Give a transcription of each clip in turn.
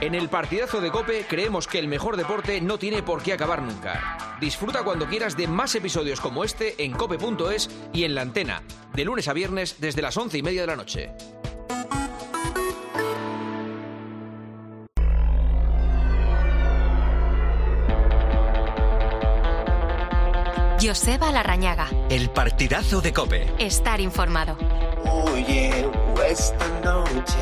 En el partidazo de COPE creemos que el mejor deporte no tiene por qué acabar nunca. Disfruta cuando quieras de más episodios como este en cope.es y en La Antena, de lunes a viernes desde las 11:30 de la noche. Joseba Larrañaga. El partidazo de COPE. Estar informado. Oye, esta noche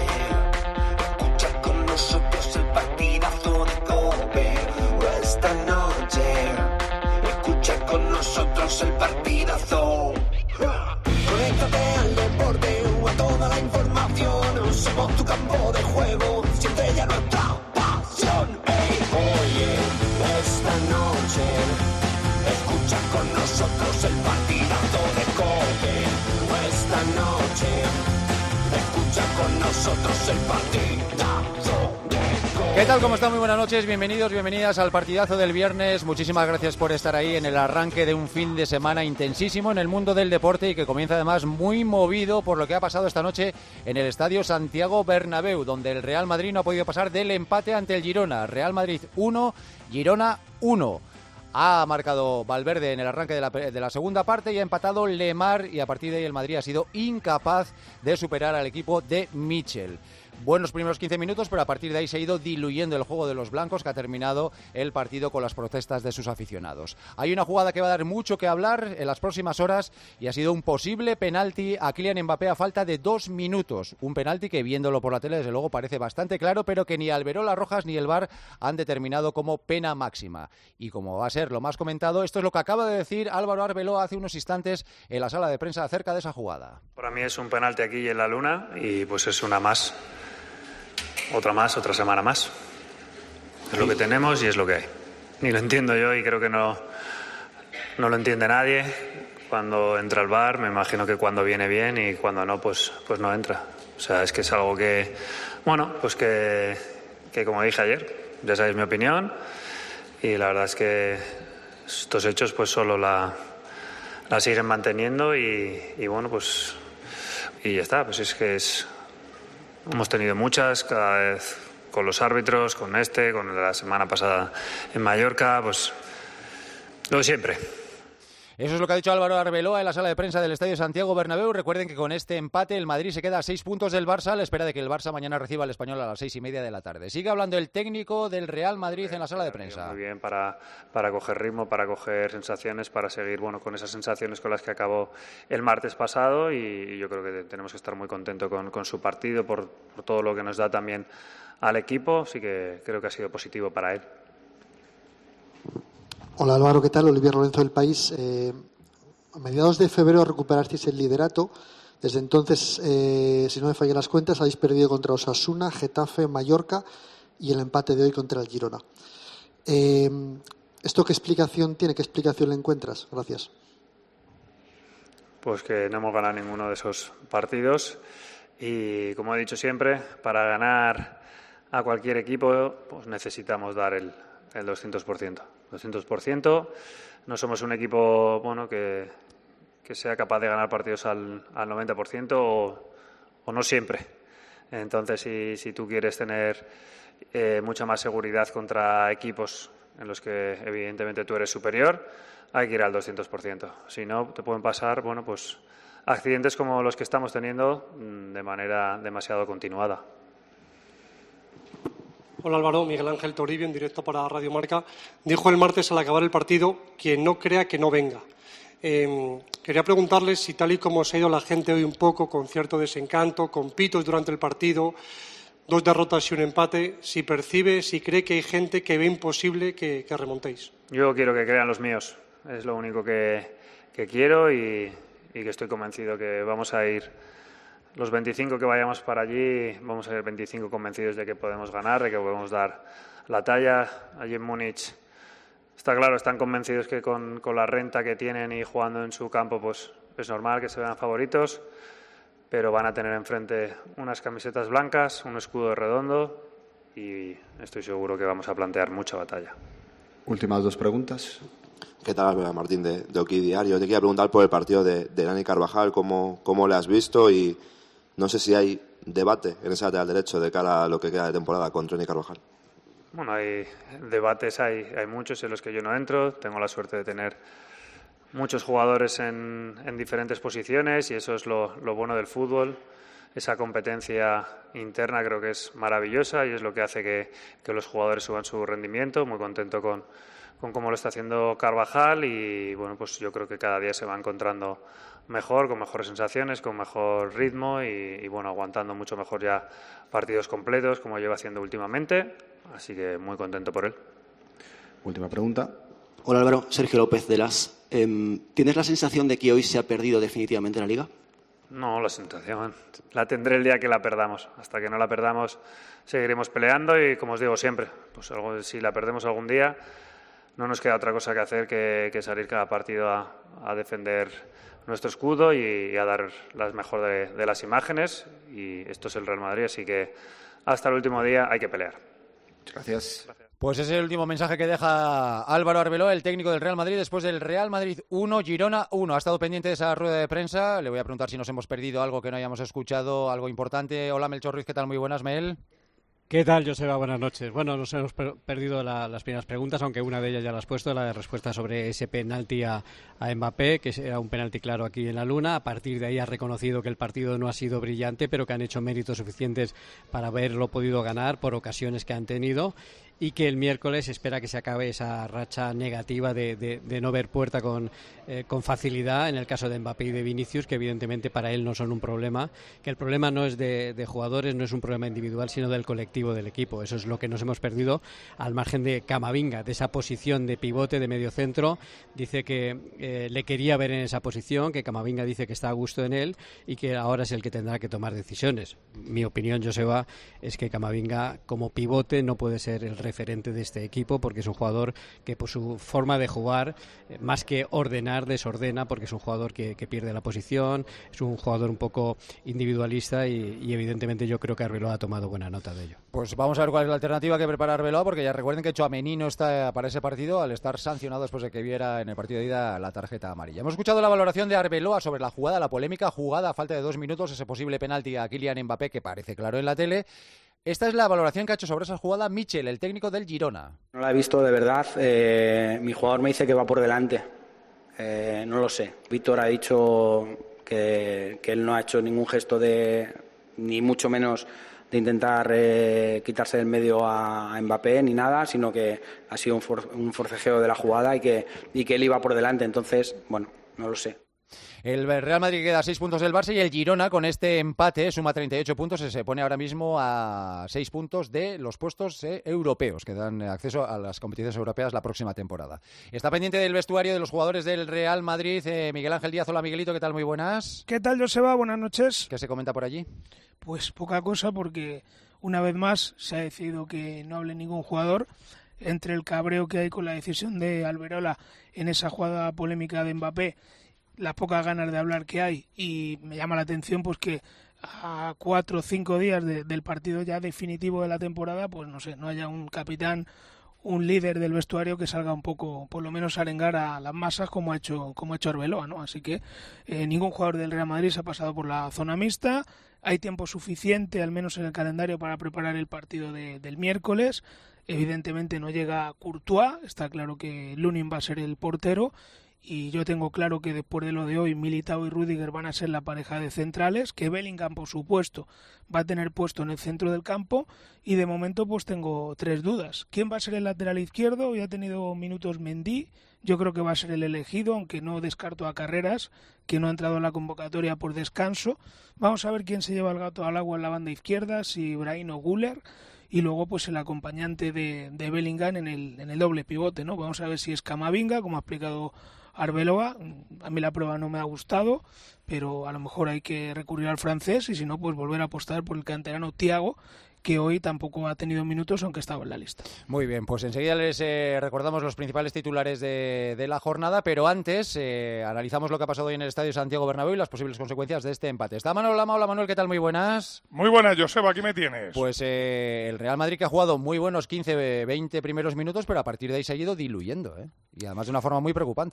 escucha con nosotros el partidazo de COPE. Esta noche escucha con nosotros el partidazo. Conéctate al deporte o a toda la información. Somos tu campo de juego, siente ya nuestra pasión. Hey, oye, esta noche escucha con nosotros el partidazo de COPE. Esta noche escucha con nosotros el partidazo de COPE. ¿Qué tal? ¿Cómo están? Muy buenas noches, bienvenidos, bienvenidas al partidazo del viernes. Muchísimas gracias por estar ahí en el arranque de un fin de semana intensísimo en el mundo del deporte y que comienza además muy movido por lo que ha pasado esta noche en el Estadio Santiago Bernabéu, donde el Real Madrid no ha podido pasar del empate ante el Girona. Real Madrid 1, Girona 1. Ha marcado Valverde en el arranque de la segunda parte y ha empatado Lemar, y a partir de ahí el Madrid ha sido incapaz de superar al equipo de Michel. Buenos primeros 15 minutos, pero a partir de ahí se ha ido diluyendo el juego de los blancos, que ha terminado el partido con las protestas de sus aficionados. Hay una jugada que va a dar mucho que hablar en las próximas horas y ha sido un posible penalti a Kylian Mbappé a falta de 2 minutos. Un penalti que, viéndolo por la tele, desde luego parece bastante claro, pero que ni Alberola Rojas ni el VAR han determinado como pena máxima. Y como va a ser lo más comentado, esto es lo que acaba de decir Álvaro Arbeloa hace unos instantes en la sala de prensa acerca de esa jugada. Para mí es un penalti aquí en la luna y pues es una más. Otra más, otra semana más. Es lo que tenemos y es lo que hay. Ni lo entiendo yo y creo que no lo entiende nadie. Cuando entra el VAR, me imagino que cuando viene bien y cuando no, pues no entra. O sea, es que es algo que, bueno, pues que como dije ayer, ya sabéis mi opinión y la verdad es que estos hechos pues solo la siguen manteniendo y bueno, pues y ya está, pues es que hemos tenido muchas, cada vez con los árbitros, con la semana pasada en Mallorca, pues lo de siempre. Eso es lo que ha dicho Álvaro Arbeloa en la sala de prensa del Estadio Santiago Bernabéu. Recuerden que con este empate el Madrid se queda a 6 puntos del Barça, a la espera de que el Barça mañana reciba al Español a las 6:30 de la tarde. Sigue hablando el técnico del Real Madrid en la sala de prensa. Muy bien para coger ritmo, para coger sensaciones, para seguir con esas sensaciones con las que acabó el martes pasado y yo creo que tenemos que estar muy contentos con su partido por todo lo que nos da también al equipo, así que creo que ha sido positivo para él. Hola Álvaro, ¿qué tal? Olivier Lorenzo del País. A mediados de febrero recuperasteis el liderato. Desde entonces, si no me fallan las cuentas, habéis perdido contra Osasuna, Getafe, Mallorca y el empate de hoy contra el Girona. ¿Esto qué explicación tiene? ¿Qué explicación le encuentras? Gracias. Pues que no hemos ganado ninguno de esos partidos y, como he dicho siempre, para ganar a cualquier equipo pues necesitamos dar el 200%. 200%. No somos un equipo que sea capaz de ganar partidos al 90% o no siempre. Entonces, si tú quieres tener mucha más seguridad contra equipos en los que evidentemente tú eres superior, hay que ir al 200%. Si no, te pueden pasar pues accidentes como los que estamos teniendo de manera demasiado continuada. Hola Álvaro, Miguel Ángel Toribio, en directo para Radio Marca. Dijo el martes al acabar el partido: quien no crea que no venga. Quería preguntarle si, tal y como se ha ido la gente hoy un poco con cierto desencanto, con pitos durante el partido, 2 derrotas y un empate, si cree que hay gente que ve imposible que remontéis. Yo quiero que crean los míos, es lo único que quiero y que estoy convencido que vamos a ir. Los 25 que vayamos para allí, vamos a ser 25 convencidos de que podemos ganar, de que podemos dar la talla. Allí en Múnich, está claro, están convencidos que con la renta que tienen y jugando en su campo, pues es normal que se vean favoritos, pero van a tener enfrente unas camisetas blancas, un escudo redondo y estoy seguro que vamos a plantear mucha batalla. Últimas 2 preguntas. ¿Qué tal, Martín de Oki Diario? Te quería preguntar por el partido de Dani Carvajal, ¿cómo le has visto? Y no sé si hay debate en ese lateral derecho de cara a lo que queda de temporada con Johnny Carvajal? Bueno, hay debates, hay muchos en los que yo no entro. Tengo la suerte de tener muchos jugadores en diferentes posiciones y eso es lo bueno del fútbol. Esa competencia interna creo que es maravillosa y es lo que hace que los jugadores suban su rendimiento. Muy contento con cómo lo está haciendo Carvajal y bueno, pues yo creo que cada día se va encontrando mejor, con mejores sensaciones, con mejor ritmo y bueno, aguantando mucho mejor ya partidos completos como lleva haciendo últimamente. Así que muy contento por él. Última pregunta. Hola Álvaro, Sergio López de Las. ¿Tienes la sensación de que hoy se ha perdido definitivamente la Liga? No, la sensación la tendré el día que la perdamos. Hasta que no la perdamos seguiremos peleando y como os digo siempre, pues si la perdemos algún día no nos queda otra cosa que hacer que salir cada partido a defender nuestro escudo y a dar las mejor de las imágenes y esto es el Real Madrid, así que hasta el último día hay que pelear. Gracias. Pues ese es el último mensaje que deja Álvaro Arbeloa, el técnico del Real Madrid, después del Real Madrid 1, Girona 1. Ha estado pendiente de esa rueda de prensa. Le voy a preguntar si nos hemos perdido algo que no hayamos escuchado, algo importante. Hola, Melchor Ruiz, ¿qué tal? Muy buenas, Mel. ¿Qué tal, Joseba? Buenas noches. Bueno, nos hemos perdido las primeras preguntas, aunque una de ellas ya la has puesto, la de respuesta sobre ese penalti a Mbappé, que era un penalti claro aquí en la Luna. A partir de ahí ha reconocido que el partido no ha sido brillante, pero que han hecho méritos suficientes para haberlo podido ganar por ocasiones que han tenido y que el miércoles espera que se acabe esa racha negativa de no ver puerta con facilidad en el caso de Mbappé y de Vinicius, que evidentemente para él no son un problema, que el problema no es de jugadores, no es un problema individual, sino del colectivo del equipo. Eso es lo que nos hemos perdido al margen de Camavinga, de esa posición de pivote, de medio centro. Dice que le quería ver en esa posición, que Camavinga dice que está a gusto en él y que ahora es el que tendrá que tomar decisiones. Mi opinión, Joseba, es que Camavinga como pivote no puede ser el referente de este equipo porque es un jugador que por su forma de jugar, más que ordenar, desordena, porque es un jugador que pierde la posición, es un jugador un poco individualista y evidentemente yo creo que Arbeloa ha tomado buena nota de ello. Pues vamos a ver cuál es la alternativa que prepara Arbeloa, porque ya recuerden que Tchouaméni no está para ese partido al estar sancionado después de que viera en el partido de ida la tarjeta amarilla. Hemos escuchado la valoración de Arbeloa sobre la jugada, la polémica jugada a falta de 2 minutos, ese posible penalti a Kylian Mbappé que parece claro en la tele. Esta es la valoración que ha hecho sobre esa jugada Michel, el técnico del Girona. No la he visto de verdad. Mi jugador me dice que va por delante. No lo sé. Víctor ha dicho que él no ha hecho ningún gesto ni mucho menos de intentar quitarse del medio a Mbappé ni nada, sino que ha sido un forcejeo de la jugada y que él iba por delante. Entonces, bueno, no lo sé. El Real Madrid queda a 6 puntos del Barça y el Girona con este empate suma 38 puntos y se pone ahora mismo a 6 puntos de los puestos europeos que dan acceso a las competiciones europeas la próxima temporada. Está pendiente del vestuario de los jugadores del Real Madrid Miguel Ángel Díaz. Hola Miguelito, ¿qué tal? Muy buenas. ¿Qué tal, Joseba? Buenas noches. ¿Qué se comenta por allí? Pues poca cosa porque una vez más se ha decidido que no hable ningún jugador. Entre el cabreo que hay con la decisión de Arbeloa en esa jugada polémica de Mbappé, las pocas ganas de hablar que hay, y me llama la atención pues que a 4 o 5 días del partido ya definitivo de la temporada, pues no sé, no haya un capitán, un líder del vestuario que salga un poco, por lo menos a arengar a las masas como ha hecho Arbeloa, ¿no? Así que ningún jugador del Real Madrid se ha pasado por la zona mixta. Hay tiempo suficiente, al menos en el calendario, para preparar el partido del miércoles. Evidentemente no llega Courtois, está claro que Lunin va a ser el portero. Y yo tengo claro que después de lo de hoy, Militao y Rüdiger van a ser la pareja de centrales, que Bellingham, por supuesto, va a tener puesto en el centro del campo, y de momento pues tengo 3 dudas. ¿Quién va a ser el lateral izquierdo? Hoy ha tenido minutos Mendy, yo creo que va a ser el elegido, aunque no descarto a Carreras, que no ha entrado en la convocatoria por descanso. Vamos a ver quién se lleva el gato al agua en la banda izquierda, si Brahim o Güler. Y luego pues el acompañante de Bellingham en el doble pivote, ¿no? Vamos a ver si es Camavinga, como ha explicado Arbeloa. A mí la prueba no me ha gustado, pero a lo mejor hay que recurrir al francés y si no, pues volver a apostar por el canterano Thiago, que hoy tampoco ha tenido minutos, aunque estaba en la lista. Muy bien, pues enseguida les recordamos los principales titulares de la jornada, pero antes analizamos lo que ha pasado hoy en el Estadio Santiago Bernabéu y las posibles consecuencias de este empate. Está Manuel Lama. Hola Manuel, ¿qué tal? Muy buenas. Muy buenas, Joseba, aquí me tienes. Pues el Real Madrid que ha jugado muy buenos 15-20 primeros minutos, pero a partir de ahí se ha ido diluyendo, y además de una forma muy preocupante.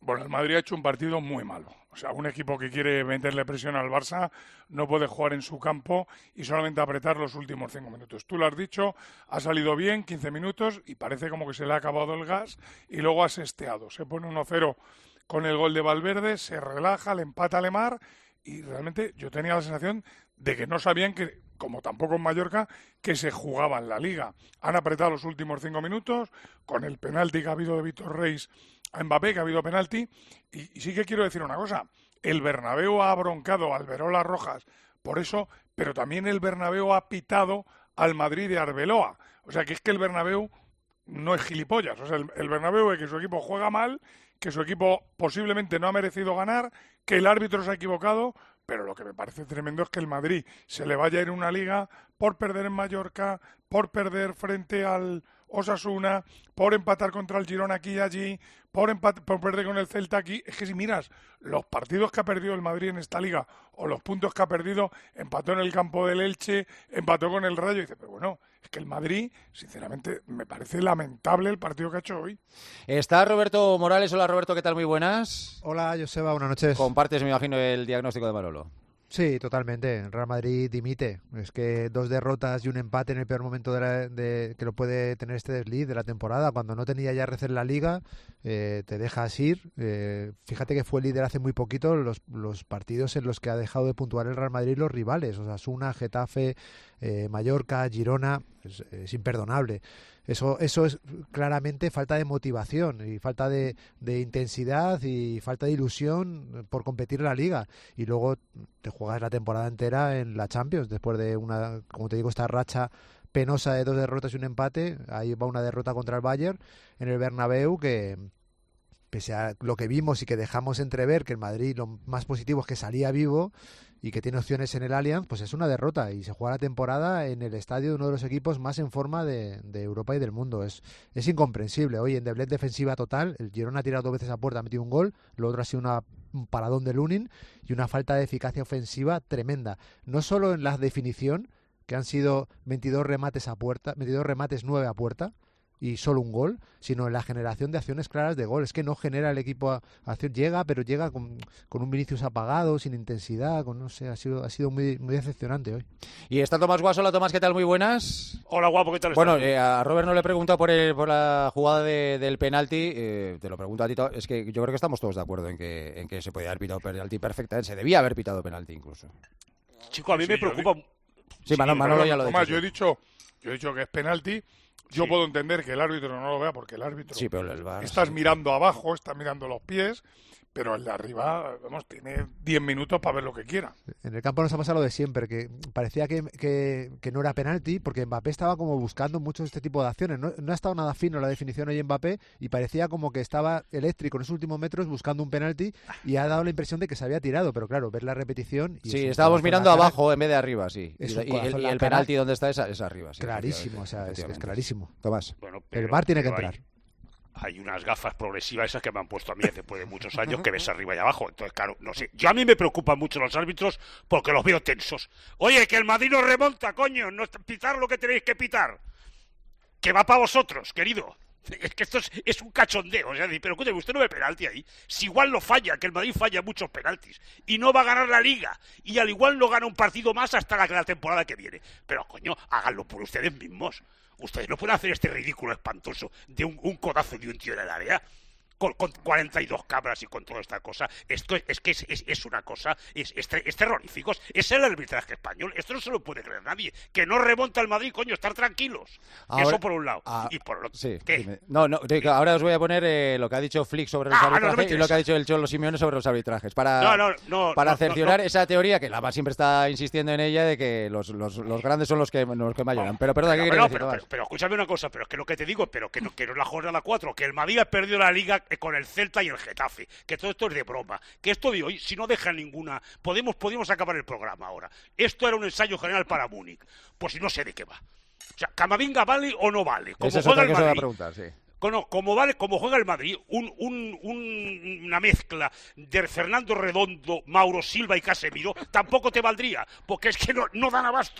Bueno, el Madrid ha hecho un partido muy malo. O sea, un equipo que quiere meterle presión al Barça no puede jugar en su campo y solamente apretar los últimos 5 minutos. Tú lo has dicho, ha salido bien, 15 minutos, y parece como que se le ha acabado el gas y luego ha sesteado. Se pone 1-0 con el gol de Valverde, se relaja, le empata a Lemar y realmente yo tenía la sensación de que no sabían que, como tampoco en Mallorca, que se jugaba en la Liga. Han apretado los últimos 5 minutos con el penalti que ha habido de Vítor Reis a Mbappé, que ha habido penalti, y sí que quiero decir una cosa, el Bernabéu ha broncado al Alberola Rojas por eso, pero también el Bernabéu ha pitado al Madrid de Arbeloa, o sea que es que el Bernabéu no es gilipollas, o sea, el Bernabéu es que su equipo juega mal, que su equipo posiblemente no ha merecido ganar, que el árbitro se ha equivocado, pero lo que me parece tremendo es que el Madrid se le vaya a ir en una liga por perder en Mallorca, por perder frente al Osasuna, por empatar contra el Girona aquí y allí, por perder con el Celta aquí. Es que si miras los partidos que ha perdido el Madrid en esta liga o los puntos que ha perdido, empató en el campo del Elche, empató con el Rayo, y dice, pero bueno, es que el Madrid, sinceramente, me parece lamentable el partido que ha hecho hoy. Está Roberto Morales. Hola, Roberto, ¿qué tal? Muy buenas. Hola, Joseba, buenas noches. Compartes, me imagino, el diagnóstico de Manolo. Sí, totalmente. El Real Madrid dimite. Es que 2 derrotas y un empate en el peor momento que lo puede tener este desliz de la temporada, cuando no tenía ya recer la Liga, te dejas ir. Fíjate que fue líder hace muy poquito los partidos en los que ha dejado de puntuar el Real Madrid los rivales. Osasuna, Getafe, Mallorca, Girona. Es imperdonable. Eso es claramente falta de motivación y falta de intensidad y falta de ilusión por competir en la Liga. Y luego te juegas la temporada entera en la Champions después de como te digo, esta racha penosa de 2 derrotas y un empate. Ahí va una derrota contra el Bayern en el Bernabéu, que pese a lo que vimos y que dejamos entrever que el Madrid lo más positivo es que salía vivo y que tiene opciones en el Allianz, pues es una derrota y se juega la temporada en el estadio de uno de los equipos más en forma de Europa y del mundo. Es incomprensible. Hoy en doblez defensiva total, el Girona ha tirado 2 veces a puerta, ha metido un gol, lo otro ha sido un paradón de Lunin y una falta de eficacia ofensiva tremenda. No solo en la definición, que han sido 22 remates 9 a puerta, y solo un gol, sino en la generación de acciones claras de gol. Es que no genera el equipo acción, pero llega con un Vinicius apagado, sin intensidad, no sé, ha sido muy, muy decepcionante hoy. Y está Tomás Guaso. Hola, Tomás, ¿qué tal? Muy buenas. Hola, guapo, ¿qué tal? Bueno, a Robert no le he preguntado por la jugada del penalti, te lo pregunto a ti. Es que yo creo que estamos todos de acuerdo en que se podía haber pitado penalti perfectamente, se debía haber pitado penalti incluso. Chico, a mí me preocupa... Sí, Manolo ya lo ha dicho. Tomás, yo he dicho que es penalti. Yo puedo entender que el árbitro no lo vea porque el árbitro pero el VAR, estás mirando abajo, estás mirando los pies, pero el de arriba, vamos, tiene 10 minutos para ver lo que quiera. En el campo nos ha pasado lo de siempre, que parecía que no era penalti, porque Mbappé estaba como buscando mucho este tipo de acciones. No ha estado nada fino la definición hoy Mbappé y parecía como que estaba eléctrico en esos últimos metros buscando un penalti y ha dado la impresión de que se había tirado, pero claro, ver la repetición... Sí, estábamos mirando abajo en vez de arriba, sí. Y el penalti donde está es arriba. Sí, clarísimo, o sea, es clarísimo. Tomás, bueno, el VAR tiene que entrar. Hay unas gafas progresivas esas que me han puesto a mí después de muchos años que ves arriba y abajo. Entonces, claro, no sé. Yo a mí me preocupan mucho los árbitros porque los veo tensos. Oye, que el Madrid no remonta, coño. No pitar lo que tenéis que pitar. Que va para vosotros, querido. Es que esto es un cachondeo. O sea, pero escúchame, usted no ve penalti ahí. Si igual lo falla, que el Madrid falla muchos penaltis y no va a ganar la Liga. Y al igual no gana un partido más hasta la temporada que viene. Pero, coño, háganlo por ustedes mismos. Ustedes no pueden hacer este ridículo espantoso de un codazo de un tío en el área con 42 cámaras y con toda esta cosa. Esto es una cosa, es terrorífico. Es el arbitraje español. Esto no se lo puede creer nadie. Que no remonta el Madrid, coño, estar tranquilos. Ahora, eso por un lado. Y por el otro, sí, ¿qué? Ahora os voy a poner lo que ha dicho Flick sobre los arbitrajes y lo que ha dicho el Cholo Simeone sobre los arbitrajes. Para cerciorar esa teoría, que la siempre está insistiendo en ella, de que los grandes son los que más lloran. Pero perdón, ¿qué quieres decir? Pero escúchame una cosa, pero es que lo que te digo, pero que no es la jornada 4, que el Madrid ha perdido la Liga con el Celta y el Getafe, que todo esto es de broma, que esto de hoy, si no deja ninguna, podemos acabar el programa ahora. Esto era un ensayo general para Múnich, pues no sé de qué va. O sea, ¿Camavinga vale o no vale? Como esa juega es otra el Madrid, que se va a preguntar, sí. Como juega el Madrid, una mezcla de Fernando Redondo, Mauro Silva y Casemiro, tampoco te valdría, porque es que no dan abasto.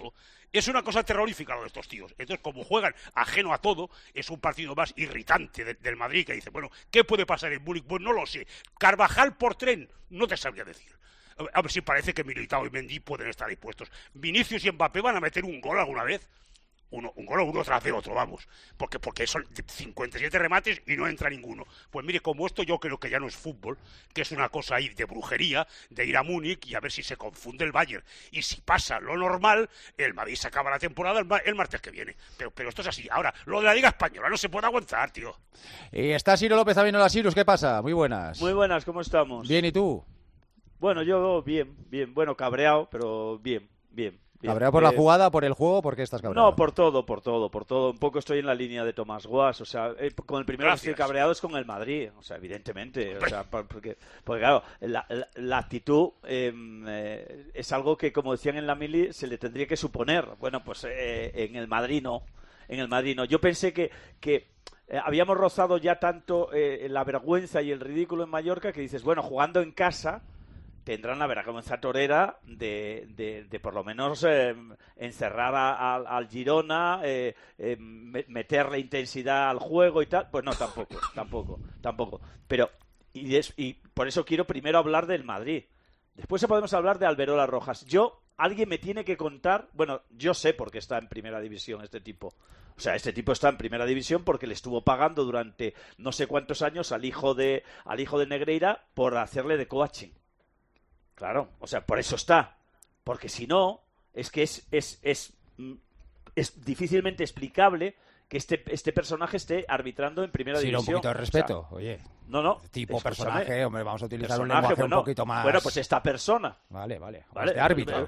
Es una cosa terrorífica lo de estos tíos. Entonces, como juegan ajeno a todo, es un partido más irritante del Madrid, que dice, bueno, ¿qué puede pasar en Múnich? Pues no lo sé. Carvajal por tren, no te sabría decir. A ver si parece que Militao y Mendy pueden estar dispuestos. Vinicius y Mbappé van a meter un gol alguna vez. Un gol o uno tras de otro, vamos. Porque son 57 remates y no entra ninguno. Pues mire, como esto yo creo que ya no es fútbol, que es una cosa ahí de brujería, de ir a Múnich y a ver si se confunde el Bayern. Y si pasa lo normal, el Madrid se acaba la temporada el martes que viene. Pero esto es así. Ahora, lo de la Liga Española no se puede aguantar, tío. Y está Ciro López también. Hola, Sirus, ¿qué pasa? Muy buenas. Muy buenas, ¿cómo estamos? Bien, ¿y tú? Bueno, yo bien. Bueno, cabreado, pero bien. ¿Cabreado por la jugada, por el juego? ¿Por qué estás cabreado? No, por todo. Un poco estoy en la línea de Tomás Guas. O sea, con el primero que estoy cabreado es con el Madrid. O sea, evidentemente. O sea, porque claro, la actitud es algo que, como decían en la mili, se le tendría que suponer. Bueno, pues en el Madrid no. Yo pensé que habíamos rozado ya tanto la vergüenza y el ridículo en Mallorca que dices, bueno, jugando en casa tendrán la vergüenza torera de por lo menos encerrar al Girona, meterle intensidad al juego y tal. Pues no, tampoco. Pero y por eso quiero primero hablar del Madrid. Después podemos hablar de Alberola Rojas. Alguien me tiene que contar, bueno, yo sé por qué está en primera división este tipo. O sea, este tipo está en primera división porque le estuvo pagando durante no sé cuántos años al hijo de Negreira por hacerle de coaching. Claro, o sea, por eso está. Porque si no, es que es difícilmente explicable que este personaje esté arbitrando en primera división. Sí, un poquito de respeto, o sea, oye. No. Tipo personaje, hombre, vamos a utilizar un lenguaje un poquito más... Bueno, pues esta persona. Vale. Este árbitro.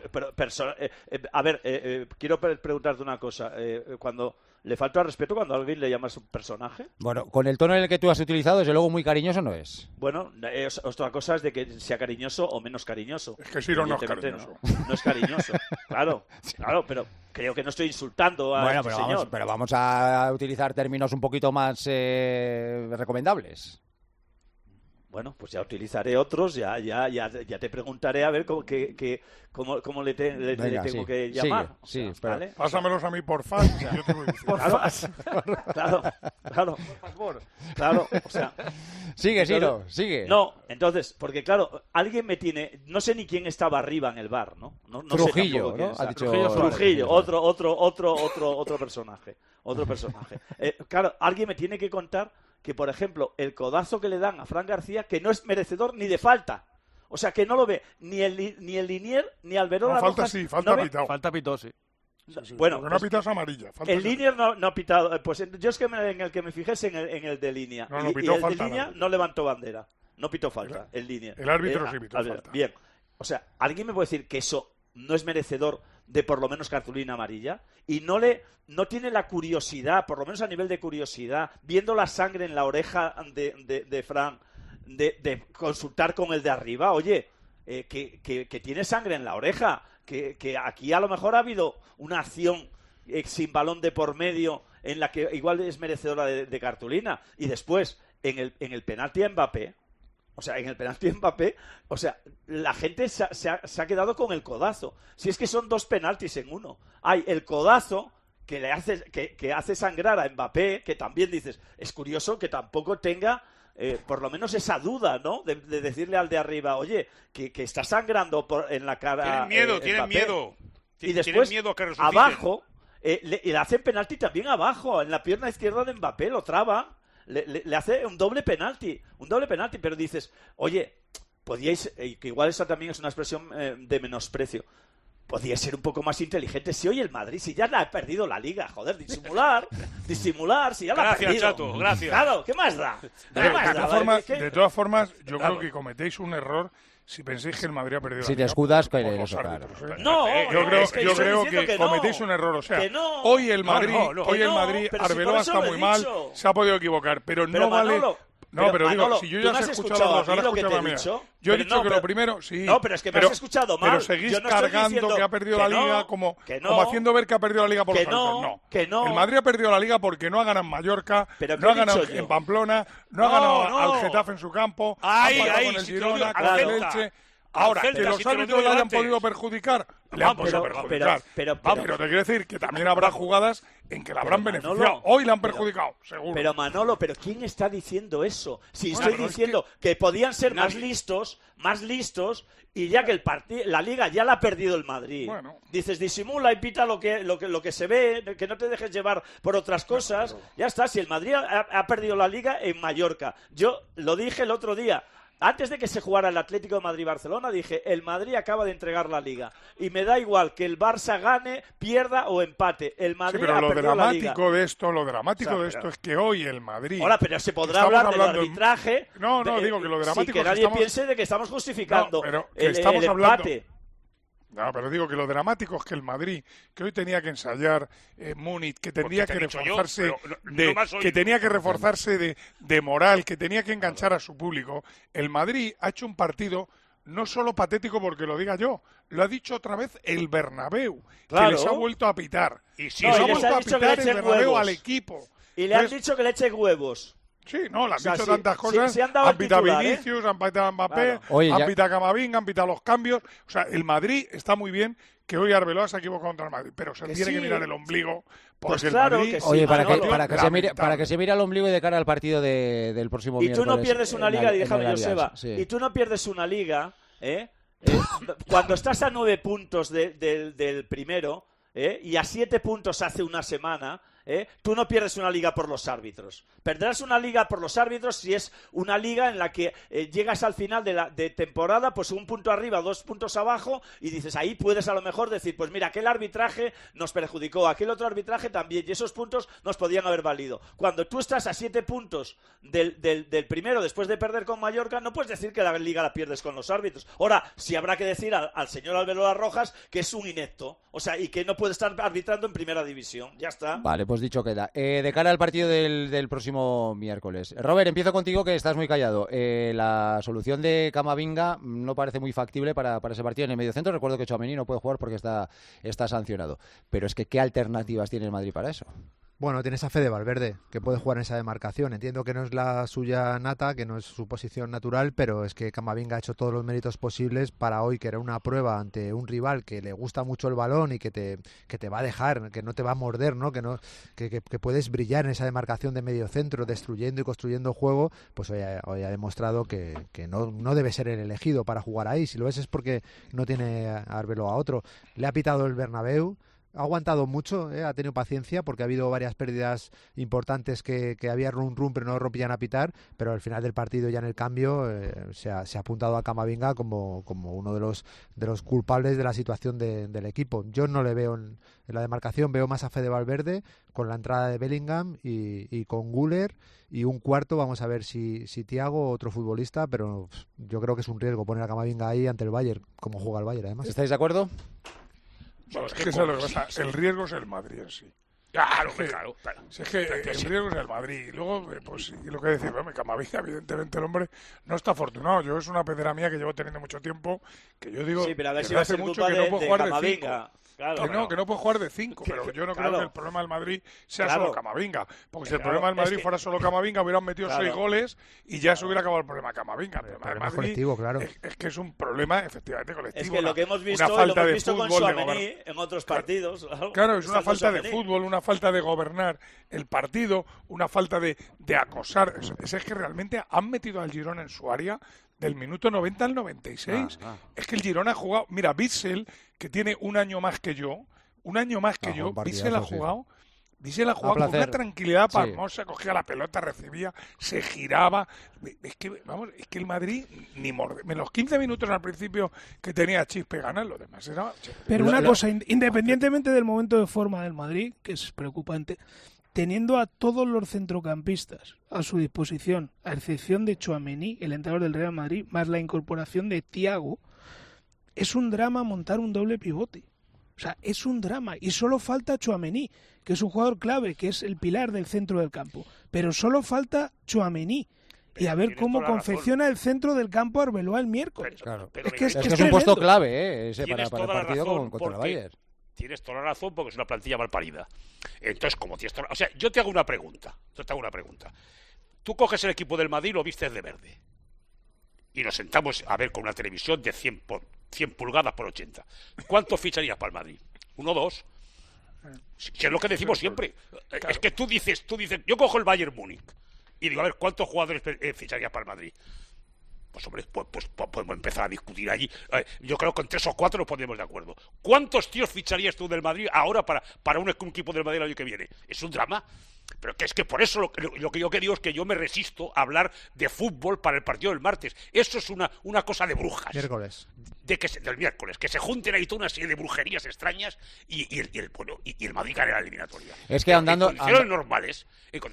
Quiero preguntarte una cosa. Cuando le falta respeto cuando a alguien le llamas un personaje. Bueno, con el tono en el que tú has utilizado, desde luego muy cariñoso no es. Bueno, otra cosa es de que sea cariñoso o menos cariñoso. Es que Siro no es cariñoso. No es cariñoso, claro, pero creo que no estoy insultando a este señor. Pero vamos a utilizar términos un poquito más recomendables. Bueno, pues ya utilizaré otros, ya te preguntaré a ver cómo le tengo que llamar. ¿Vale? Pásamelos a mí por fax y yo te voy a decir. Por fax. Claro. Por favor. Claro, o sea... Sigue, Siro, sigue. No, entonces, porque claro, alguien me tiene... No sé ni quién estaba arriba en el bar, ¿no? Trujillo, sé ¿no? Ha dicho Trujillo, otro personaje. Claro, alguien me tiene que contar que, por ejemplo, el codazo que le dan a Fran García, que no es merecedor ni de falta. O sea, que no lo ve ni el Linier ni Alberola Rojas. Falta sí, falta pitado. Falta pitó, sí. Bueno, porque no ha pitado es amarilla. El Linier no ha pitado. Pues yo es que en el que me fijé es en el de línea. No y el falta de línea no levantó bandera. No pitó falta, el Linier. El árbitro sí pitó falta. Bien. O sea, ¿alguien me puede decir que eso no es merecedor de por lo menos cartulina amarilla? Y no tiene la curiosidad, por lo menos a nivel de curiosidad, viendo la sangre en la oreja de Fran, de consultar con el de arriba. Oye, que tiene sangre en la oreja, que aquí a lo mejor ha habido una acción sin balón de por medio en la que igual es merecedora de cartulina. Y después, en el penalti a Mbappé, la gente se ha quedado con el codazo. Si es que son dos penaltis en uno. Hay el codazo que hace sangrar a Mbappé, que también dices, es curioso que tampoco tenga por lo menos esa duda, ¿no? De decirle al de arriba, oye, que está sangrando en la cara. Tienen miedo. Y después, miedo a que resuciten. abajo, le hacen penalti también abajo, en la pierna izquierda de Mbappé, lo traba. Le hace un doble penalti, pero dices, oye, podíais, que igual esa también es una expresión de menosprecio, podíais ser un poco más inteligentes. Si hoy el Madrid, si ya la ha perdido la Liga, joder, disimular, si ya la ha perdido. Gracias, Chato, gracias. Claro, ¿qué más da? De todas formas, yo creo que cometéis un error si pensáis que el Madrid ha perdido la Liga. Si te escudas, por eso, los claro. árbitros, No, yo creo que cometéis un error. O sea, hoy el Madrid, Arbeloa está muy mal, se ha podido equivocar, pero no vale... No, pero digo, si yo ya os he escuchado a los, ahora escuchado a mí. Yo he dicho que lo primero, sí. No, pero es que me has escuchado mal. Pero seguís cargando que ha perdido la Liga como haciendo ver que ha perdido la Liga por los árbitros. No. El Madrid ha perdido la Liga porque no ha ganado en Mallorca, no ha ganado en Pamplona, no ha ganado al Getafe en su campo, ha empatado con el Girona, con el Elche. Ahora, Celta, que los si te lo árbitros digo le hayan antes. podido perjudicar, le han podido perjudicar. pero te quiero decir que también habrá jugadas en que la habrán beneficiado. Manolo, Hoy le han perjudicado, seguro. Pero Manolo, ¿pero quién está diciendo eso? Si Bueno, estoy pero diciendo que podían ser nadie. más listos, y ya que la Liga ya la ha perdido el Madrid. Bueno. Dices, disimula y pita lo que se ve, que no te dejes llevar por otras cosas. Ya está, si el Madrid ha perdido la Liga en Mallorca. Yo lo dije el otro día. Antes de que se jugara el Atlético de Madrid-Barcelona, dije, el Madrid acaba de entregar la Liga. Y me da igual que el Barça gane, pierda o empate. El Madrid Sí, pero ha lo perdido la Liga. dramático de esto, lo dramático O sea, de esto pero- es que hoy el Madrid... Ahora, pero se podrá Estamos hablar del hablando- arbitraje. No, digo que lo dramático sin que es que nadie estamos- piense de que estamos justificando No, pero que el estamos hablando- empate. No, pero digo que lo dramático es que el Madrid, que hoy tenía que ensayar Múnich, que tendría Porque que te he dicho yo, reforzarse, pero no me has que oído. tenía que reforzarse de moral, que tenía que enganchar a su público, el Madrid ha hecho un partido no solo patético porque lo diga yo, lo ha dicho otra vez el Bernabéu, Claro. que les ha vuelto a pitar. Y si No, les y ha les vuelto han a dicho que pitar le el echen Bernabéu huevos. al equipo. Y le han Entonces, dicho que le eche huevos. Sí, no, le han O sea, dicho sí, tantas sí, cosas. sí han dado han el pitado titular, Vinicius, han pitado Mbappé, Claro. Oye, han ya- pitado Camavinga, han pitado los cambios. O sea, el Madrid está muy bien, que hoy Arbeloa se ha equivocado contra el Madrid, pero se Que tiene sí. que mirar el ombligo porque Pues el claro Madrid... que sí, Oye, para Manolo. que, para, que se mire, para que se mire al ombligo y de cara al partido del próximo Y miércoles. tú no pierdes una en liga, el- déjame, en el Joseba. Allianz, sí. Y tú no pierdes una liga, cuando estás a 9 puntos del primero, y a 7 puntos hace una semana, tú no pierdes una liga por los árbitros. Perderás una liga por los árbitros si es una liga en la que llegas al final de temporada, pues un punto arriba, 2 puntos abajo, y dices, ahí puedes a lo mejor decir, pues mira, aquel arbitraje nos perjudicó, aquel otro arbitraje también, y esos puntos nos podían haber valido. Cuando tú estás a 7 puntos del primero, después de perder con Mallorca, no puedes decir que la liga la pierdes con los árbitros. Ahora, sí habrá que decir al señor Arbeloa Rojas que es un inepto, o sea, y que no puede estar arbitrando en primera división. Ya está. Vale, pues dicho queda. De cara al partido del próximo miércoles. Robert, empiezo contigo, que estás muy callado. La solución de Camavinga no parece muy factible para ese partido en el mediocentro. Recuerdo que Tchouaméni no puede jugar porque está sancionado. Pero es que, ¿qué alternativas tiene el Madrid para eso? Bueno, tienes a Fede Valverde, que puede jugar en esa demarcación. Entiendo que no es la suya nata, que no es su posición natural, pero es que Camavinga ha hecho todos los méritos posibles para hoy, que era una prueba ante un rival que le gusta mucho el balón y que te va a dejar, que no te va a morder, ¿no? Que puedes brillar en esa demarcación de medio centro, destruyendo y construyendo juego. Pues hoy ha demostrado que no debe ser el elegido para jugar ahí. Si lo es porque no tiene a Arbeloa a otro. Le ha pitado el Bernabéu. Ha aguantado mucho, ha tenido paciencia porque ha habido varias pérdidas importantes que había run pero no rompían a pitar, pero al final del partido ya en el cambio se ha apuntado a Camavinga como uno de los culpables de la situación del equipo. Yo no le veo en la demarcación, veo más a Fede Valverde con la entrada de Bellingham y con Güler, y un cuarto vamos a ver si Thiago, otro futbolista, pero yo creo que es un riesgo poner a Camavinga ahí ante el Bayern, como juega el Bayern además. ¿Estáis de acuerdo? Bueno, es que eso es lo que pasa. El riesgo es el Madrid en sí. Claro, Es que- claro. Si es que el riesgo es el Madrid. Y luego, pues y lo que decía, bueno, Camavinga, evidentemente el hombre no está afortunado. Yo es una pedra mía que llevo teniendo mucho tiempo, que yo digo, Sí, pero a ver si desde va a hace ser mucho culpa que no puede de jugar de Camavinga. 5. Claro. Que no puede jugar de 5, pero yo no creo Claro. que el problema del Madrid sea Claro. solo Camavinga. Porque si el Claro, problema del es Madrid que- fuera solo Camavinga, hubieran metido Claro. 6 goles y ya se hubiera acabado el problema de Camavinga. El problema del problema Madrid colectivo, claro. es que es un problema efectivamente colectivo. Es que lo que hemos visto, una lo falta hemos de visto con fútbol, de Tchouaméni gobernar. en otros partidos. Claro, es una Está con falta de Tchouaméni. fútbol, una falta de gobernar el partido, una falta de acosar. Es que realmente han metido al Girona en su área del minuto 90 al 96. Es que el Girona ha jugado... Mira, Bissell, que tiene un año más que yo, un partidazo, Bissell ha sí. jugado... Bissell ha jugado con placer. una tranquilidad Sí. pasmosa, cogía la pelota, recibía, se giraba. Es que, vamos, es que el Madrid ni morde. En los 15 minutos al principio que tenía Chispe ganan, lo demás era... Pero una cosa, independientemente del momento de forma del Madrid, que es preocupante, teniendo a todos los centrocampistas a su disposición, a excepción de Tchouaméni, el entrenador del Real Madrid, más la incorporación de Thiago, es un drama montar un doble pivote. O sea, es un drama. Y solo falta Tchouaméni, que es un jugador clave, que es el pilar del centro del campo. Pero solo falta Tchouaméni. Y a ver tienes cómo toda la confecciona el centro del campo Arbeloa el miércoles. Claro. Es que es un puesto tremendo. clave, ese Tienes para el toda la partido razón, contra el porque Bayern. Tienes toda la razón porque es una plantilla mal parida. Entonces, como tienes toda... O sea, yo te hago una pregunta. Tú coges el equipo del Madrid y lo vistes de verde. y nos sentamos a ver con una televisión de 100 pulgadas por 80, ¿cuánto ficharías para el Madrid? 1 2. Que es lo que decimos siempre. Claro. Es que tú dices, yo cojo el Bayern Múnich y digo, a ver, ¿cuántos jugadores ficharías para el Madrid? Pues hombre, pues podemos empezar a discutir allí. Yo creo que con 3 o 4 nos ponemos de acuerdo. ¿Cuántos tíos ficharías tú del Madrid ahora para un equipo del Madrid el año que viene? Es un drama. Pero que es que por eso lo que yo digo es que yo me resisto a hablar de fútbol para el partido del martes. Eso es una cosa de brujas. Miércoles. Del miércoles, que se junten ahí toda una serie de brujerías extrañas y el Madrid gane la eliminatoria. Es que andando... En condiciones normales,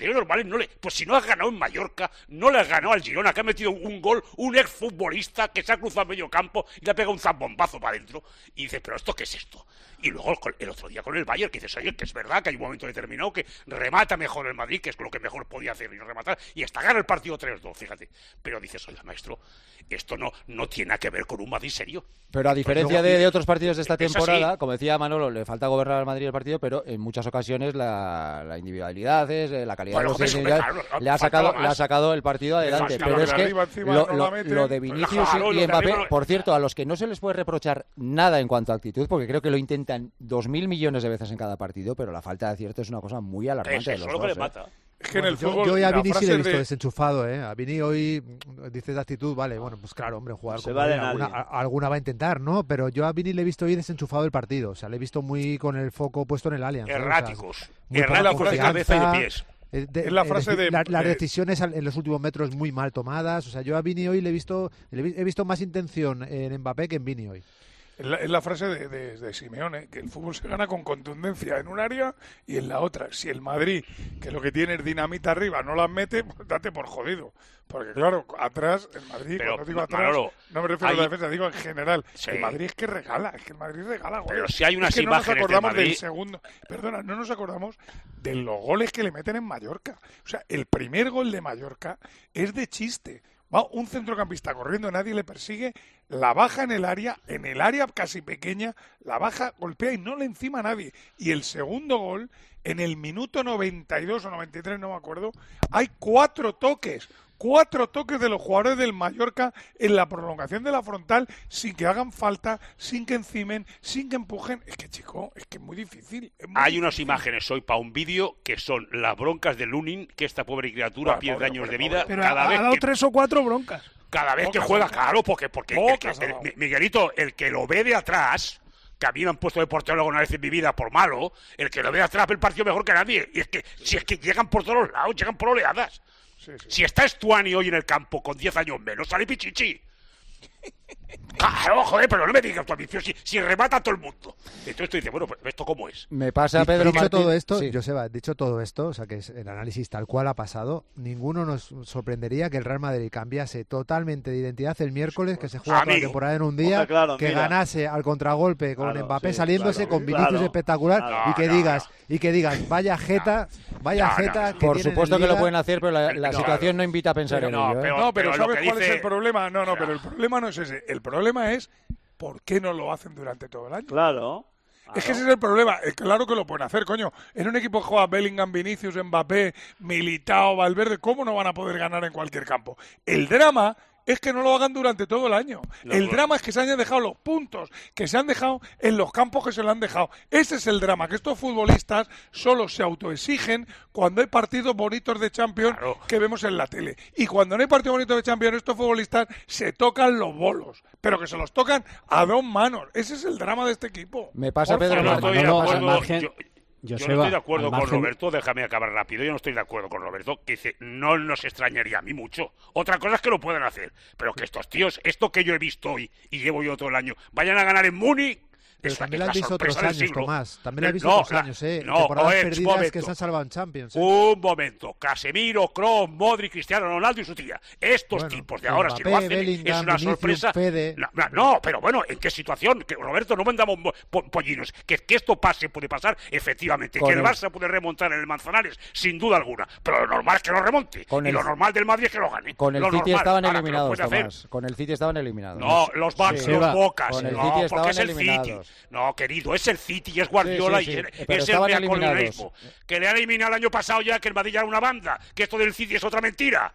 pues si no has ganado en Mallorca, no le has ganado al Girona, que ha metido un gol, un exfutbolista que se ha cruzado medio campo y le ha pegado un zambombazo para adentro. Y dices, ¿pero esto qué es esto? Y luego el otro día con el Bayern, que dices, oye, que es verdad que hay un momento determinado que remata mejor el Madrid, que es lo que mejor podía hacer y no rematar, y hasta gana el partido 3-2, fíjate. Pero dices, oye, maestro, esto no tiene nada que ver con un Madrid serio. Pero a diferencia de otros partidos de esta temporada, como decía Manolo, le falta gobernar al Madrid el partido, pero en muchas ocasiones la individualidad, la calidad de los individuales, le ha sacado el partido adelante. Pero es que lo de Vinicius y Mbappé, por cierto, a los que no se les puede reprochar nada en cuanto a actitud, porque creo que lo intentan 2.000 millones de veces en cada partido, pero la falta de acierto es una cosa muy alarmante de los dos. Es que en el fútbol, yo a Vini sí le he visto desenchufado, ¿eh? A Vini hoy dices de actitud, vale, bueno, pues claro, hombre, jugar como alguna va a intentar, ¿no? Pero yo a Vini le he visto hoy desenchufado el partido, o sea, le he visto muy con el foco puesto en el Allianz. Erráticos, erráticos de cabeza y de pies. Es la frase las decisiones en los últimos metros muy mal tomadas, o sea, yo a Vini hoy he visto más intención en Mbappé que en Vini hoy. Es la frase de Simeone, que el fútbol se gana con contundencia en un área y en la otra. Si el Madrid, que lo que tiene es dinamita arriba, no las mete, pues date por jodido. Porque claro, atrás, el Madrid, cuando digo atrás, Manolo, no me refiero a la defensa, digo en general. Sí. El Madrid es que regala, güey. Pero si hay unas imágenes no nos acordamos del Madrid... segundo, perdona, no nos acordamos de los goles que le meten en Mallorca. O sea, el primer gol de Mallorca es de chiste. Va un centrocampista corriendo, nadie le persigue, la baja en el área casi pequeña, la baja, golpea y no le encima a nadie. Y el segundo gol, en el minuto 92 o 93, no me acuerdo, hay 4 toques de los jugadores del Mallorca en la prolongación de la frontal, sin que hagan falta, sin que encimen, sin que empujen. Es que, chico, es que es muy difícil. Hay unas imágenes hoy para un vídeo que son las broncas de Lunin, que esta pobre criatura pierde años de vida. Pero ha dado 3 o 4 broncas. Cada vez que juega, claro, porque Miguelito, el que lo ve de atrás, que a mí me han puesto de portero alguna vez en mi vida por malo, el que lo ve de atrás ve el partido mejor que nadie. Y es que si es que llegan por todos los lados, llegan por oleadas. Sí. Si está Estuani hoy en el campo con 10 años menos, sale Pichichi. Claro, joder, pero no me digas tu ambición si remata a todo el mundo. Entonces tú dices, bueno, pues ¿esto cómo es? Me pasa, Pedro Martín. Todo esto, sí. Joseba, dicho todo esto, o sea, que es el análisis tal cual ha pasado, ninguno nos sorprendería que el Real Madrid cambiase totalmente de identidad el miércoles, que se juega toda la temporada en un día, ganase al contragolpe con Mbappé saliéndose, con Vinicius espectacular, y que digas, vaya jeta. Por supuesto que lo pueden hacer, pero la situación no invita a pensar en ello. Pero ¿sabes cuál es el problema? Pero el problema no es ese. El problema es ¿por qué no lo hacen durante todo el año? Claro. Es que ese es el problema. Claro que lo pueden hacer, coño. En un equipo que juega Bellingham, Vinicius, Mbappé, Militao, Valverde, ¿cómo no van a poder ganar en cualquier campo? El drama es que no lo hagan durante todo el año. El drama es que se hayan dejado los puntos que se han dejado en los campos que se lo han dejado. Ese es el drama, que estos futbolistas solo se autoexigen cuando hay partidos bonitos de Champions que vemos en la tele. Y cuando no hay partidos bonitos de Champions, estos futbolistas se tocan los bolos, pero que se los tocan a 2 manos. Ese es el drama de este equipo. Me pasa, Pedro. Yo no estoy de acuerdo con Roberto, déjame acabar rápido, yo no estoy de acuerdo con Roberto, que dice, no nos extrañaría a mí mucho. Otra cosa es que lo puedan hacer, pero que estos tíos, esto que yo he visto hoy y llevo yo todo el año, vayan a ganar en Múnich. Pero también lo han visto otros años, Tomás. También lo han visto otros años, temporadas perdidas que se han salvado en Champions. Un momento. Casemiro, Kroos, Modric, Cristiano Ronaldo y su tía. Estos tipos de ahora, Mbappé, si lo hacen, Bellingham, es una Vinicius, sorpresa. Fede. No, pero bueno, ¿en qué situación? Que Roberto, no vendamos pollinos. Que esto puede pasar, efectivamente. Que el Barça puede remontar en el Manzanares, sin duda alguna. Pero lo normal es que lo remonte. Y lo normal del Madrid es que lo gane. Con el City estaban eliminados, Tomás. Con el City estaban eliminados. No, los Bocas. Con el City estaban eliminados. No, querido, es el City y es Guardiola y es el neocolonialismo. Que le han eliminado el año pasado ya, que el Madrid ya era una banda, que esto del City es otra mentira.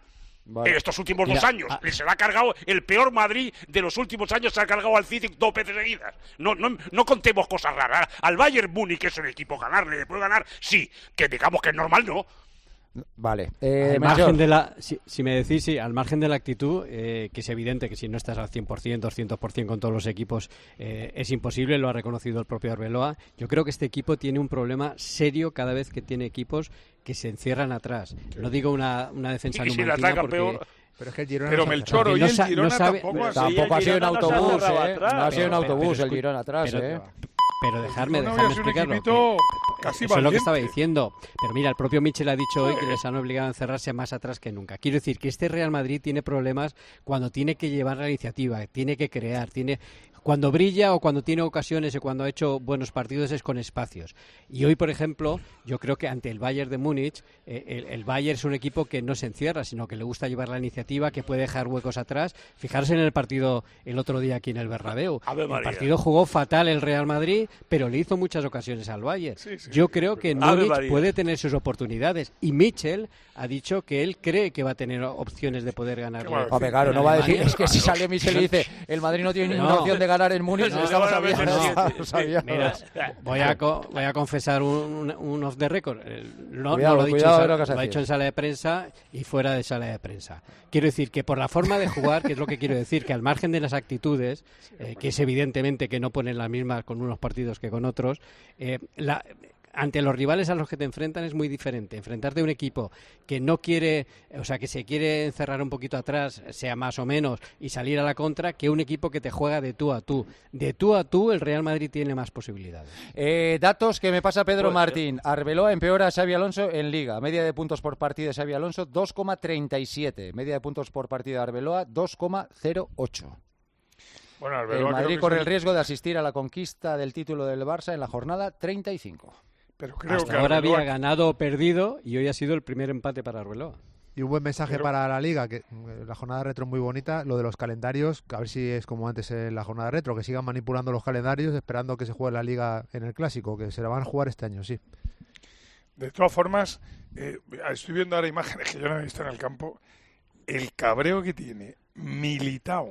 En estos últimos 2 años. Se le ha cargado el peor Madrid de los últimos años, se ha cargado al City 2 veces seguidas. No contemos cosas raras. Al Bayern Múnich, que es un equipo ganarle, le puede ganar, sí. Que digamos que es normal, no. Vale. Al margen de la, si me decís, sí, al margen de la actitud, que es evidente que si no estás al 100%, 200% con todos los equipos, es imposible, lo ha reconocido el propio Arbeloa. Yo creo que este equipo tiene un problema serio cada vez que tiene equipos que se encierran atrás. No digo una defensa numantina porque... Pero es que el Girona pero Melchor, hoy el Girona tampoco ha sido un autobús, no ha sido un autobús el Girona atrás, Pero dejarme explicarlo. Casi eso es lo que estaba diciendo. Pero mira, el propio Michel ha dicho hoy que les han obligado a encerrarse más atrás que nunca. Quiero decir que este Real Madrid tiene problemas cuando tiene que llevar la iniciativa, tiene que crear, cuando brilla o cuando tiene ocasiones o cuando ha hecho buenos partidos es con espacios. Y hoy, por ejemplo, yo creo que ante el Bayern de Múnich, el Bayern es un equipo que no se encierra, sino que le gusta llevar la iniciativa, que puede dejar huecos atrás. Fijarse en el partido el otro día aquí en el Bernabéu. El partido jugó fatal el Real Madrid, pero le hizo muchas ocasiones al Bayern. Yo creo que Múnich puede tener sus oportunidades. Y Michel ha dicho que él cree que va a tener opciones de poder ganar. Claro, no va a decir, es que si sale Michel y dice, el Madrid no tiene ninguna opción de ganar en Múnich, Mira, voy a confesar un off the record. No lo he dicho en sala de prensa y fuera de sala de prensa. Quiero decir que por la forma de jugar, que es lo que quiero decir, que al margen de las actitudes, que es evidentemente que no ponen las mismas con unos partidos que con otros, ante los rivales a los que te enfrentan es muy diferente. Enfrentarte a un equipo que no quiere, o sea, que se quiere encerrar un poquito atrás, sea más o menos, y salir a la contra, que un equipo que te juega de tú a tú. De tú a tú, el Real Madrid tiene más posibilidades. Datos que me pasa Pedro Martín. Arbeloa empeora a Xabi Alonso en Liga. Media de puntos por partido de Xabi Alonso, 2,37. Media de puntos por partido de Arbeloa, 2,08. Bueno, el Madrid corre el riesgo de asistir a la conquista del título del Barça en la jornada 35. Pero creo hasta que ahora había ganado o perdido y hoy ha sido el primer empate para Arbeloa. Y un buen mensaje para la Liga, que la jornada retro es muy bonita, lo de los calendarios, a ver si es como antes en la jornada retro, que sigan manipulando los calendarios esperando que se juegue la Liga en el Clásico, que se la van a jugar este año, sí. De todas formas, estoy viendo ahora imágenes que yo no he visto en el campo, el cabreo que tiene Militao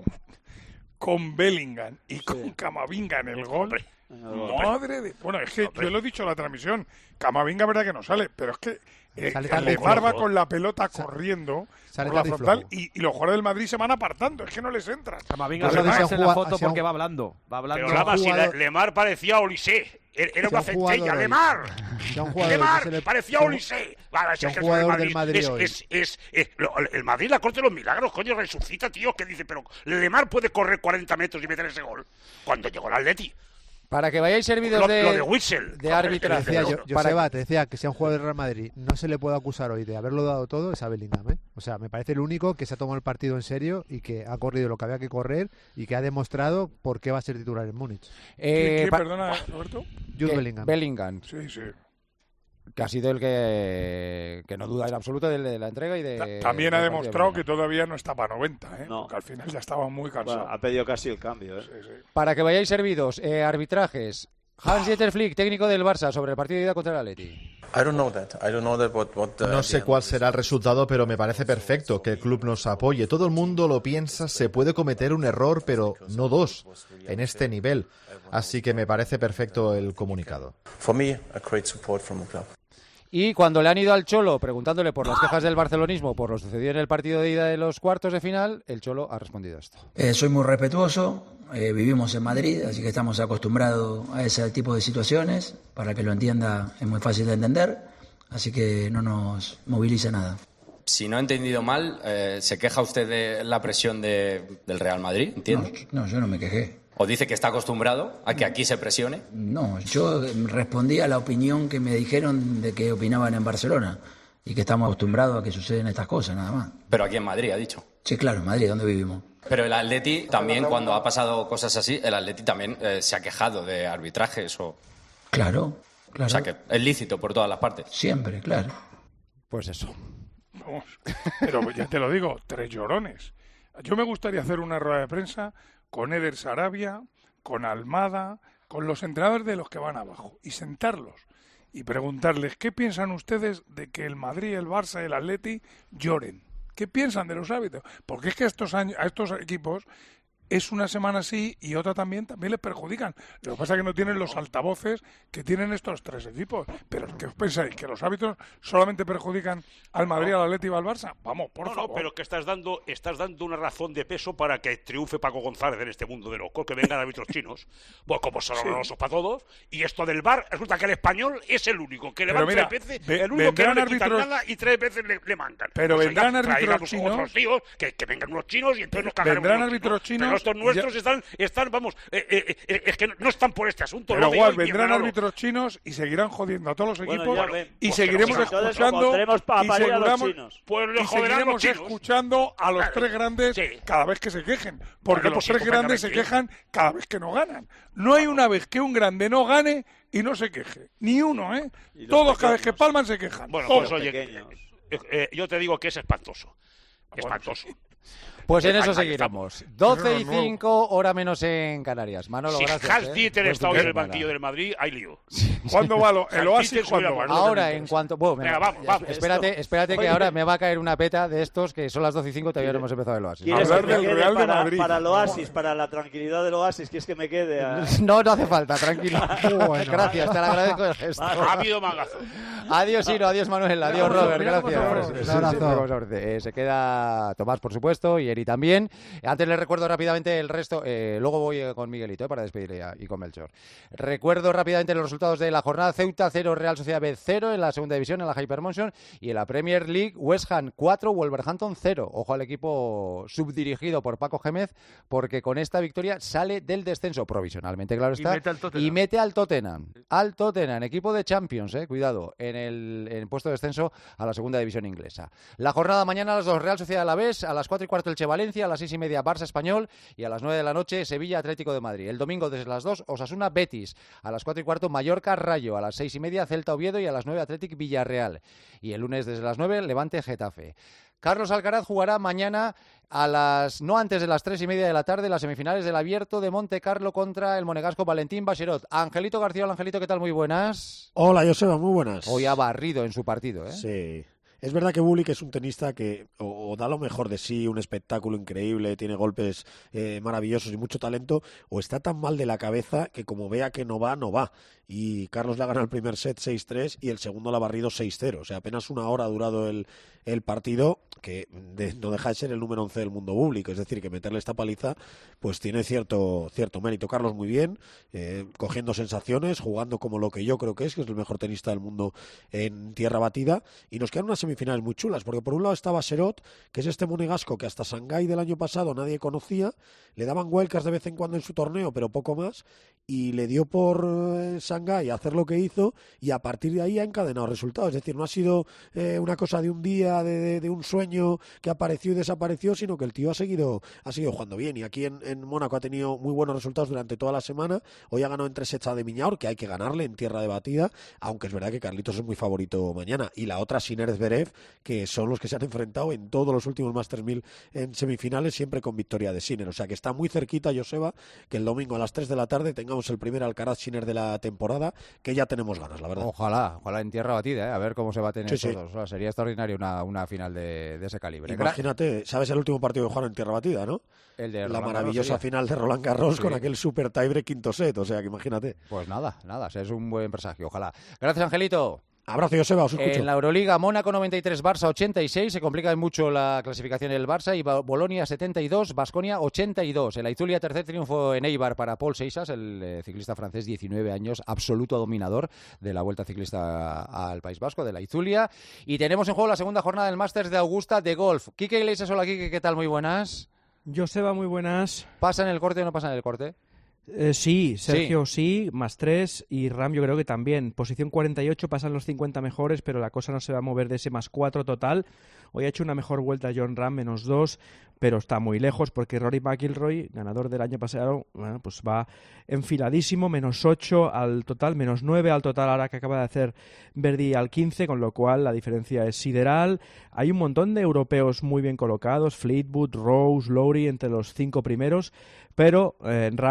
con Bellingham y con Camavinga en el gol. Madre de... Bueno, es que yo lo he dicho en la transmisión, Camavinga verdad que no sale, pero es que Lemar va con la pelota corriendo por la frontal y los jugadores del Madrid se van apartando, es que no les entra. Camavinga se aparece en la foto porque va hablando. Pero Lama, si Lemar parecía Olise, era una centella, Lemar parecía Olise. Un jugador del Madrid hoy. El Madrid, la corte de los milagros, coño, resucita, tío, que dice, pero Lemar puede correr 40 metros y meter ese gol cuando llegó el Atleti. Para que vayáis servidos lo de Witsel, de arbitraje. Joseba, te decía que si a un jugador del Real Madrid no se le puede acusar hoy de haberlo dado todo, es a Bellingham, ¿eh? O sea, me parece el único que se ha tomado el partido en serio y que ha corrido lo que había que correr y que ha demostrado por qué va a ser titular en Múnich. Perdona, Roberto. Jude Bellingham. Bellingham. Sí. Que ha sido el que no duda en absoluto de la entrega y de... También ha demostrado que todavía no está para 90, ¿eh? No. Porque al final ya estaba muy cansado. Bueno, ha pedido casi el cambio, ¿eh? Sí. Para que vayáis servidos, arbitrajes. Hans-Dieter Flick, técnico del Barça, sobre el partido de ida contra el Atleti. No sé cuál será el resultado, pero me parece perfecto que el club nos apoye. Todo el mundo lo piensa, se puede cometer un error, pero no dos, en este nivel. Así que me parece perfecto el comunicado. Y cuando le han ido al Cholo preguntándole por las quejas del barcelonismo, por lo sucedido en el partido de ida de los cuartos de final, el Cholo ha respondido esto. Soy muy respetuoso, vivimos en Madrid, así que estamos acostumbrados a ese tipo de situaciones. Para que lo entienda es muy fácil de entender, así que no nos moviliza nada. Si no he entendido mal, ¿se queja usted de la presión del Real Madrid? ¿Entiendo? No, yo no me quejé. ¿O dice que está acostumbrado a que aquí se presione? No, yo respondí a la opinión que me dijeron de que opinaban en Barcelona y que estamos acostumbrados a que suceden estas cosas, nada más. Pero aquí en Madrid, ha dicho. Sí, claro, en Madrid, donde vivimos. Pero el Atleti también, cuando ha pasado cosas así, el Atleti también se ha quejado de arbitrajes o... Claro. O sea, que es lícito por todas las partes. Siempre, claro. Pues eso. Vamos, pero ya te lo digo, 3 llorones. Yo me gustaría hacer una rueda de prensa con Eder Sarabia, con Almada, con los entrenadores de los que van abajo y sentarlos y preguntarles qué piensan ustedes de que el Madrid, el Barça y el Atleti lloren. ¿Qué piensan de los árbitros? Porque es que a estos equipos es una semana sí y otra también les perjudican. Lo que pasa es que no tienen los altavoces que tienen estos tres equipos. Pero ¿qué os pensáis? ¿Que los árbitros solamente perjudican al Madrid, al Atleti y al Barça? Vamos, por favor. No, pero que estás dando una razón de peso para que triunfe Paco González en este mundo de locos, que vengan árbitros chinos. Bueno, como son horrorosos para todos. Y esto del VAR, resulta que el español es el único que le van 3 veces, el único que no le quitan nada y 3 veces le mandan. Pero pues vendrán árbitros chinos. Otros tíos, que vengan unos chinos y entonces nos cagaremos. Vendrán árbitros chinos. Estos nuestros están, vamos, es que no están por este asunto. Pero igual vendrán árbitros chinos y seguirán jodiendo a todos los equipos y seguiremos escuchando escuchando a los tres grandes cada vez que se quejen, porque los tres grandes se quejan cada vez que no ganan. No hay una vez que un grande no gane y no se queje, ni uno, ¿eh? Todos cada vez que palman se quejan. Bueno, pues oye, yo te digo que es espantoso. Espantoso. Pues en eso seguiremos. 12:05, hora menos en Canarias. Manolo, gracias. Si Hans-Dieter está hoy en el banquillo del Madrid, hay lío. ¿Cuándo va el Oasis? ¿Cuándo va? Ahora, en cuanto... Bueno, venga, vamos. Espérate que ahora me va a caer una peta de estos que son las 12:05, todavía no hemos empezado el Oasis. ¿Quieres hablar del Real de Madrid? Para el Oasis, para la tranquilidad del Oasis, ¿quieres que me quede? No hace falta, tranquilo. Bueno. Gracias, te lo agradezco el gesto. Ha habido magazo. Adiós, Iro, adiós, Manuel, adiós, Robert, gracias. Un abrazo. Se queda Tomás, por supuesto, y Eri también. Antes les recuerdo rápidamente el resto, luego voy con Miguelito para despedirle ya, y con Melchor. Recuerdo rápidamente los resultados de la jornada: Ceuta 0, Real Sociedad B 0 en la segunda división, en la Hypermotion, y en la Premier League West Ham 4, Wolverhampton 0. Ojo al equipo subdirigido por Paco Gémez, porque con esta victoria sale del descenso provisionalmente, claro está, y mete al Tottenham. Al Tottenham, equipo de Champions, cuidado, en el puesto de descenso a la segunda división inglesa. La jornada mañana a las 2, Real Sociedad Alavés, a las 4:15 Elche Valencia, a las 6:30 Barça Español y a las 9 de la noche Sevilla Atlético de Madrid. El domingo desde las 2 Osasuna Betis, a las 4:15 Mallorca Rayo, a las 6:30 Celta Oviedo y a las 9 Athletic Villarreal. Y el lunes desde las 9 Levante Getafe. Carlos Alcaraz jugará mañana no antes de las 3:30 de la tarde, las semifinales del Abierto de Monte Carlo contra el monegasco Valentín Bachelot. Angelito García, hola Angelito, ¿qué tal? Muy buenas. Hola Joseba, muy buenas. Hoy ha barrido en su partido, ¿eh? Sí. Es verdad que Bublik es un tenista que o da lo mejor de sí, un espectáculo increíble, tiene golpes maravillosos y mucho talento, o está tan mal de la cabeza que como vea que no va, no va. Y Carlos le ha ganado el primer set 6-3 y el segundo le ha barrido 6-0. O sea, apenas una hora ha durado el partido, que no deja de ser el número 11 del mundo Bublik. Es decir, que meterle esta paliza pues tiene cierto mérito. Carlos muy bien, cogiendo sensaciones, jugando como lo que yo creo que es el mejor tenista del mundo en tierra batida. Y nos quedan unas semifinales muy chulas, porque por un lado estaba Serot, que es este monegasco que hasta Shanghái del año pasado nadie conocía, le daban wildcards de vez en cuando en su torneo, pero poco más, y le dio por Shanghái hacer lo que hizo, y a partir de ahí ha encadenado resultados. Es decir, no ha sido una cosa de un día, de un sueño que apareció y desapareció, sino que el tío ha seguido jugando bien, y aquí en Mónaco ha tenido muy buenos resultados durante toda la semana. Hoy ha ganado en 3 sets a de Miñaur, que hay que ganarle en tierra de batida, aunque es verdad que Carlitos es muy favorito mañana, y la otra Sinner Zverev, que son los que se han enfrentado en todos los últimos Masters 1000 en semifinales, siempre con victoria de Sinner. O sea que está muy cerquita, Joseba, que el domingo a las 3 de la tarde tengamos el primer Alcaraz Sinner de la temporada, que ya tenemos ganas, la verdad. Ojalá en tierra batida, a ver cómo se va a tener todos. O sea, sería extraordinario una final de ese calibre. Imagínate, ¿sabes el último partido que jugaron en tierra batida, no? El de la maravillosa final de Roland Garros, con aquel super tiebreak quinto set, o sea que imagínate. Pues nada, es un buen presagio, ojalá. Gracias, Angelito. Abrazo, Joseba, os escucho. En la Euroliga, Mónaco 93, Barça 86, se complica mucho la clasificación del Barça, y Bolonia 72, Baskonia 82. El Aizulia, tercer triunfo en Eibar para Paul Seixas, el ciclista francés, 19 años, absoluto dominador de la Vuelta Ciclista al País Vasco, de la Aizulia. Y tenemos en juego la segunda jornada del Masters de Augusta de golf. Quique Iglesias, hola Quique, ¿qué tal? Muy buenas. Joseba, muy buenas. ¿Pasa en el corte o no pasa en el corte? Sí, Sergio sí, más 3, y Ram yo creo que también. Posición 48, pasan los 50 mejores, pero la cosa no se va a mover de ese más 4 total. Hoy ha hecho una mejor vuelta John Ram, menos 2, pero está muy lejos porque Rory McIlroy, ganador del año pasado, bueno, pues va enfiladísimo, menos 8 al total, menos 9 al total ahora que acaba de hacer Verdi al 15, con lo cual la diferencia es sideral. Hay un montón de europeos muy bien colocados, Fleetwood, Rose, Lowry, entre los 5 primeros, pero Ram sigue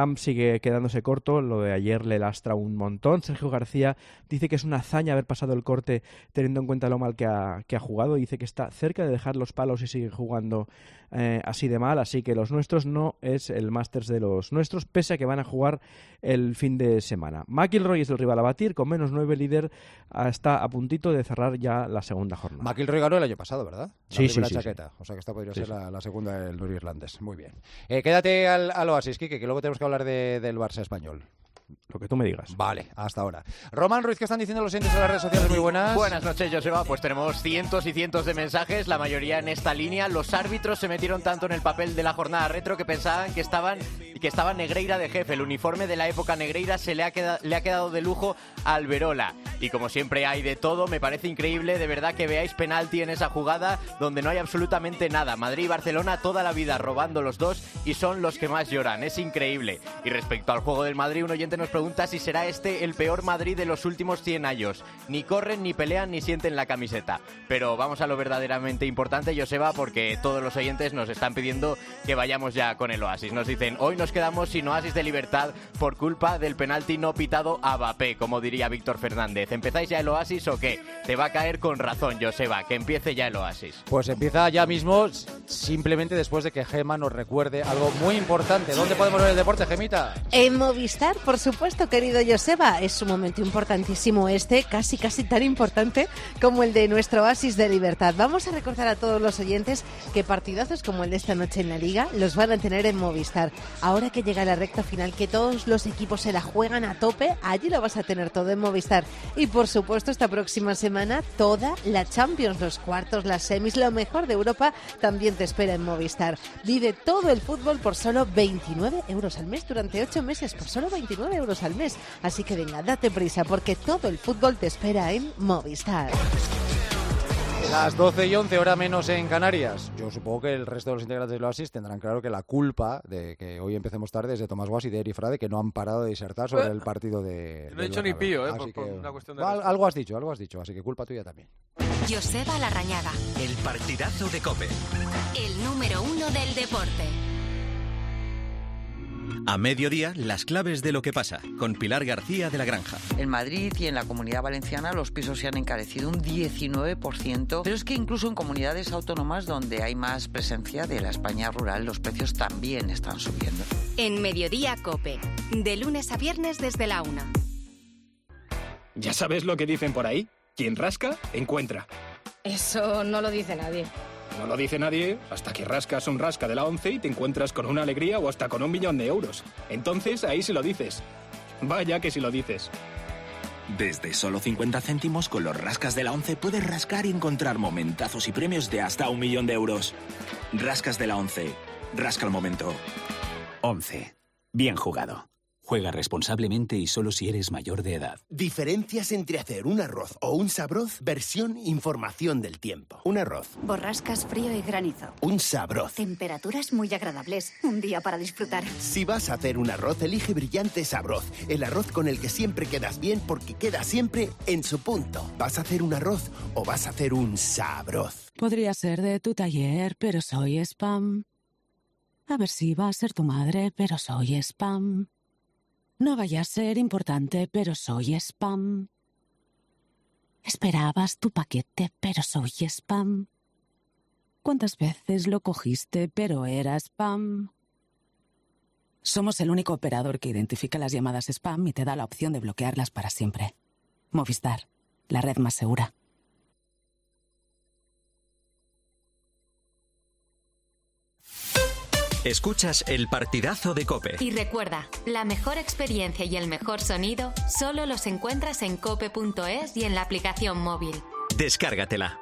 sigue quedándose corto. Lo de ayer le lastra un montón. Sergio García dice que es una hazaña haber pasado el corte teniendo en cuenta lo mal que ha jugado. Dice que está cerca de dejar los palos y sigue jugando así de mal. Así que los nuestros no es el Masters de los nuestros, pese a que van a jugar el fin de semana. McIlroy es el rival a batir, con -9 líder, está a puntito de cerrar ya la segunda jornada. McIlroy ganó el año pasado, ¿verdad? Sí. Chaqueta. O sea que esta podría ser la segunda del norirlandés. Muy bien. Quédate al Oasis, Quique, que luego tenemos que hablar del Barça español. Lo que tú me digas. Vale, hasta ahora. Román Ruiz, ¿qué están diciendo los oyentes en las redes sociales? Muy buenas. Buenas noches, Joseba. Pues tenemos cientos y cientos de mensajes, la mayoría en esta línea. Los árbitros se metieron tanto en el papel de la jornada retro que pensaban que estaba Negreira de jefe. El uniforme de la época Negreira le ha quedado de lujo a Alberola. Y como siempre hay de todo, me parece increíble de verdad que veáis penalti en esa jugada donde no hay absolutamente nada. Madrid y Barcelona toda la vida robando los dos y son los que más lloran. Es increíble. Y respecto al juego del Madrid, un oyente nos pregunta si será este el peor Madrid de los últimos 100 años. Ni corren, ni pelean, ni sienten la camiseta. Pero vamos a lo verdaderamente importante, Joseba, porque todos los oyentes nos están pidiendo que vayamos ya con el Oasis. Nos dicen, hoy nos quedamos sin Oasis de libertad por culpa del penalti no pitado a Mbappé, como diría Víctor Fernández. ¿Empezáis ya el Oasis o qué? Te va a caer con razón, Joseba, que empiece ya el Oasis. Pues empieza ya mismo, simplemente después de que Gema nos recuerde algo muy importante. ¿Dónde podemos ver el deporte, Gemita? En Movistar, por supuesto, querido Joseba. Es un momento importantísimo casi tan importante como el de nuestro Oasis de libertad. Vamos a recordar a todos los oyentes que partidazos como el de esta noche en la Liga los van a tener en Movistar. Ahora que llega la recta final, que todos los equipos se la juegan a tope, allí lo vas a tener todo en Movistar. Y por supuesto, esta próxima semana, toda la Champions, los cuartos, las semis, lo mejor de Europa, también te espera en Movistar. Vive todo el fútbol por solo 29 euros al mes durante 8 meses, por solo 29 euros al mes. Así que venga, date prisa, porque todo el fútbol te espera en Movistar. Las 12:11, hora menos en Canarias. Yo supongo que el resto de los integrantes del Oasis tendrán claro que la culpa de que hoy empecemos tarde es de Tomás Guas y de Eri Frade, que no han parado de disertar sobre el partido de... No he dicho ni pío, por una cuestión de... Algo has dicho, así que culpa tuya también. Joseba Larrañaga. El partidazo de COPE. El número 1 del deporte. A mediodía, las claves de lo que pasa, con Pilar García de la Granja. En Madrid y en la Comunidad Valenciana los pisos se han encarecido un 19%, pero es que incluso en comunidades autónomas donde hay más presencia de la España rural, los precios también están subiendo. En Mediodía COPE, de lunes a viernes desde la 1. ¿Ya sabes lo que dicen por ahí? Quien rasca, encuentra. Eso no lo dice nadie. No lo dice nadie hasta que rascas un rasca de la 11 y te encuentras con una alegría o hasta con 1 millón de euros. Entonces ahí sí lo dices. Vaya que sí lo dices. Desde solo 50 céntimos con los rascas de la 11 puedes rascar y encontrar momentazos y premios de hasta 1 millón de euros. Rascas de la 11. Rasca el momento. 11. Bien jugado. Juega responsablemente y solo si eres mayor de edad. Diferencias entre hacer un arroz o un sabroz, versión información del tiempo. Un arroz. Borrascas, frío y granizo. Un sabroz. Temperaturas muy agradables. Un día para disfrutar. Si vas a hacer un arroz, elige Brillante Sabroz. El arroz con el que siempre quedas bien porque queda siempre en su punto. ¿Vas a hacer un arroz o vas a hacer un sabroz? Podría ser de tu taller, pero soy spam. A ver si va a ser tu madre, pero soy spam. No vaya a ser importante, pero soy spam. Esperabas tu paquete, pero soy spam. ¿Cuántas veces lo cogiste, pero era spam? Somos el único operador que identifica las llamadas spam y te da la opción de bloquearlas para siempre. Movistar, la red más segura. Escuchas el partidazo de COPE. Y recuerda, la mejor experiencia y el mejor sonido solo los encuentras en cope.es y en la aplicación móvil. Descárgatela.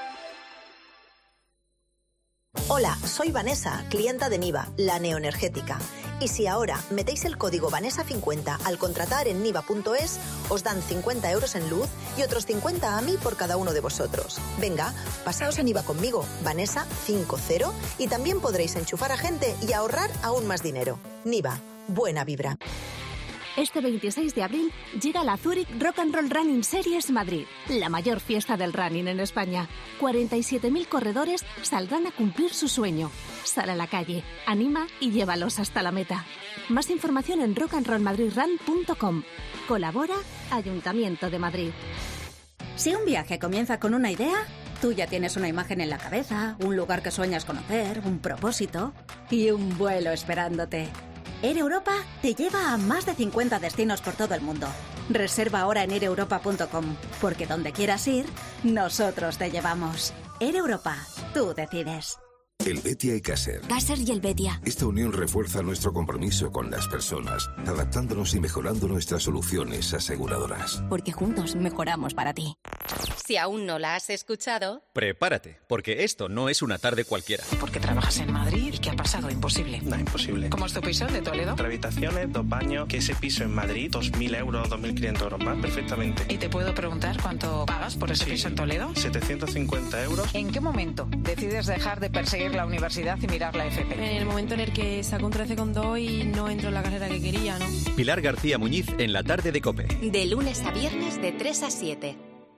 Hola, soy Vanessa, clienta de Niva, la neoenergética. Y si ahora metéis el código Vanessa50 al contratar en niva.es, os dan 50 euros en luz y otros 50 a mí por cada uno de vosotros. Venga, pasaos a Niva conmigo, Vanessa50, y también podréis enchufar a gente y ahorrar aún más dinero. Niva, buena vibra. Este 26 de abril llega la Zurich Rock and Roll Running Series Madrid, la mayor fiesta del running en España. 47.000 corredores saldrán a cumplir su sueño. Sal a la calle, anima y llévalos hasta la meta. Más información en rockandrollmadridrun.com. Colabora Ayuntamiento de Madrid. Si un viaje comienza con una idea, tú ya tienes una imagen en la cabeza, un lugar que sueñas conocer, un propósito y un vuelo esperándote. Air Europa te lleva a más de 50 destinos por todo el mundo. Reserva ahora en aireuropa.com, porque donde quieras ir, nosotros te llevamos. Air Europa, tú decides. Helvetia y Caser. Caser y Helvetia. Esta unión refuerza nuestro compromiso con las personas, adaptándonos y mejorando nuestras soluciones aseguradoras. Porque juntos mejoramos para ti. Si aún no la has escuchado, prepárate, porque esto no es una tarde cualquiera. Porque trabajas en Madrid y ¿qué ha pasado? Imposible. No, imposible. ¿Cómo es tu piso de Toledo? 3 habitaciones, 2 baños, que ese piso en Madrid, 2.000 euros, 2.500 euros más, perfectamente. ¿Y te puedo preguntar cuánto pagas por ese piso en Toledo? 750 euros. ¿En qué momento decides dejar de perseguir la universidad y mirar la FP? En el momento en el que saco un 13,2 y no entro en la carrera que quería, ¿no? Pilar García Muñiz en la tarde de COPE. de lunes a viernes de 3 a 7.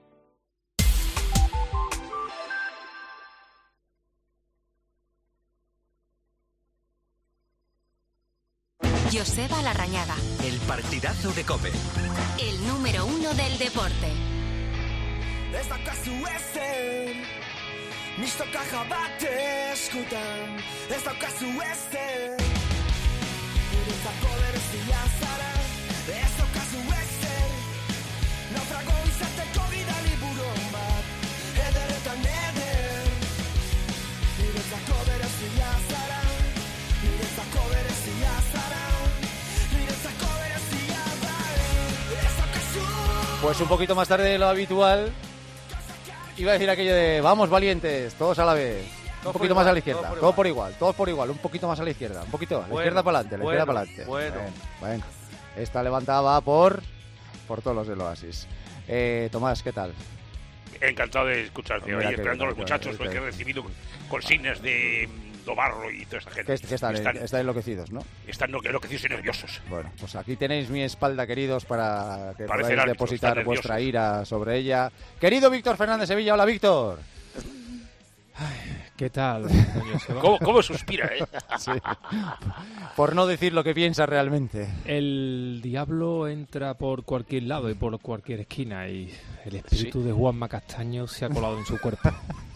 Joseba Larrañaga. El partidazo de COPE. El número 1 del deporte. Ez daukazu ezer, mistoka jabate eskutan. Ez daukazu ezer, niretzako berezia zara. Ez daukazu ezer, naufrago izateko bidali buron bat. Ederetan eder, niretzako berezia zara. Niretzako berezia zara. Niretzako berezia zara. Ez daukazu. Pues un poquito más tarde de lo habitual. Iba a decir aquello de vamos valientes, todos a la vez. Un poquito más a la izquierda, todo por igual, un poquito más a la izquierda, un poquito, a la izquierda para adelante, izquierda para adelante. Bueno. Esta levantada va por todos los del Oasis. Tomás, ¿qué tal? Encantado de escucharte hoy, esperando a los muchachos, porque he recibido consignas de Dobarro y toda esta gente. Que están enloquecidos, ¿no? Están enloquecidos y nerviosos. Bueno, pues aquí tenéis mi espalda, queridos, para que Parecer podáis depositar vuestra ira sobre ella. Querido Víctor Fernández Sevilla, hola Víctor. Ay, ¿qué tal? ¿Cómo suspira, eh? Sí. Por no decir lo que piensa realmente. El diablo entra por cualquier lado y por cualquier esquina y el espíritu de Juanma Castaño se ha colado en su cuerpo.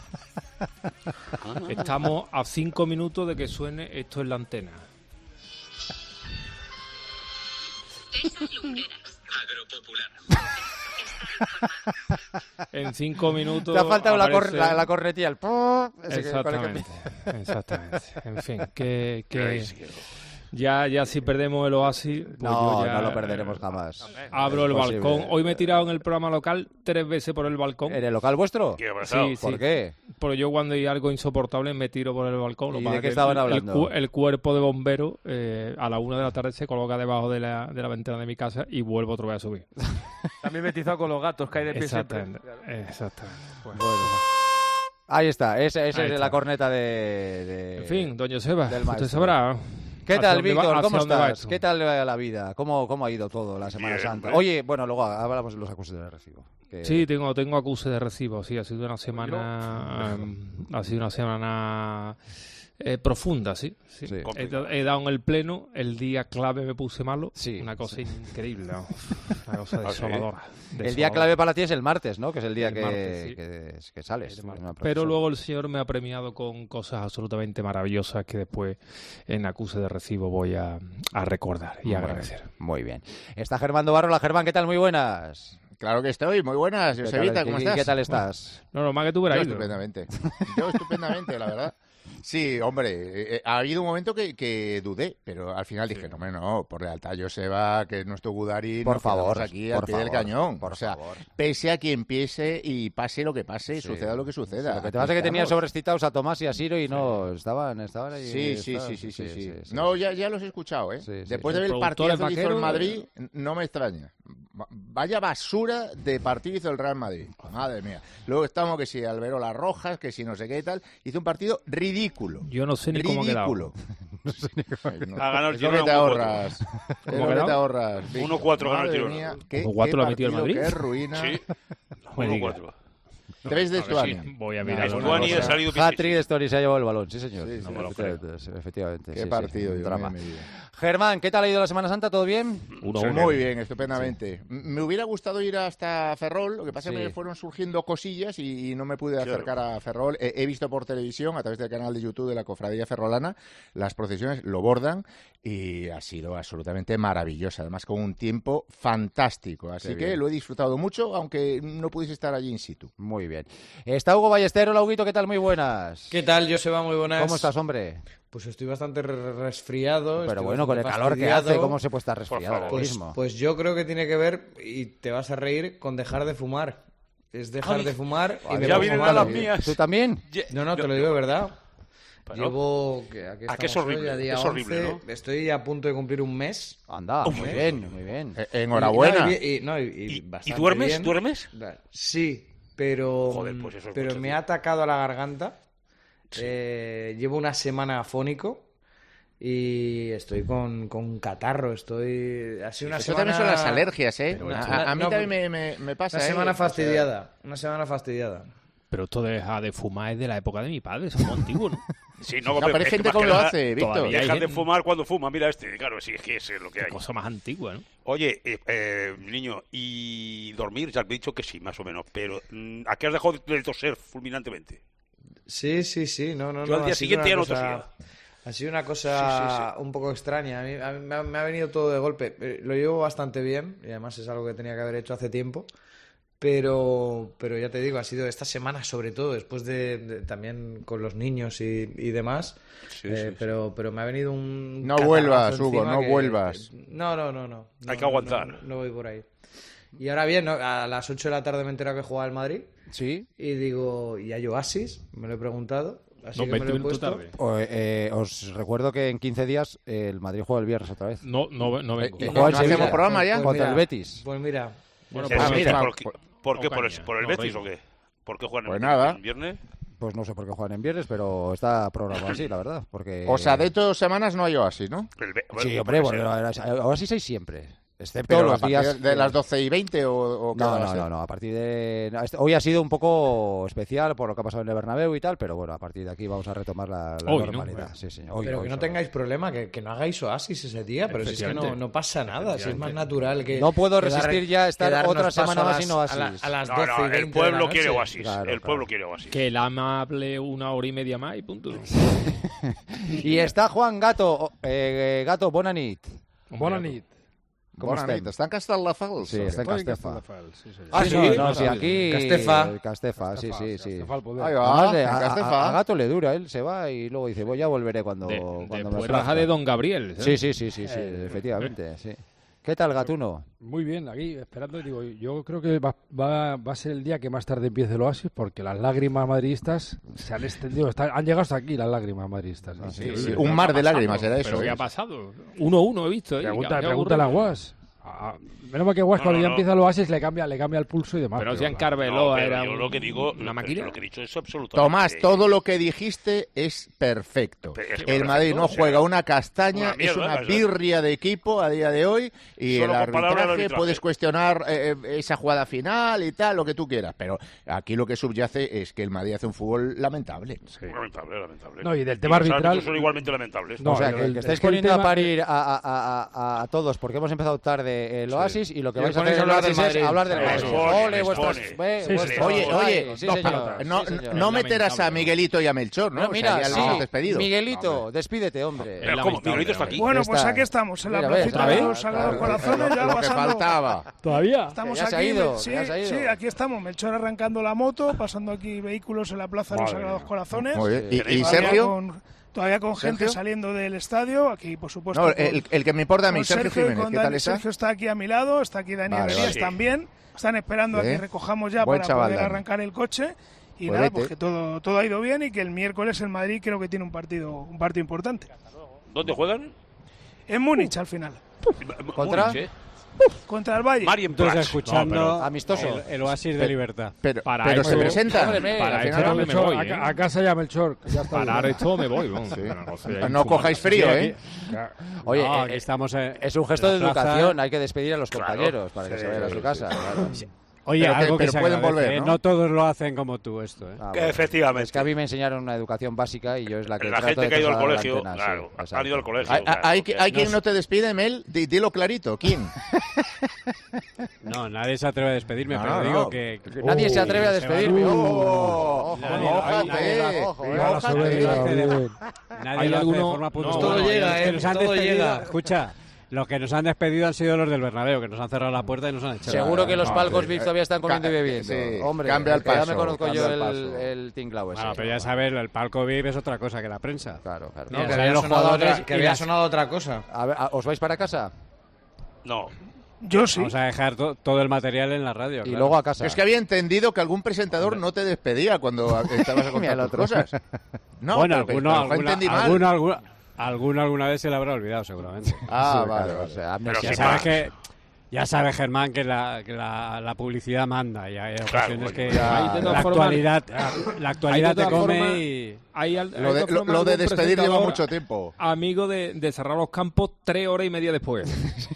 Estamos a 5 minutos de que suene esto en la antena. En 5 minutos. Te ha faltado aparece... la cornetilla, el Exactamente. En fin, que ya si perdemos el Oasis, pues no, yo ya, no lo perderemos jamás. Abro el balcón. Hoy me he tirado en el programa local 3 veces por el balcón. ¿En el local vuestro? Sí. ¿Por qué? Porque yo cuando hay algo insoportable me tiro por el balcón. ¿Y de qué estaban hablando? El cuerpo de bombero a la 1 de la tarde se coloca debajo de la ventana de mi casa y vuelvo otra vez a subir. También metizado con los gatos que hay de pie siempre. Exactamente. Bueno. Ahí está, esa es la corneta de... En fin, doña Seba, usted maestro. sabrá. ¿Qué tal, Víctor? ¿Cómo estás? ¿Qué tal va la vida? ¿Cómo ha ido todo la Semana Santa? Oye, bueno, luego hablamos de los acuses de recibo. Sí, tengo acuse de recibo. Sí, ha sido una semana... profunda, sí. He dado en el pleno, el día clave me puse malo. Sí, una cosa increíble, ¿no? Una cosa desoladora. El día clave para ti es el martes, ¿no? Que es el día que sales. Pero luego el señor me ha premiado con cosas absolutamente maravillosas que después en acuse de recibo voy a recordar y agradecer. Muy bien. Está Germán Dobarro. Hola, Germán, ¿qué tal? Muy buenas. Claro que estoy, muy buenas. Josebita, ¿cómo estás? ¿Qué tal estás? No, más que tú verás. Yo estupendamente, la verdad. Sí, hombre, ha habido un momento que dudé, pero al final dije, no, por lealtad Joseba, que es nuestro Gudari, por favor, aquí al pie del cañón. O sea, pese a quien piese y pase lo que pase, suceda lo que suceda. Lo que te pasa es que tenía sobrecitados a Tomás y a Siro y no estaban ahí. Sí. No, ya los he escuchado, ¿eh? Después de ver el partido que hizo el Madrid, no me extraña. Vaya basura de partido hizo el Real Madrid. Madre mía. Luego estamos que si Alberola Rojas, que si no sé qué y tal. Hizo un partido ridículo. Yo no sé ni cómo ha quedado. No sé ni cómo. Ha ganado el Es lo que te ahorras. Es lo que te ahorras. 1-4 ganó el Girona. 1-4 lo ha metido el Madrid. Qué ruina. Sí. 1-4. 3 de Stuani. Sí, voy a mirar. Stuani ha salido Hat-trick de Stuani se ha llevado el balón, sí señor. Sí, No sí, me lo creo. creo. Efectivamente. Qué sí, partido, sí, Dios drama. mío, mi vida. Germán, ¿qué tal ha ido la Semana Santa? ¿Todo bien? Muy bien, estupendamente. Me hubiera gustado ir hasta Ferrol, lo que pasa es que Sí. me fueron surgiendo cosillas y no me pude acercar a Ferrol. He visto por televisión, a través del canal de YouTube de la Cofradía Ferrolana, las procesiones, lo bordan y ha sido absolutamente maravillosa, además con un tiempo fantástico. Así Qué que bien. lo he disfrutado mucho, aunque no pudiese estar allí in situ. Muy bien. Está Hugo Ballester. Hola, Huguito, ¿qué tal? Muy buenas. ¿Qué tal, Joseba? Muy buenas. ¿Cómo estás, hombre? Pues estoy bastante resfriado. Pero estoy bueno, con el bastante calor que fastidiado. hace, ¿cómo se puede estar resfriado ahora mismo? Pues yo creo que tiene que ver, y te vas a reír, con dejar de fumar. Es dejar de fumar y me ya pongo vienen malo. las mías. ¿Tú también? No, te lo digo de verdad. Bueno, Llevo... que es horrible, hoy, a día es horrible, 11, Estoy a punto de cumplir un mes. Anda, muy bien, muy bien. Enhorabuena. ¿Y bastante duermes? bien. ¿Duermes? Sí, pero, Joder, pues eso es pero mucho, me tío. ha atacado a la garganta. Llevo una semana afónico y estoy con catarro. Ha sido una Eso semana... también son las alergias, ¿eh? Pero A mí no, también me pasa, Una ¿eh? semana O sea, fastidiada. Una semana fastidiada. Pero esto de dejar de fumar es de la época de mi padre, es muy antiguo, ¿no? Sí, No, pero hay gente como lo hace, Víctor. Todavía hay Dejas de gente. fumar cuando fuma, mira claro, sí, es que es lo que hay. Cosa más antigua, ¿no? Oye, niño, y dormir, ya has dicho que sí, más o menos, pero ¿a qué has dejado de toser fulminantemente? Sí. No, Yo al día ha sido siguiente una ya no cosa- tosía. Ha sido una cosa Sí. un poco extraña. A mí me ha venido todo de golpe. Lo llevo bastante bien y además es algo que tenía que haber hecho hace tiempo. Pero ya te digo, ha sido esta semana sobre todo, después de también con los niños y demás. Pero me ha venido un... No vuelvas, catarrazo Hugo, encima no que- vuelvas. No. Hay que aguantar. No voy por ahí. Y ahora bien, a las 8 de la tarde me he enterado que jugaba el Madrid. Sí. Y digo, ¿y hay Oasis? Me lo he preguntado. Así No, que me lo 20 he minutos puesto. tarde. Os recuerdo que en 15 días el Madrid juega el viernes otra vez. No vengo. Juega en Sevilla hacemos programa ya? contra el Betis. Pues mira. Bueno, Pero pues mira, mira, ¿por qué? Ocaña, ¿Por el no, Betis Reino. o qué? ¿Por qué juegan Pues el nada. viernes? Pues no sé por qué juegan en viernes, pero está programado así, la verdad. Porque... O sea, de 2 semanas no hay Oasis, ¿no? Sí, hombre, bueno, ahora sí hay siempre. Excepto Pero los a días... partir de las 12:20 o qué va a ser? No, a partir de... hoy ha sido un poco especial por lo que ha pasado en el Bernabéu y tal, pero bueno, a partir de aquí vamos a retomar la Hoy, ¿no? normalidad. Sí, señor. Pero que no tengáis problema, que no hagáis Oasis ese día, pero si es que no pasa nada, si es más natural que... No puedo que resistir ya estar darnos otra paso semana a más las- sin Oasis. A las No, 12 y 20 el pueblo de la quiere noche. Oasis. Claro, el pueblo quiere Oasis. Que el ama hable 1 hora y media más y punto. Y está Juan Gato. Gato, bona nit. Bona nit. ¿Cómo Bona nit. Està en Castelldefels? Sí, está en Estoy en Castefa. Castelldefels, sí, señor. Ah, ¿sí? No, sí, aquí... Castefa. Castefa, sí. Castefa al poder. Ahí va, Además, en Castefa. a Gato le dura, él se va y luego dice, voy ya volveré cuando De me Puerraja plazca. de Don Gabriel. ¿sabes? Sí, efectivamente, sí. ¿Qué tal, Gatuno? Muy bien, aquí esperando, digo, yo creo que va a ser el día que más tarde empiece el Oasis, porque las lágrimas madridistas se han extendido, han llegado hasta aquí las lágrimas madridistas. ¿no? Sí, sí, un mar de lágrimas era eso. ¿Pero qué ¿eh? ha pasado? 1-1 he visto. Pregúntale a Guas. Menos mal que Guas cuando ya empieza el Oasis le cambia el pulso y demás. Pero si en No, Carveloa pero era yo lo que digo, una máquina. lo que he dicho es absolutamente... Tomás, todo lo que dijiste es perfecto. Es El Madrid perfecto, no o sea, juega una castaña, una mierda, es una eso es. birria de equipo a día de hoy y Solo el con palabras de arbitraje arbitraje. puedes cuestionar esa jugada final y tal, lo que tú quieras, pero aquí lo que subyace es que el Madrid hace un fútbol lamentable. Lamentable. No, y del tema los arbitral- árbitros son igualmente lamentables. No, o sea, el- que estáis es que el poniendo a tema- parir a todos porque hemos empezado tarde el Oasis y lo que Y vais a os ponéis hacer a en el hablar del Oasis es Madrid. hablar del Madrid. Ole, vuestras... Sí, vuestras- sí. Oye, sí, no, señor. no, Sí, señor. no meterás a Miguelito y a Melchor, ¿no? No, mira, ya sí, los has despedido. Miguelito, despídete, hombre. Pero ¿cómo? ¿Miguelito está aquí? Bueno, pues Está. aquí estamos, en la Mira, placita ¿ves? de los Sagrados Corazones, ya Lo que pasando. faltaba. ¿Todavía? Estamos Que ya se ha aquí, ido, sí, que ya se ha ido. sí, aquí estamos. Melchor arrancando la moto, pasando aquí vehículos en la plaza de los Sagrados Corazones. Muy bien. ¿Y Todavía Sergio? Todavía con gente ¿Sergio? saliendo del estadio, aquí por supuesto. No, con- el que me importa a mí, con Sergio Sergio y Jiménez, con ¿qué tal Dani. está? Sergio está aquí a mi lado, está aquí Dani Vale, Herrerías vale. también. Están esperando a que Bien. recojamos ya Buen para chaval, poder Dani. arrancar el coche. Y Pues nada, vete. pues que todo ha ido bien y que el miércoles el Madrid creo que tiene un partido importante. ¿Dónde juegan? En Múnich al final. ¿Contra? Múnich, ¿eh? contra el Valle. Entonces escuchando amistoso. el Oasis de Libertad. Pero Eso, se presenta. Para Al esto final me voy, ¿eh? a casa ya Melchor. Ya está Para bien. esto me voy. Vamos. No cojáis frío, ¿eh? Oye, No, aquí estamos es un gesto de en la plaza. educación, hay que despedir a los compañeros para que se vayan a su casa. Claro. Oye, algo que se pueden agradece, volver, ¿no? No todos lo hacen como tú esto, ¿eh? Bueno, Efectivamente. es que a mí me enseñaron una educación básica y yo es la que La trato gente de que ha ido al trasladar colegio, a la antena, claro, sí, han exacto. ido al colegio. Hay quien no te despide, Mel. Dilo clarito. ¿Quién? No, nadie se atreve a despedirme, No, pero no, digo no. que... Nadie se atreve a despedirme. Ojo, Nadie lo hace de forma puntual. todo llega, Es que nos han todo despedido. llega. Escucha, los que nos han despedido han sido los del Bernabéu, que nos han cerrado la puerta y nos han echado. Seguro que los palcos VIP todavía están comiendo y bebiendo. Sí, Hombre, cambia el que ya paso, me conozco cambia yo el paso. el tinglao ese. Bueno, pero ya sabes, el palco VIP es otra cosa que la prensa. Claro. No, Ya que saben había los sonado jugadores otra, que y había las- sonado otra cosa. A ver, ¿os vais para casa? No. Yo sí. Vamos a dejar todo el material en la radio. Y claro. luego a casa. Yo es que había entendido que algún presentador no te despedía cuando estabas a contar tus cosas. No, Bueno, pero entendí mal. alguna vez se le habrá olvidado, seguramente. Ah, Sí, vale, claro, vale. o sea, Pero amnesia. sí, Ya sabes, Germán, que la publicidad manda y hay ocasiones bueno, que ya. De todas la formas, actualidad te todas come formas, y... Lo de despedir lleva mucho tiempo. Amigo de cerrar los campos 3 horas y media después.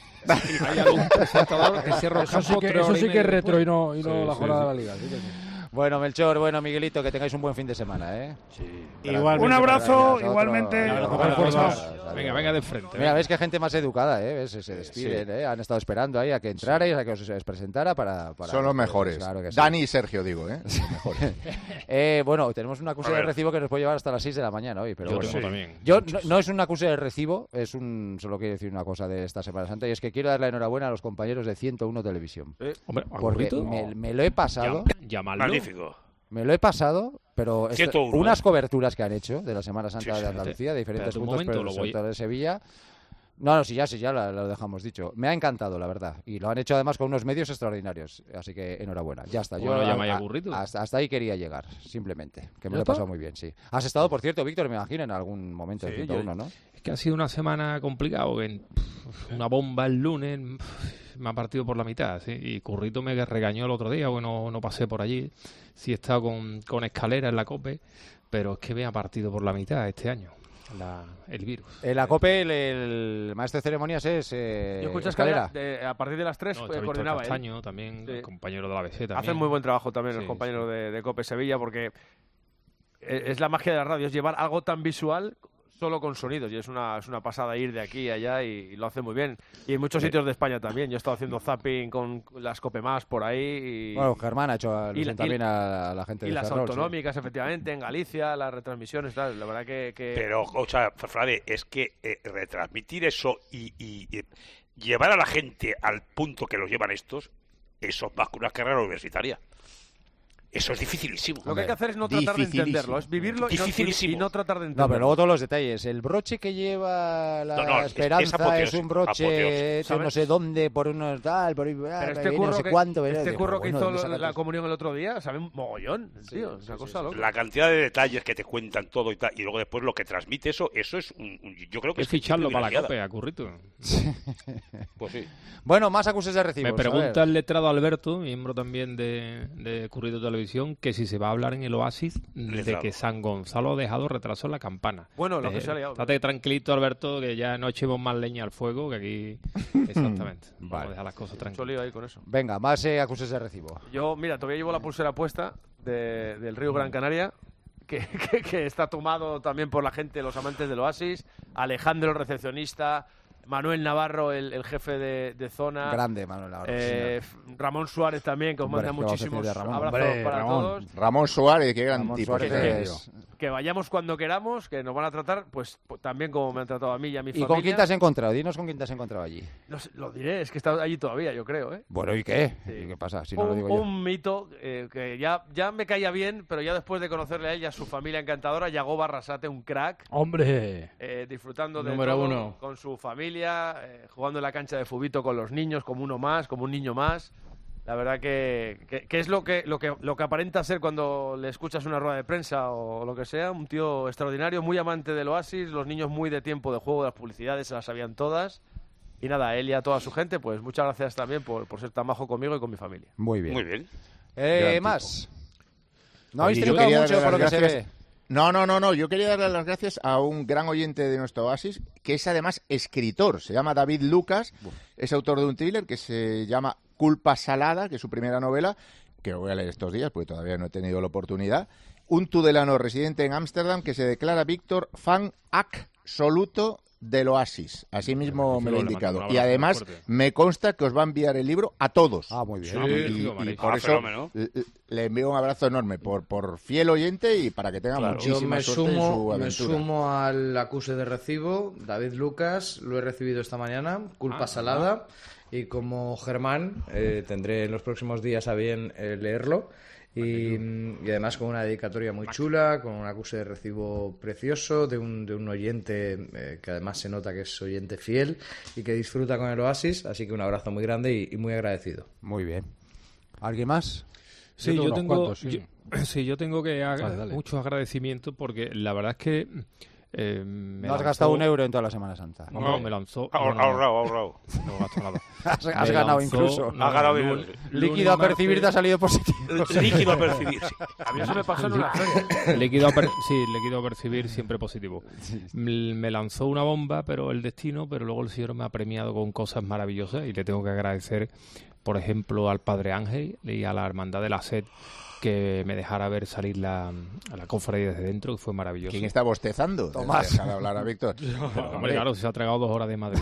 Hay algún presentador que cierra los Eso campos sí que, 3 horas y es media retro después. y no la jornada de la Liga. Sí que sí. Bueno, Melchor, bueno, Miguelito, que tengáis un buen fin de semana, ¿eh? Igualmente. Un abrazo, Gracias, igualmente. Un abrazo Otro. para los dos. Adiós. Venga de frente. Mira, ves que gente más educada, ¿eh? ¿Ves? Se despiden, ¿eh? Han estado esperando ahí a que entrarais, a que os presentara para... Son los mejores. Claro que sí. Dani y Sergio, digo, ¿eh? Los mejores. Bueno, tenemos una acuse A de ver. recibo que nos puede llevar hasta las 6 de la mañana hoy. Pero Yo bueno. tengo también. Yo no es una acuse de recibo, solo quiero decir una cosa de esta Semana Santa, y es que quiero darle la enhorabuena a los compañeros de 101 Televisión. Hombre, Porque ¿Agurrito? me lo he pasado. Llamarlo. Magnífico. Me lo he pasado, pero 101, unas coberturas que han hecho de la Semana Santa Sí, de sí. Andalucía, de diferentes Espérate un puntos, momento, pero lo sobre voy- todo de Sevilla. No, sí, ya lo dejamos dicho. Me ha encantado, la verdad. Y lo han hecho además con unos medios extraordinarios. Así que enhorabuena. Ya está. Bueno, llamáis a Burrito. Hasta ahí quería llegar, simplemente. Que me ¿Ya lo he está? pasado muy bien, sí. Has estado, por cierto, Víctor, me imagino, en algún momento Sí, en 101, ¿no? Es que ha sido una semana complicada, porque una bomba el lunes me ha partido por la mitad, ¿sí? Y Currito me regañó el otro día, porque no pasé por allí. Sí he estado con escalera en la COPE, pero es que me ha partido por la mitad este año el virus. En la COPE, el maestro de ceremonias es Yo escuché Escalera. a partir de las 3 No, está coordinaba Víctor él. Castaño, también, Sí. compañero de la ABC también. Hacen muy buen trabajo también los Sí, compañeros de COPE Sevilla, porque es la magia de la radio, es llevar algo tan visual solo con sonidos, y es una pasada ir de aquí a allá y lo hace muy bien. Y en muchos sitios de España también. Yo he estado haciendo zapping con las COPE más por ahí. Bueno, Germán ha hecho alusión y- también a la gente y de las Ferrol, sí. autonómicas, efectivamente, en Galicia, las retransmisiones, tal. La verdad que... Pero, o sea, Frade, es que retransmitir eso y llevar a la gente al punto que los llevan estos, eso es más que una carrera universitaria. Eso es dificilísimo. Lo que hay que hacer es no tratar de entenderlo, es vivirlo Dificilísimo. y no tratar de entenderlo. No, pero luego todos los detalles. El broche que lleva la No, esperanza es apoteósico, es un broche apoteósico, hecho no sé dónde, por unos tal, por Pero este no curro, sé cuánto. este curro que hizo ¿dónde sacas la eso? comunión el otro día, sabe un mogollón, tío. Es una cosa loca. La cantidad de detalles que te cuentan todo y tal, y luego después lo que transmite eso es yo creo que Es ficharlo para la privilegiada. COPE, a Currito. Pues sí. Bueno, más acuses de recibos. Me a ver. pregunta el letrado Alberto, miembro también de Currito Televisión, que si se va a hablar en el Oasis de Letrado. que San Gonzalo ha dejado retraso en la campana. Bueno, lo que se ha liado. Estate tranquilito, Alberto, que ya no echemos más leña al fuego, que aquí... Exactamente. Vamos a dejar las cosas Mucho tranquilas. lío ahí con eso. Venga, más acuses de recibo. Yo, mira, todavía llevo la pulsera puesta del Río Gran Canaria, que está tomado también por la gente, los amantes del Oasis. Alejandro, el recepcionista. Manuel Navarro, el jefe de zona. Grande, Manuel Navarro. Ramón Suárez también, que os Hombre, manda ¿qué vamos a muchísimos decir de Ramón? abrazos Hombre, para Ramón. todos. Ramón Suárez, qué gran Ramón tipo. Suárez que es- Que vayamos cuando queramos, que nos van a tratar, pues también como me han tratado a mí y a mi ¿Y familia. con quién te has encontrado? Dinos con quién te has encontrado allí. No sé, lo diré, es que está allí todavía, yo creo, ¿eh? Bueno, ¿y qué? ¿Y qué pasa? Si no lo digo yo. Un mito que ya me caía bien, pero ya después de conocerle a ella, su familia encantadora, Yago Barrasate, un crack, ¡Hombre! disfrutando de Número todo, uno. con su familia, jugando en la cancha de fubito con los niños, como uno más, como un niño más. La verdad que es lo que aparenta ser cuando le escuchas una rueda de prensa o lo que sea. Un tío extraordinario, muy amante del Oasis, los niños muy de tiempo de juego, de las publicidades, se las sabían todas. Y nada, él y a toda su gente, pues muchas gracias también por ser tan majo conmigo y con mi familia. Muy bien. Muy bien. Más. No habéis Yo trincado quería mucho darle por lo que las se gracias. ve. No. Yo quería darle las gracias a un gran oyente de nuestro Oasis, que es además escritor. Se llama David Lucas. Es autor de un thriller que se llama Culpa Salada, que es su primera novela, que voy a leer estos días porque todavía no he tenido la oportunidad. Un tudelano residente en Ámsterdam que se declara, Víctor, fan absoluto del Oasis. Así mismo me lo he indicado. Y además me consta que os va a enviar el libro a todos. Muy bien. Y por eso le envío un abrazo enorme por fiel oyente y para que tenga muchísima suerte en su aventura. Me sumo al acuse de recibo. David Lucas, lo he recibido esta mañana. Culpa salada. Y como Germán, tendré en los próximos días a bien leerlo. Y además con una dedicatoria muy chula, con un acuse de recibo precioso de un oyente que además se nota que es oyente fiel y que disfruta con el Oasis, así que un abrazo muy grande y muy agradecido. Muy bien. ¿Alguien más? Sí, yo tengo que muchos agradecimientos porque la verdad es que no has gastado un euro en toda la Semana Santa. No, me lanzó. Ahorrado. No gasto nada. Has ganado incluso. Has ganado bien. Líquido a percibir te ha salido positivo. Líquido a percibir. A mí eso me pasó en una feria. Líquido a percibir siempre positivo. Me lanzó una bomba, pero el destino, pero luego el Señor me ha premiado con cosas maravillosas y le tengo que agradecer, por ejemplo, al Padre Ángel y a la Hermandad de la Sed, que me dejara ver salir a la cofradía desde dentro, que fue maravilloso. ¿Quién está bostezando? Tomás. Deja de hablar a Víctor. Hombre, claro, se ha tragado 2 horas de Madrid.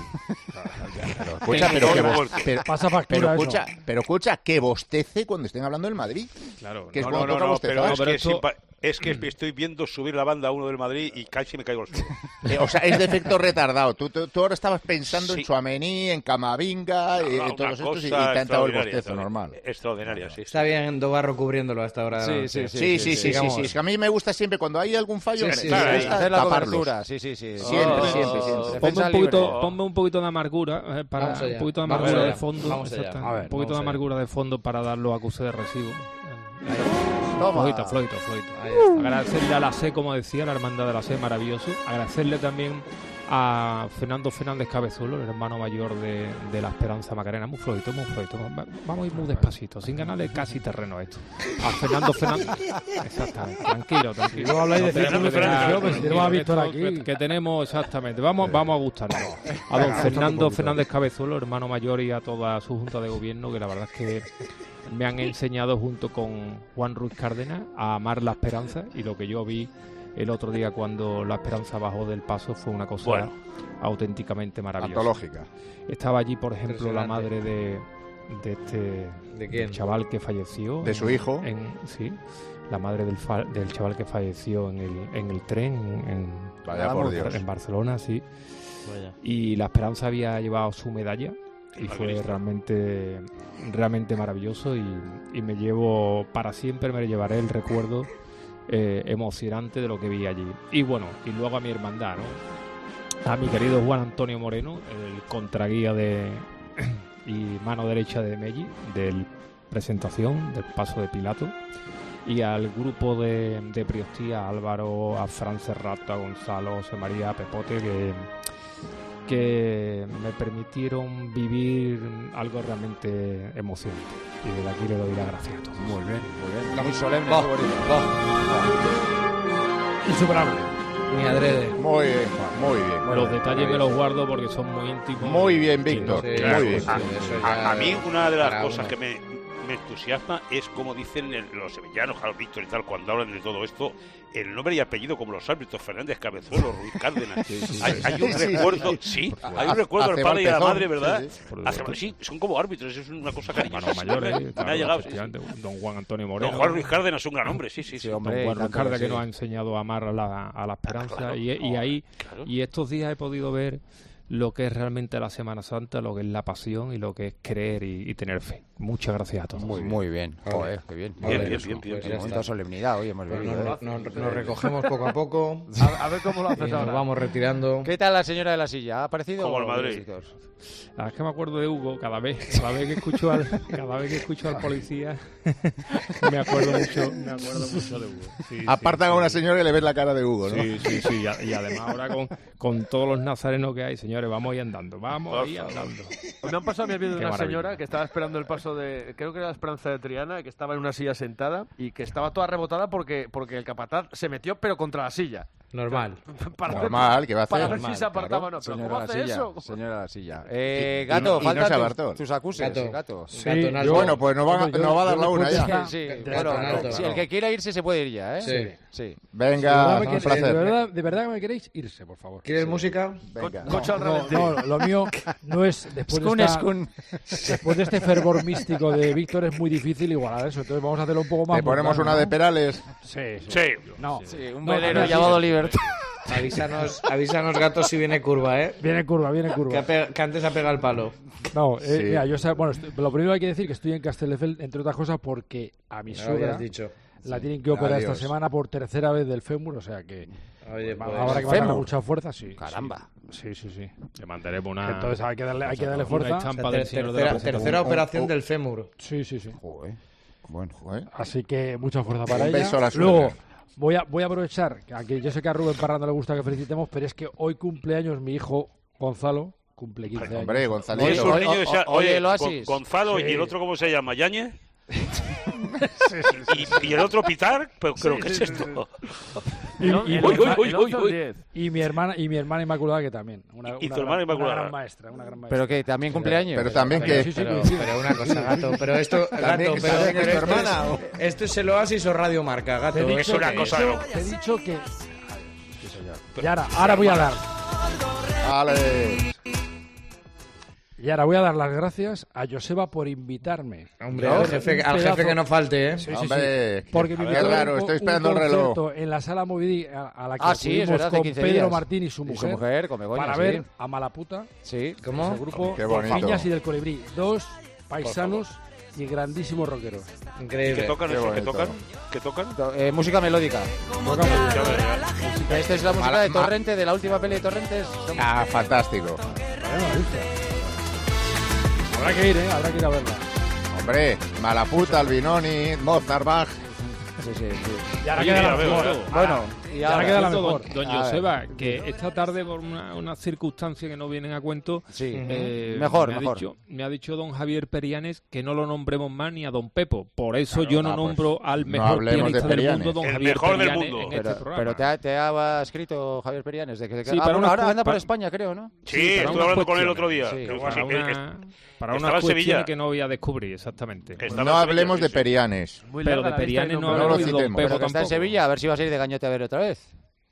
Pero escucha, que bostece cuando estén hablando del Madrid. Claro. Que es cuando toca bostezar. Es que estoy viendo subir la banda a uno del Madrid y casi me caigo al suelo. O sea, es de efecto retardado. Tú ahora estabas pensando en Suamení, en Camavinga, en todos estos y te ha entrado el bostezo normal. Extraordinaria, sí. Está bien Dobarro cubriéndolo hasta ahora. Sí. Es que a mí me gusta siempre, cuando hay algún fallo, hacer la cobertura. Sí. Siempre. Ponme un poquito de amargura, un poquito de amargura de fondo. Un poquito de amargura de fondo para darlo a acuse de recibo. Flojito. Agradecerle a la C, como decía, la hermandad de la C, maravilloso. Agradecerle también a Fernando Fernández Cabezuelo, el hermano mayor de la Esperanza Macarena. Muy flojito. Vamos a ir muy despacito, sin ganarle casi terreno a esto. A Fernando Fernández. Exactamente, tranquilo. No habláis de Fernando Fernández, tenemos a Víctor aquí. Que tenemos, exactamente. Vamos a gustarnos. A don Fernando Fernández Cabezuelo, hermano mayor, y a toda su junta de gobierno, que la verdad es que me han enseñado, junto con Juan Ruiz Cárdenas, a amar la esperanza, y lo que yo vi el otro día cuando la Esperanza bajó del paso fue una cosa auténticamente maravillosa. Antológica. Estaba allí, por ejemplo, la madre de quién? Chaval que falleció. ¿De su hijo? Sí, la madre del chaval que falleció en el tren Vaya por Dios. En Barcelona, sí. Vaya. Y la Esperanza había llevado su medalla y fue realmente maravilloso, y me llevo para siempre, me llevaré el recuerdo emocionante de lo que vi allí. Y bueno, y luego a mi hermandad, ¿no? A mi querido Juan Antonio Moreno, el contraguía y mano derecha de Melli, del presentación del paso de Pilato, y al grupo de Priostía, a Álvaro, a Fran Serrato, a Gonzalo, José María, a Pepote, que me permitieron vivir algo realmente emocionante, y desde aquí le doy las gracias a todos. Muy bien. Muy solemne. Insuperable. Ni adrede. Muy bien. Los detalles me los guardo porque son muy íntimos. Muy bien, Víctor. Sí, muy bien. A mí una de las cosas que me entusiasma es, como dicen los sevillanos, Carlos Víctor y tal, cuando hablan de todo esto, el nombre y apellido, como los árbitros, Fernández Cabezuelo, Ruiz Cárdenas. Hay un recuerdo, hay un recuerdo al padre y a la madre, ¿verdad? Sí, son como árbitros, es una cosa cariñosa. Mayores, me ha llegado. Don Juan Antonio Moreno. Don Juan Ruiz Cárdenas es un gran hombre, sí. Hombre, don Juan Ruiz Cárdenas, que nos ha enseñado a amar a la esperanza. Claro, y estos días he podido ver lo que es realmente la Semana Santa, lo que es la pasión y lo que es creer y tener fe. Muchas gracias a todos. Muy bien. Joder, qué bien. Bien. Momento de solemnidad hoy hemos venido. Nos recogemos poco a poco. A ver cómo lo haces ahora. Nos vamos retirando. ¿Qué tal la señora de la silla? ¿Ha aparecido? Como el Madrid. Es que me acuerdo de Hugo cada vez que escucho al policía me acuerdo mucho de Hugo. Sí, Apartan a una señora y le ves la cara de Hugo, ¿no? Sí. Y además ahora con todos los nazarenos que hay, señores, vamos ahí andando. Me han pasado a mí el vídeo de una señora que estaba esperando el paso de, creo que era la Esperanza de Triana, que estaba en una silla sentada y que estaba toda rebotada porque el capataz se metió pero contra la silla. Normal. Normal, ¿qué va a hacer? Para ver si se apartaba o no. ¿Pero cómo hace eso? Señora de la silla. Gato, falta tus acuses. Gato. Sí, bueno, pues nos va a dar la una ya. Sí, el que quiera irse se puede ir ya, ¿eh? Sí. Venga, un placer. De verdad que me queréis irse, por favor. ¿Quieres música? Venga. No, lo mío no es... Después de este fervor místico de Víctor es muy difícil igualar eso. Entonces vamos a hacerlo un poco más... ¿Te ponemos una de Perales? Sí. No. Un velero llamado Libertad. Avísanos, Gato, si viene curva, ¿eh? Viene curva. Que antes ha pegado el palo. No, mira, lo primero hay que decir que estoy en Castelldefels, entre otras cosas, porque a mi suegra la tienen que operar esta semana por tercera vez del fémur, o sea que habrá que mandarle mucha fuerza, sí. Caramba. Sí. Le mandaré una... Entonces hay que darle fuerza. Tercera operación del fémur. Sí. Joder. Bueno, así que mucha fuerza para ella. Un beso a la suegra. Luego, voy a aprovechar, que yo sé que a Rubén Parra no le gusta que felicitemos, pero es que hoy cumpleaños mi hijo Gonzalo, cumple 15 años. Hombre, Gonzalito. Es un niño Oye, el Oasis. Gonzalo, ¿y el otro cómo se llama? ¿Yañez? ¿Y el otro Pitar? Pero ¿qué es esto? Y mi hermana Inmaculada, que también. ¿Y tu hermana Inmaculada? Una gran maestra. ¿Pero qué? ¿También cumpleaños? Pero también que... Pero una cosa, Gato. Pero esto... ¿También es tu hermana? ¿Esto es el Oasis o Radio Marca, Gato? Es una cosa... Te he dicho que... Y ahora voy a dar... Vale. Y ahora voy a dar las gracias a Joseba por invitarme. Hombre, al jefe que no falte, ¿eh? Sí. Porque qué raro, estoy esperando el reloj. En la sala Movidí, a la que estuvimos con Pedro Martín y su mujer con Begoña, para ver a Malaputa. Sí. ¿Cómo? El grupo Qué bonito. Piñas y del Colibrí. Dos paisanos y grandísimos rockeros. Increíble. ¿Qué tocan eso? ¿Qué tocan? Música melódica. Esta es la música de Torrente, de la última peli de Torrentes. Fantástico. Habrá que ir a verla. Hombre, Malaputa, Albinoni, Mozart, Bach. Sí. Y ahora queda la mejor. Bueno, y ahora queda la mejor. Don Joseba, que esta tarde por una circunstancia que no vienen a cuento, mejor. Me ha dicho don Javier Perianes que no lo nombremos más ni a don Pepo. Por eso yo no nombro al mejor pianista del mundo, don Javier Perianes, en este programa. Pero te ha escrito Javier Perianes de que ahora anda por España, creo, ¿no? Sí, estuve hablando con él el otro día. Para unas cuestiones que no voy a descubrir exactamente. No hablemos de Perianes. Pero de Perianes no hablamos, y don Pepo pero tampoco. Está en Sevilla, a ver si va a salir de Gañote a ver otra vez.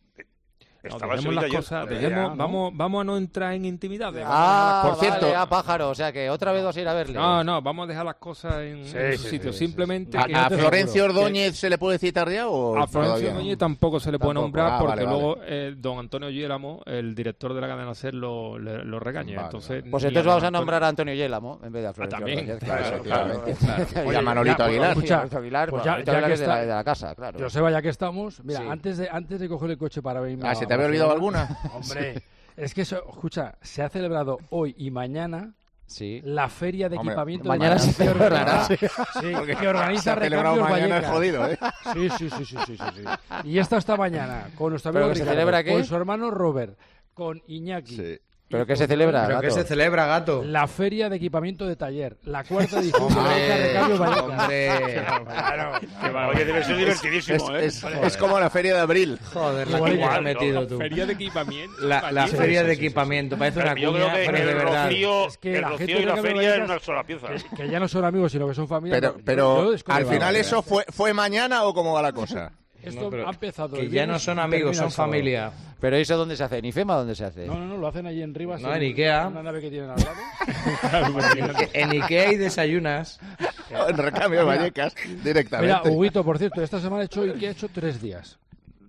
Vamos a no entrar en intimidades. Por cierto, pájaro, o sea que otra vez vas a ir a verle. No, vamos a dejar las cosas en su sitio. Simplemente que ¿A Florencio Ordóñez se le puede citar ya o a Florencio Ordóñez tampoco se le puede nombrar porque luego don Antonio Yélamo, el director de la cadena SER, lo regaña. Entonces vamos a nombrar a Antonio Yélamo en vez de a Florencio Ordóñez. Claro. Y a Manolito Aguilar. Ya que está de la casa, claro. Joseba, ya que estamos, mira, antes de coger el coche para venir. ¿Te había olvidado alguna? Hombre, es que eso, escucha, se ha celebrado hoy y mañana la feria de equipamiento. Mañana se celebrará. Que organiza Recambios Vallecas. Jodido, ¿eh? Sí. Y esta mañana con nuestro amigo Ricardo, con su hermano Robert, con Iñaki. Sí. ¿Pero qué se celebra, ¿Pero qué se celebra, Gato? La feria de equipamiento de taller. La cuarta edición de Recambios Vallecas. Oye, debe ser divertidísimo, ¿eh? Es como la feria de abril. Joder, la que has metido tú. Feria de equipamiento. La feria de equipamiento. Parece una cuña, yo creo que pero de verdad. El Rocío y la feria en una sola pieza. Que ya no son amigos, sino que son familia. Pero al final eso fue mañana o cómo va la cosa. Esto ha empezado. Que ya no son amigos, son familia. ¿Pero eso dónde se hace? ¿En IFEMA dónde se hace? No, lo hacen allí en Rivas. No, en Ikea. Una nave que tienen al lado. En Ikea y desayunas. En Recambio de Vallecas, directamente. Mira, Huguito, por cierto, esta semana he hecho 3 días.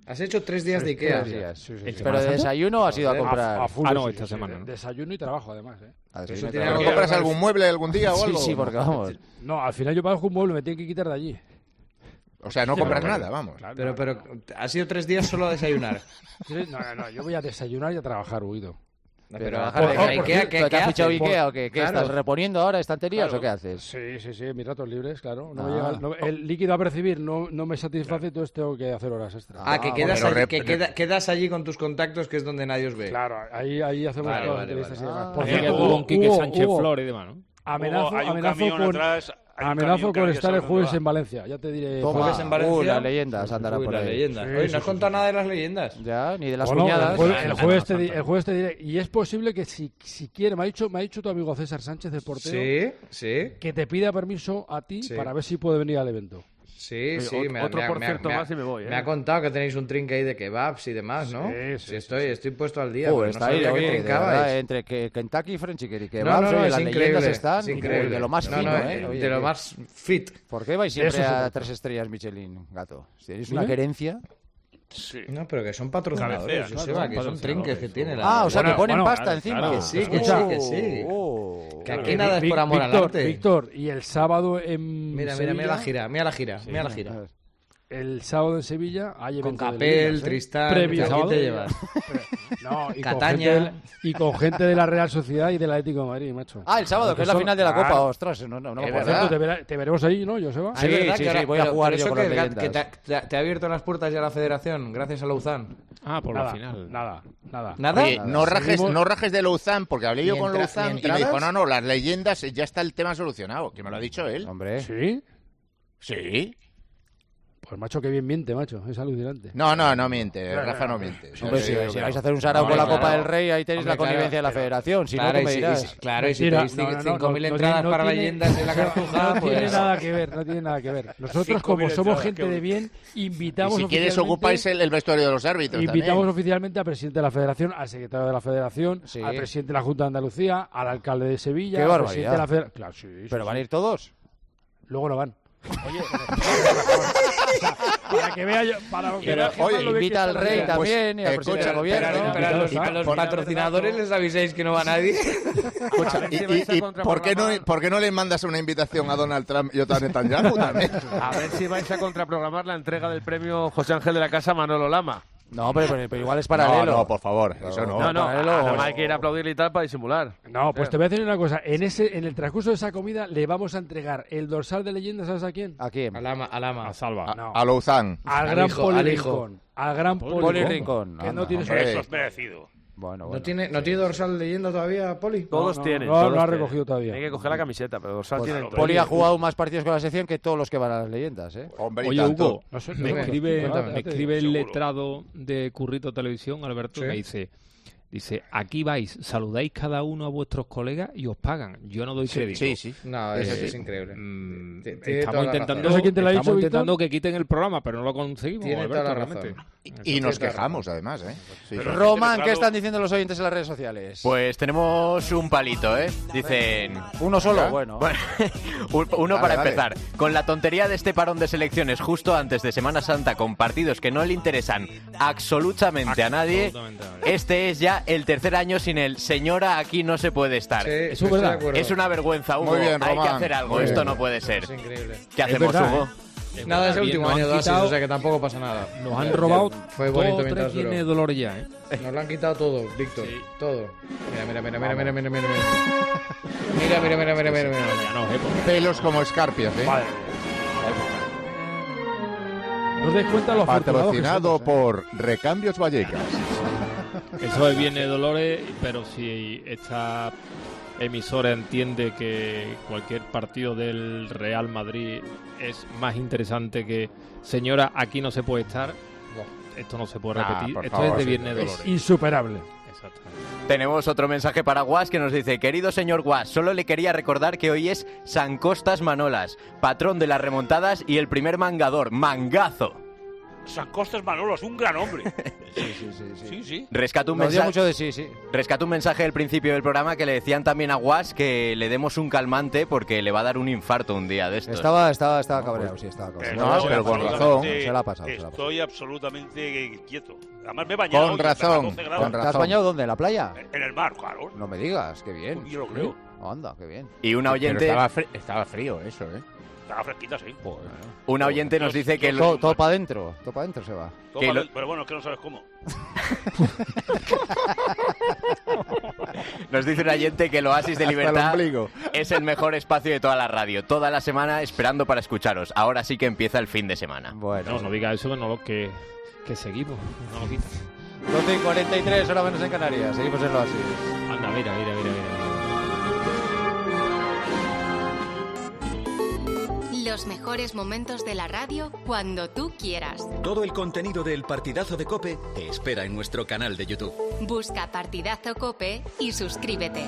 Has hecho 3 días de Ikea. 3 días. Sí. Pero de desayuno has ido a comprar. No, esta semana. ¿no? Desayuno y trabajo, además. ¿Compras algún mueble algún día o algo? Sí, porque vamos. No, al final yo pago un mueble, me tienen que quitar de allí. O sea, no compras nada, vamos. Claro, pero ha sido 3 días solo a desayunar. No, yo voy a desayunar y a trabajar, huido. Pero ¿te has fichado Ikea o qué? ¿Qué estás reponiendo ahora estanterías o qué haces? Sí, mis ratos libres, claro. El líquido a percibir no me satisface, entonces tengo que hacer horas extra. Quedas allí con tus contactos, que es donde nadie os ve. Claro, ahí hacemos todas las entrevistas y demás. Por cierto, con Quique Sánchez Flores y demás, ¿no? Amenazo con estar el jueves en Valencia, ya te diré. ¿Jueves en Valencia? Las leyendas andarán por ahí. Oye, no has contado nada de las leyendas. Ya, ni de las cuñadas. El jueves te diré. Y es posible que si quiere, me ha dicho tu amigo César Sánchez, el portero, que te pida permiso a ti para ver si puede venir al evento. Sí, otro por cierto más y me voy. Me ha contado que tenéis un trinque ahí de kebabs y demás, ¿no? Sí, estoy puesto al día. Está ahí, entre Kentucky, French y kebabs, las leyendas están de lo más fino, de lo más fit. ¿Por qué vais siempre a 3 estrellas Michelin, gato? Si tenéis una querencia... Sí. No, pero que son patrocinadores, Joseba, que son trinques que tiene o sea, que ponen pasta encima. Que sí. Que aquí nada es por amor al arte. Víctor, y el sábado en Mira la gira. El sábado en Sevilla hay evento con Capel, Tristán, ¿a quién te llevas? Y Cataña. Con gente de la Real Sociedad y del Atlético de Madrid, macho. El sábado, que es la final de la Copa, ostras. Por cierto, te veremos ahí, ¿no, Joseba? Sí, voy a jugar yo con las leyendas. Que te ha abierto las puertas ya la Federación, gracias a Louzán. Por la final. Nada. Oye, no rajes de Louzán, porque hablé yo con Louzán y me dijo, no, las leyendas, ya está el tema solucionado, que me lo ha dicho él. Hombre. ¿Sí? Sí. Pues macho, que bien miente, macho. Es alucinante. No miente. Rafa no miente. Hombre, si vais a hacer un sarao con la Copa del Rey, ahí tenéis la connivencia de la Federación. Si no, tú me dirás. Claro, y si tenéis 5.000 entradas para leyendas en la Cartuja, no tiene nada que ver. Nosotros, como somos gente de bien, invitamos... Y si quieres, ocupáis el vestuario de los árbitros. Invitamos oficialmente al presidente de la Federación, al secretario de la Federación, al presidente de la Junta de Andalucía, al alcalde de Sevilla... ¡Qué barbaridad! Claro, sí. ¿Pero van a ir todos? Luego no van. Oye, para que vea yo, invita al rey también y al presidente del gobierno. Pero a los patrocinadores les avisáis que no va nadie. ¿Y por qué no le mandas una invitación a Donald Trump y otra a Netanyahu también? A ver si vais a contraprogramar la entrega del premio José Ángel de la Casa Manolo Lama. No, pero igual es paralelo. No, por favor, eso no. No, hay que ir a aplaudirle y tal para disimular. No, pues te voy a decir una cosa. En el transcurso de esa comida le vamos a entregar el dorsal de leyendas, ¿sabes a quién? ¿A quién? A Lama. A Salva. A Louzán. Al gran Poli Rincón. Al gran Poli Rincón. Que no tiene... Eso es merecido. Bueno. ¿No tiene dorsal de leyenda todavía, Poli? Todos tienen. No lo ha recogido todavía. Hay que coger la camiseta, pero dorsal tienen. Poli ha jugado más partidos con la sección que todos los que van a las leyendas, ¿eh? Hombre, oye, Hugo, me escribe el letrado de Currito Televisión, Alberto, que dice, aquí vais, saludáis cada uno a vuestros colegas y os pagan. Yo no doy crédito. Sí. No, eso es increíble. Estamos intentando que quiten el programa, pero no lo conseguimos. Tiene toda la razón. Y nos quejamos, además, ¿eh? Sí. Román, ¿qué están diciendo los oyentes en las redes sociales? Pues tenemos un palito, ¿eh? Dicen... ¿Uno solo? Bueno. Uno para empezar. Con la tontería de este parón de selecciones justo antes de Semana Santa, con partidos que no le interesan absolutamente a nadie, este es ya el tercer año sin el señora, aquí no se puede estar. Sí, eso es verdad. Es una vergüenza, Hugo. Bien, hay que hacer algo. Esto no puede ser. Es increíble. ¿Qué hacemos, Hugo? Nada, es el último año de Oasis, o sea que tampoco pasa nada. Nos han robado Fue bonito todo, mientras tiene dolor ya, ¿eh? Nos lo han quitado todo, Víctor. Sí. Todo. Mira. Mira. Pelos como escarpias, ¿eh? Vale. ¿No os dais cuenta los patrocinado por Recambios Vallecas. Eso viene Dolores, pero si esta emisora entiende que cualquier partido del Real Madrid es más interesante que señora, aquí no se puede estar, esto no se puede repetir. Esto es de Viernes Dolores. Es insuperable. Exactamente. Tenemos otro mensaje para Guas que nos dice: querido señor Guas, solo le quería recordar que hoy es San Costas Manolas, patrón de las remontadas y el primer mangador, mangazo. San Costas Manolo es un gran hombre. Sí. Rescato un mensaje del principio del programa que le decían también a Guas que le demos un calmante porque le va a dar un infarto un día de estos. Estaba cabreado, estaba cabreado. Pero con razón, se la ha pasado. Estoy absolutamente quieto. Además me he bañado. Con razón. ¿Te has bañado dónde? ¿En la playa? En el mar, claro. No me digas, qué bien. Yo lo creo. Anda, qué bien. Y una oyente... Pero estaba frío eso, ¿eh? Estaba fresquita, sí. Una oyente nos dice que... Todo para adentro se va. Pero bueno, es que no sabes cómo. Nos dice un oyente que el Oasis de Libertad es el mejor espacio de toda la radio. Toda la semana esperando para escucharos. Ahora sí que empieza el fin de semana. Bueno, no diga eso que seguimos. No lo quitas. 12:43, hora menos en Canarias. Seguimos en el Oasis. Anda, mira. Los mejores momentos de la radio cuando tú quieras. Todo el contenido del Partidazo de COPE te espera en nuestro canal de YouTube. Busca Partidazo COPE y suscríbete.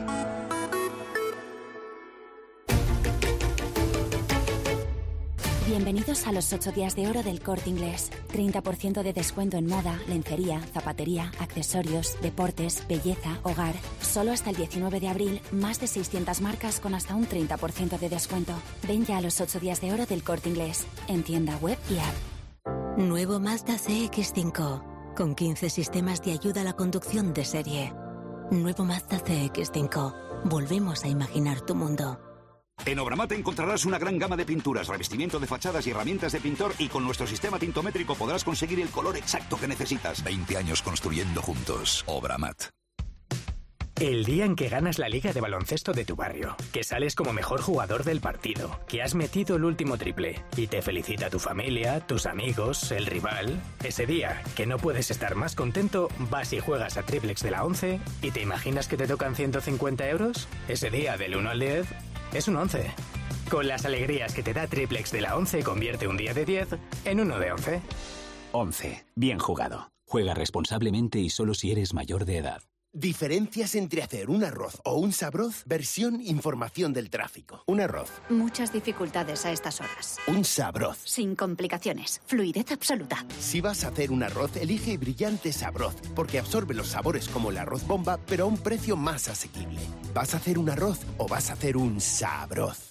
Bienvenidos a los 8 días de oro del Corte Inglés. 30% de descuento en moda, lencería, zapatería, accesorios, deportes, belleza, hogar. Solo hasta el 19 de abril, más de 600 marcas con hasta un 30% de descuento. Ven ya a los 8 días de oro del Corte Inglés. En tienda web y app. Nuevo Mazda CX-5. Con 15 sistemas de ayuda a la conducción de serie. Nuevo Mazda CX-5. Volvemos a imaginar tu mundo. En Obramat encontrarás una gran gama de pinturas, revestimiento de fachadas y herramientas de pintor, y con nuestro sistema tintométrico podrás conseguir el color exacto que necesitas. 20 años construyendo juntos. Obramat. El día en que ganas la liga de baloncesto de tu barrio, que sales como mejor jugador del partido, que has metido el último triple y te felicita tu familia, tus amigos, el rival. Ese día, que no puedes estar más contento, vas y juegas a Triplex de la 11 y te imaginas que te tocan 150 euros. Ese día, del 1 al 10, es un 11. Con las alegrías que te da Triplex de la 11, convierte un día de 10 en uno de 11. 11. Bien jugado. Juega responsablemente y solo si eres mayor de edad. Diferencias entre hacer un arroz o un sabroz, versión información del tráfico. Un arroz. Muchas dificultades a estas horas. Un sabroz. Sin complicaciones. Fluidez absoluta. Si vas a hacer un arroz, elige Brillante Sabroz, porque absorbe los sabores como el arroz bomba, pero a un precio más asequible. ¿Vas a hacer un arroz o vas a hacer un sabroz?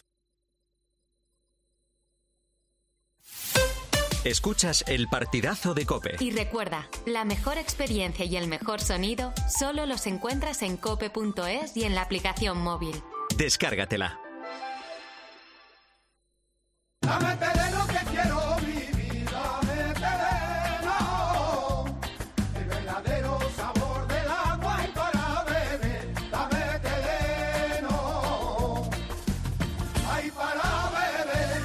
Escuchas el Partidazo de COPE. Y recuerda, la mejor experiencia y el mejor sonido solo los encuentras en cope.es y en la aplicación móvil. Descárgatela. Dame terreno que quiero vivir, dame terreno, el verdadero sabor del agua y para beber, dame terreno, ay para beber.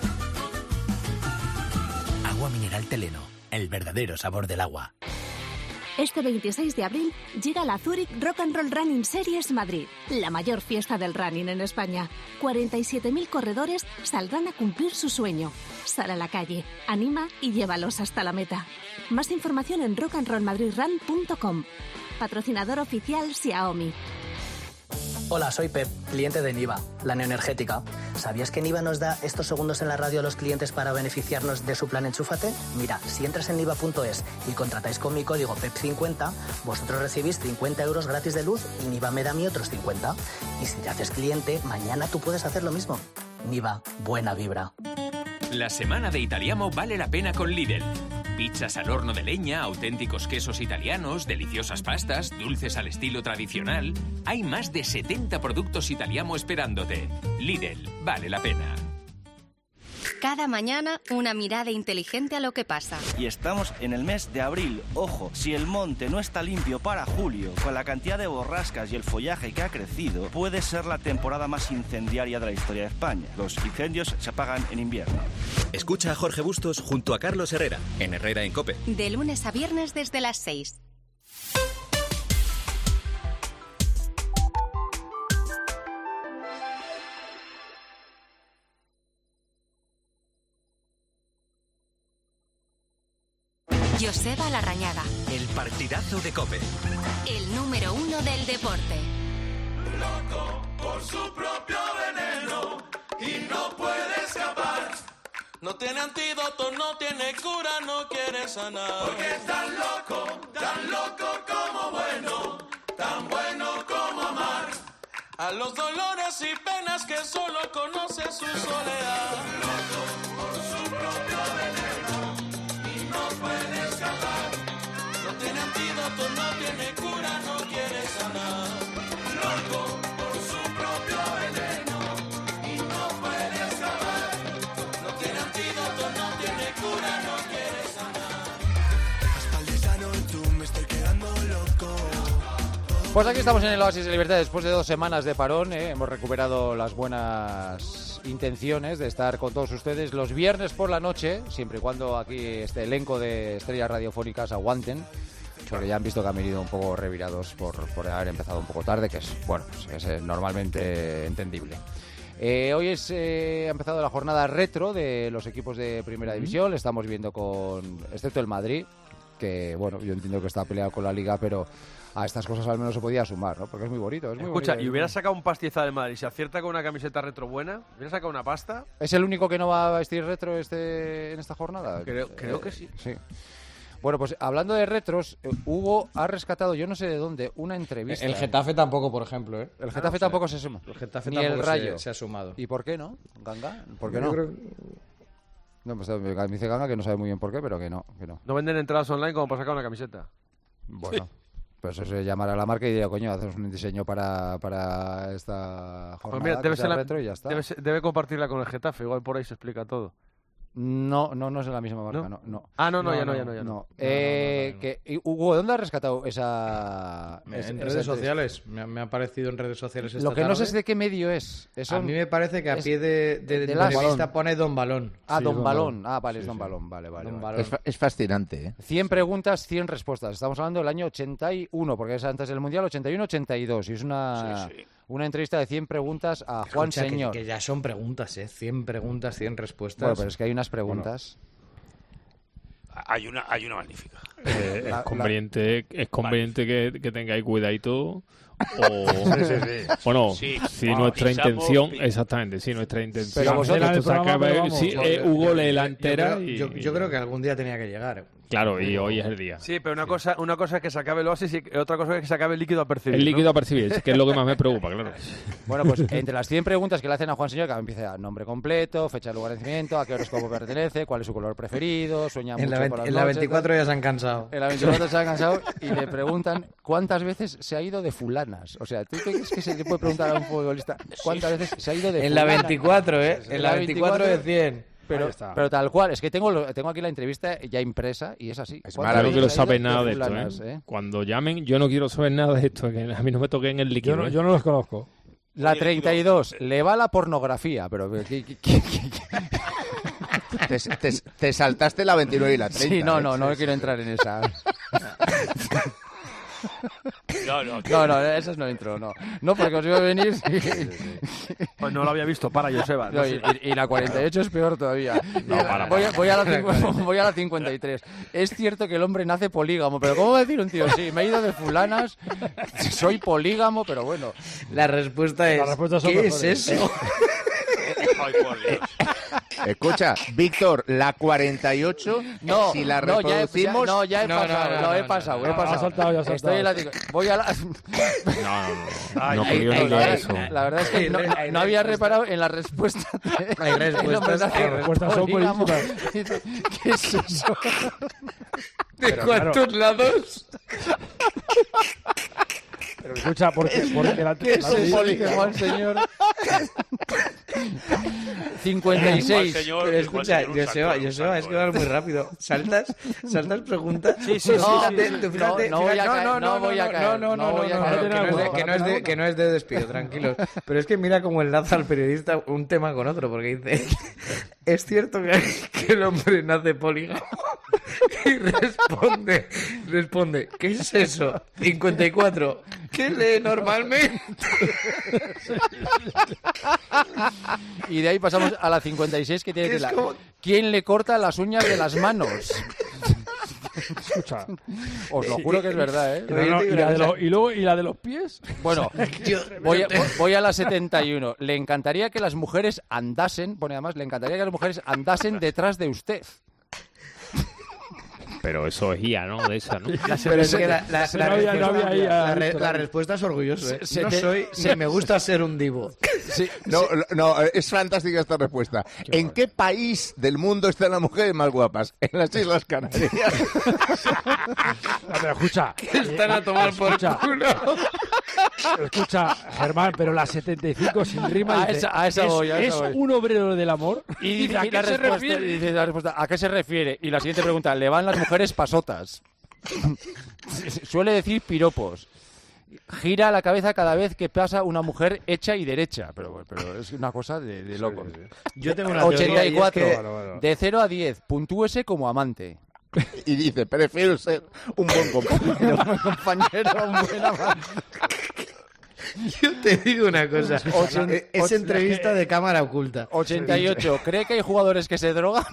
Agua mineral Teleno, el verdadero sabor del agua. Este 26 de abril llega la Zurich Rock and Roll Running Series Madrid, la mayor fiesta del running en España. 47.000 corredores saldrán a cumplir su sueño. Sal a la calle, anima y llévalos hasta la meta. Más información en rockandrollmadridrun.com. Patrocinador oficial Xiaomi. Hola, soy Pep, cliente de Niva, la neoenergética. ¿Sabías que Niva nos da estos segundos en la radio a los clientes para beneficiarnos de su plan Enchúfate? Mira, si entras en niva.es y contratáis con mi código PEP50, vosotros recibís 50 euros gratis de luz y Niva me da a mí otros 50. Y si te haces cliente, mañana tú puedes hacer lo mismo. Niva, buena vibra. La semana de Italiamo vale la pena con Lidl. Pizzas al horno de leña, auténticos quesos italianos, deliciosas pastas, dulces al estilo tradicional. Hay más de 70 productos Italiamo esperándote. Lidl, vale la pena. Cada mañana, una mirada inteligente a lo que pasa. Y estamos en el mes de abril. Ojo, si el monte no está limpio para julio, con la cantidad de borrascas y el follaje que ha crecido, puede ser la temporada más incendiaria de la historia de España. Los incendios se apagan en invierno. Escucha a Jorge Bustos junto a Carlos Herrera, en Herrera en COPE. De lunes a viernes desde las 6. Joseba Larrañaga. El Partidazo de COPE. El número 1 del deporte. Loco por su propio veneno y no puede escapar. No tiene antídoto, no tiene cura, no quiere sanar. Porque es tan loco como bueno, tan bueno como amar. A los dolores y penas que solo conoce su soledad. Loco por su propio veneno y no puede escapar. No tiene antídoto, no tiene cura, no quiere sanar. Loco por su propio veneno y no puede escapar. No tiene antídoto, no tiene cura, no quiere sanar. Espaldisano, tú me estoy quedando loco. Pues aquí estamos en el Oasis de Libertad después de 2 semanas de parón. Hemos recuperado las buenas intenciones de estar con todos ustedes los viernes por la noche, siempre y cuando aquí este elenco de estrellas radiofónicas aguanten, porque ya han visto que han venido un poco revirados por haber empezado un poco tarde, que es, bueno, pues es normalmente entendible. Hoy ha empezado la jornada retro de los equipos de Primera División. Le estamos viendo excepto el Madrid, que bueno, yo entiendo que está peleado con la Liga, pero a estas cosas al menos se podía sumar, ¿no? Porque es muy bonito, es muy Escucha, bonito. y hubiera sacado un pastizal del Madrid, si acierta con una camiseta retro buena, hubiera sacado una pasta. ¿Es el único que no va a vestir retro en esta jornada? Creo que sí. Sí. Bueno, pues hablando de retros, Hugo ha rescatado, yo no sé de dónde, una entrevista. El Getafe tampoco, por ejemplo, ¿eh? El Getafe tampoco se suma. El Getafe Ni tampoco el Rayo se ha sumado. ¿Y por qué no, Ganga? ¿Por qué Yo no? creo No, pues me dice Ganga que no sabe muy bien por qué, pero que no. No venden entradas online como para sacar una camiseta. Bueno, pues eso se llamará a la marca y dirá, coño, hacemos un diseño para esta jornada, Pues mira, que sea retro y ya está. Debe compartirla con el Getafe, igual por ahí se explica todo. No es de la misma marca, no. Ah, no, ya no. Hugo, ¿dónde has rescatado esa...? En redes sociales, me ha aparecido en redes sociales esta Lo que tarde. no sé es de qué medio es. A mí me parece que a pie de la revista pone Don Balón. Ah, Sí, Don Balón. Ah, vale, Sí, es Don sí. Balón. Vale. Don Balón. Es fascinante, ¿eh? 100 preguntas, 100 respuestas. Estamos hablando del año 81, porque es antes del Mundial, 81-82. Y es una entrevista de 100 preguntas a Juan Escucha, Señor. Que ya son preguntas, ¿eh? 100 preguntas, 100 respuestas. Bueno, pero es que hay unas preguntas... Hay una magnífica. Es conveniente que tengáis cuidadito. Bueno, Sí. si nuestra Pisamos, intención, exactamente, si nuestra intención. Pero vosotros- esto se acabe- sí, Hugo lee la entera. Yo creo que algún día tenía que llegar. Claro, y hoy es el día. Sí, pero una cosa es que se acabe el Oasis y otra cosa es que se acabe el líquido a percibir. El líquido ¿no? a percibir, que es lo que más me preocupa, claro. Bueno, pues entre las 100 preguntas que le hacen a Juan Señor, que empieza nombre completo, fecha de lugar de nacimiento, a qué horóscopo pertenece, cuál es su color preferido, sueña En mucho la, por las en la noches, 24 ya se han cansado. En la 24 se ha cansado y le preguntan cuántas veces se ha ido de fulanas. O sea, ¿tú crees que se le puede preguntar a un futbolista cuántas veces se ha ido de En la fulanas? 24, ¿eh? En la 24 de 100. Pero tal cual, es que tengo aquí la entrevista ya impresa y es así. Yo no quiero saber nada de esto, ¿eh? Cuando llamen, yo no quiero saber nada de esto, que a mí no me toquen el líquido. Yo no los conozco. La 32, le va la pornografía, pero... Te saltaste la 29 y la 30. Sí, no quiero entrar en esa. No, esas no entro, no. No, porque os iba a venir... Pues no lo había visto, para Joseba. No, y la 48 es peor todavía. Voy a la 53. Es cierto que el hombre nace polígamo, pero ¿cómo va a decir un tío? Sí, me he ido de fulanas, soy polígamo, pero bueno. La respuesta es, ¿qué es eso? Ay, por Dios. Escucha, Víctor, la 48, No, si la no, reproducimos... ya he pasado. Ha saltado. Estoy en la... Voy a la... No quería ir a eso. La verdad es que no había reparado en la respuesta. Hay respuestas. Las respuestas son buenísimas. Dice, ¿qué es eso? ¿De cuántos lados? Pero escucha, porque ¿Qué es eso? Dice Juan Señor. 56. Pero escucha, Joseba, es que vas muy rápido. ¿Saltas preguntas? Sí. No voy a caer. Que no es de despido, tranquilos. Pero es que mira cómo enlaza al periodista un tema con otro, porque dice, ¿es cierto que el hombre nace polígamo? Y responde, ¿qué es eso? 54. ¿Qué lee normalmente? Y de ahí pasamos a la 56, que tiene que Es la... como- ¿Quién le corta las uñas de las manos? Escucha. Os lo juro que es verdad, ¿eh? ¿Y la de los pies? Bueno, voy a la 71. Le encantaría que las mujeres andasen, pone además, le encantaría que las mujeres andasen detrás de usted. Pero eso es IA, ¿no? De esa, ¿no? Pero es que la respuesta es orgullosa. No soy, ni me gusta ser un divo. Sí, no, es fantástica esta respuesta. ¿En qué país del mundo están las mujeres más guapas? En las Islas Canarias. Pero escucha. Están a tomar por culo. Escucha, Germán, pero la 75 sin rima dice, a esa voy. ¿Es un obrero del amor? Y dice, ¿a qué se refiere? Dice la respuesta, ¿a qué se refiere? Y la siguiente pregunta, ¿le van las mujeres pasotas? Suele decir piropos. Gira la cabeza cada vez que pasa una mujer hecha y derecha. Pero es una cosa de locos. Yo tengo una 84. teoría, De 0 a 10, puntúese como amante. Y dice, prefiero ser un buen compañero. Un buen compañero, un buen amante. Yo te digo una cosa. Es entrevista de cámara oculta. 88. ¿Cree que hay jugadores que se drogan?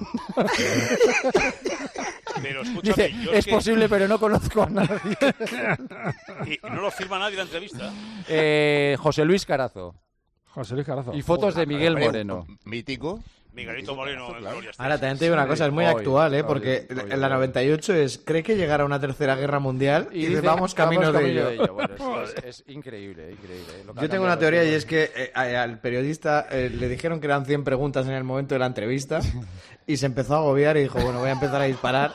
Pero escúchame, dice, es posible, pero no conozco a nadie. ¿Y no lo firma nadie la entrevista? José Luis Carazo. José Luis Carazo. Y fotos de Miguel Moreno. Mítico. Miguelito Moreno. Ahora también te digo una cosa, es muy actual, porque en la 98 ¿cree que llegará una tercera guerra mundial? Y dice, vamos camino de ello. Bueno, es increíble. Yo tengo una teoría y es que al periodista le dijeron que eran 100 preguntas en el momento de la entrevista y se empezó a agobiar y dijo, bueno, voy a empezar a disparar.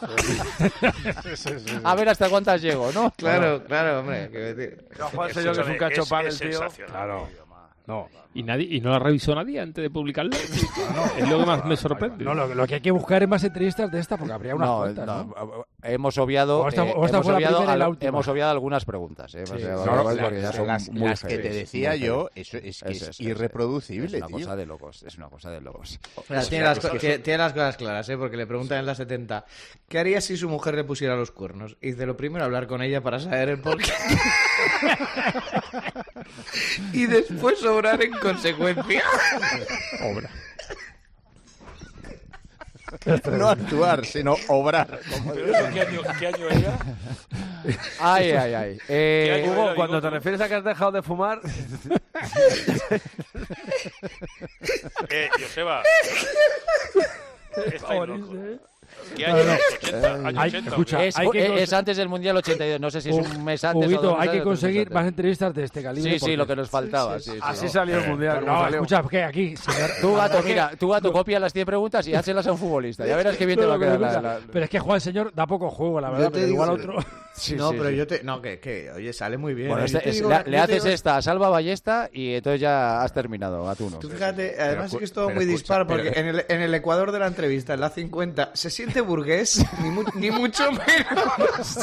A ver hasta cuántas llego, ¿no? Claro, hombre. Juan Señor, que es un cachopán el tío. Claro. No. ¿Y no la revisó nadie antes de publicarla? Es lo que más me sorprende. No, lo que hay que buscar es más entrevistas de esta, porque habría unas cuantas, ¿no? Hemos obviado algunas preguntas. Porque ya son las que te decía yo, eso es irreproducible, Es una cosa de locos. Tiene las cosas claras, porque le preguntan en la 70, ¿qué haría si su mujer le pusiera los cuernos? Y dice, lo primero, hablar con ella para saber el porqué. Y después obrar en consecuencia. Obra. No actuar, sino obrar. ¿Qué año era? Ay. Hugo, cuando te refieres a que has dejado de fumar... Joseba. ¿Qué año? Es antes del Mundial 82. No sé si es un mes antes Huguito, o 2 meses. hay que conseguir más entrevistas de este calibre. Sí, lo que nos faltaba. Así salió el Mundial. No, escucha, ¿qué? Aquí, señor... Tú, gato, copia las 10 preguntas y hácelas a un futbolista. Ya verás qué bien te va a quedar. Pero es que Juan, señor, da poco juego, la verdad. Pero igual otro... Oye, sale muy bien. Bueno, le haces esta a Salva Ballesta y entonces ya has terminado, Gatuno. Tú fíjate, además es que es todo muy dispar, porque en el Ecuador de la entrevista, en la 50, se siente burgués, ni mucho menos.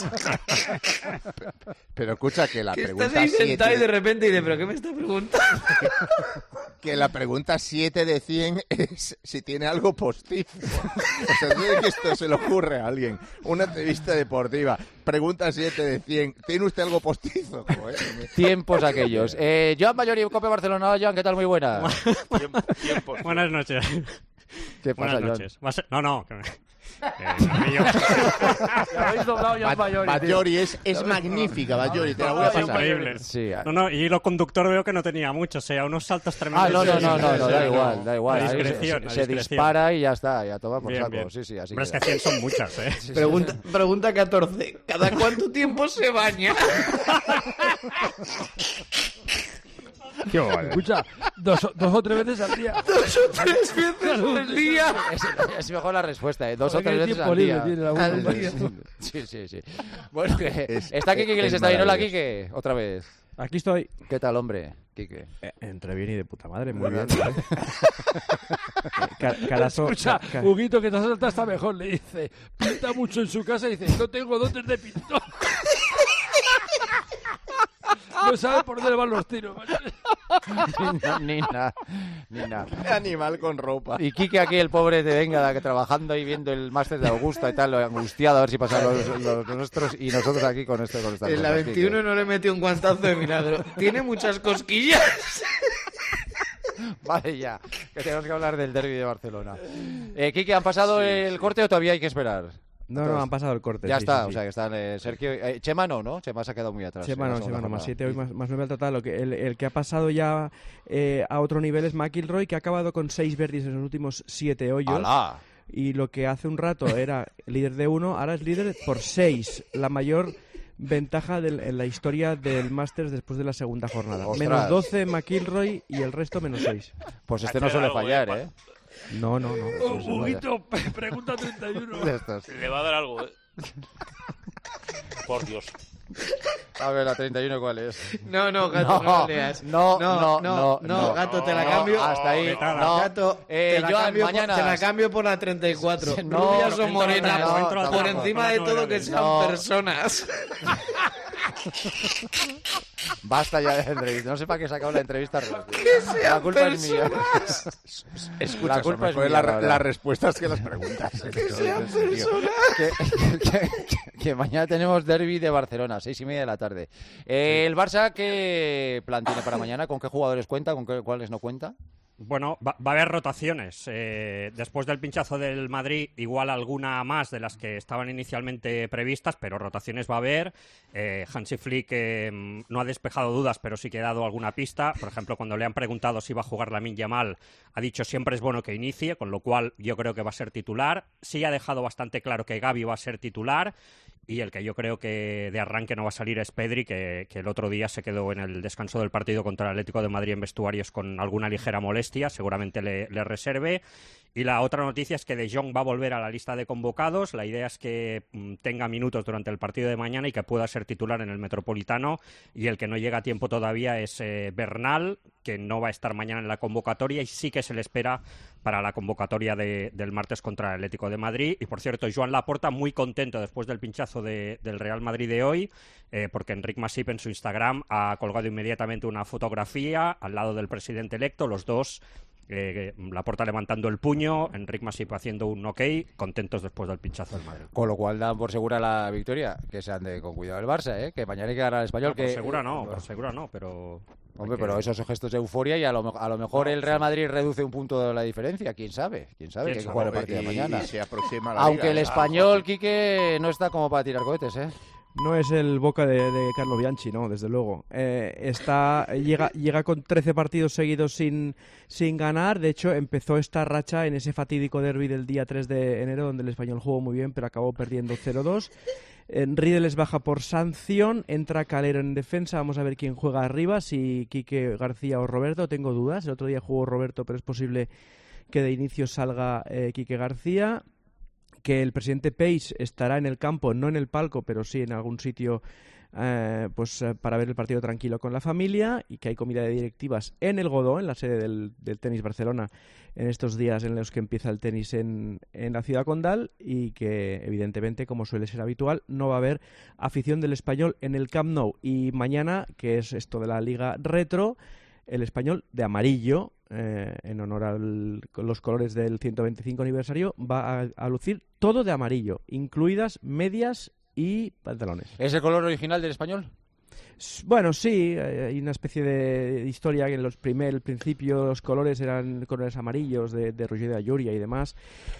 Pero escucha que la pregunta Estás ahí 7... sentado y de repente dice, ¿pero qué me está preguntando? Que la pregunta 7 de 100 es si tiene algo postizo. O sea, ¿no es que esto se le ocurre a alguien? Una entrevista deportiva. Pregunta 7 de 100. ¿Tiene usted algo postizo? Tiempos aquellos. Joan Bayori, Cope Barcelona. Hola, Joan, ¿qué tal? Muy buenas. Tiempos. Buenas noches. ¿Qué pasa, Buenas noches. No. Habéis doblado ya Bayori es magnífica, Bayori, te la voy a pasar. Increíble. Sí, No, y lo conductor veo que no tenía mucho, o sea, unos saltos tremendos. No, da igual. A discreción. Se dispara y ya está, ya toma por saco. Bien. Sí, así. Pero es que 100 son muchas, ¿eh? Pregunta 14. ¿Cada cuánto tiempo se baña? Qué vale. Escucha, dos o tres veces al día. 2 o 3 veces al día. Es mejor la respuesta, ¿eh? 2 o 3 veces al día. Sí. Bueno, está Quique Iglesias, está bien. Hola, Quique, otra vez. Aquí estoy. ¿Qué tal, hombre, Quique? Entre bien y de puta madre, muy bien. Escucha, Huguito, que te salta está mejor, le dice, pinta mucho en su casa y dice, no tengo dotes de pintor. No sabe por dónde van los tiros. Ni nada. Animal con ropa. Y Quique aquí, el pobre de Venga, trabajando y viendo el máster de Augusta y tal, angustiado a ver si pasan los nuestros y nosotros aquí con esta En la 21 Quique. No le metió un guantazo de milagro. Tiene muchas cosquillas. Vale, ya, que tenemos que hablar del derbi de Barcelona. Quique, ¿han pasado el corte o todavía hay que esperar? No, han pasado el corte. Ya sí, está, sí, o sea que están Sergio... Chema no, Chema se ha quedado muy atrás. Chema no, más 7 hoy, más 9 al total. El que ha pasado ya a otro nivel es McIlroy, que ha acabado con 6 birdies en los últimos 7 hoyos. ¡Alá! Y lo que hace un rato era líder de 1, ahora es líder por 6. La mayor ventaja en la historia del Masters después de la segunda jornada. ¡Ostras! Menos 12 McIlroy y el resto menos 6. Pues no suele fallar, ¿eh? No. Huguito, pregunta 31. Le va a dar algo, ¿eh? Por Dios. A ver, la 31, ¿cuál es? No, Gato, no leas. No, Gato, te la cambio. Hasta ahí. No. Gato, te la cambio por la 34. Rubias o morenas. Por encima de todo que sean personas. Basta ya de entrevista. No sé para qué se acabó la entrevista. La culpa es mía. Escucha, la culpa es mía. las respuestas que las preguntas. Que mañana tenemos derbi de Barcelona, 6:30 de la tarde. ¿El Barça qué plan tiene para mañana? ¿Con qué jugadores cuenta? ¿Con cuáles no cuenta? Bueno, va a haber rotaciones. Después del pinchazo del Madrid, igual alguna más de las que estaban inicialmente previstas, pero rotaciones va a haber. Hansi Flick no ha despejado dudas, pero sí que ha dado alguna pista. Por ejemplo, cuando le han preguntado si iba a jugar Lamine Yamal, ha dicho siempre es bueno que inicie, con lo cual yo creo que va a ser titular. Sí ha dejado bastante claro que Gavi va a ser titular. Y el que yo creo que de arranque no va a salir es Pedri, que el otro día se quedó en el descanso del partido contra el Atlético de Madrid en vestuarios con alguna ligera molestia, seguramente le reserve. Y la otra noticia es que De Jong va a volver a la lista de convocados. La idea es que tenga minutos durante el partido de mañana y que pueda ser titular en el Metropolitano. Y el que no llega a tiempo todavía es Bernal, que no va a estar mañana en la convocatoria y sí que se le espera para la convocatoria del martes contra el Atlético de Madrid. Y por cierto, Joan Laporta muy contento después del pinchazo del Real Madrid de hoy, porque Enric Masip en su Instagram ha colgado inmediatamente una fotografía al lado del presidente electo, los dos, Laporta levantando el puño, Enric Masip haciendo un ok, contentos después del pinchazo del Madrid. Con lo cual dan por segura la victoria, que se ande con cuidado el Barça, que mañana hay que ganar al Español. No, por segura no, pero... Hombre, pero esos gestos de euforia y a lo mejor el Real Madrid reduce un punto de la diferencia, quién sabe que hay que jugar el partido de mañana. Se aproxima la Aunque liga, el Español, Quique, no está como para tirar cohetes, No es el Boca de Carlo Bianchi, no, desde luego. Llega con 13 partidos seguidos sin ganar. De hecho, empezó esta racha en ese fatídico derbi del día 3 de enero, donde el Español jugó muy bien, pero acabó perdiendo 0-2. Riedel les baja por sanción, entra Calero en defensa. Vamos a ver quién juega arriba, si Quique García o Roberto. Tengo dudas. El otro día jugó Roberto, pero es posible que de inicio salga Quique García. Que el presidente Peis estará en el campo, no en el palco, pero sí en algún sitio para ver el partido tranquilo con la familia, y que hay comida de directivas en el Godó, en la sede del Tenis Barcelona, en estos días en los que empieza el tenis en la ciudad condal, y que evidentemente, como suele ser habitual, no va a haber afición del Español en el Camp Nou. Y mañana, que es esto de la Liga Retro, el Español de amarillo, en honor a los colores del 125 aniversario, va a lucir todo de amarillo, incluidas medias y pantalones. ¿Es el color original del Español? Bueno, sí, hay una especie de historia que en el principio los colores eran colores amarillos de Roger de Ayuria y demás,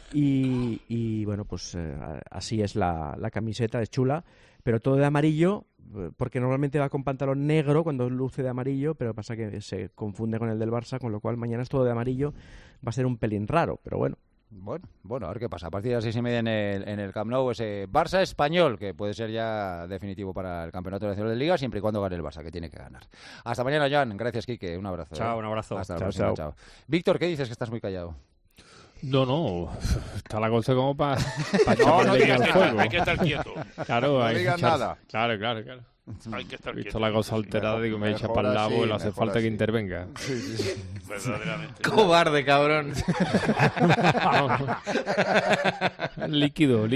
y bueno, pues así es la camiseta, es chula, pero todo de amarillo, porque normalmente va con pantalón negro cuando luce de amarillo, pero pasa que se confunde con el del Barça, con lo cual mañana es todo de amarillo. Va a ser un pelín raro, pero bueno. Bueno, a ver qué pasa. A partir de las 6:30 en el Camp Nou, ese Barça Español, que puede ser ya definitivo para el Campeonato Nacional de Liga, siempre y cuando gane el Barça, que tiene que ganar. Hasta mañana, Joan. Gracias, Quique. Un abrazo. Chao, un abrazo. Hasta la próxima. Chao. Víctor, ¿qué dices, que estás muy callado? No, está la cosa como para no digas nada, hay que estar quieto. Claro, no digas nada. Claro. Hay que estar visto quieto. la cosa alterada, digo, me echa para el lado, le hace falta que intervenga. Sí. Verdaderamente. Cobarde, cabrón. Líquido.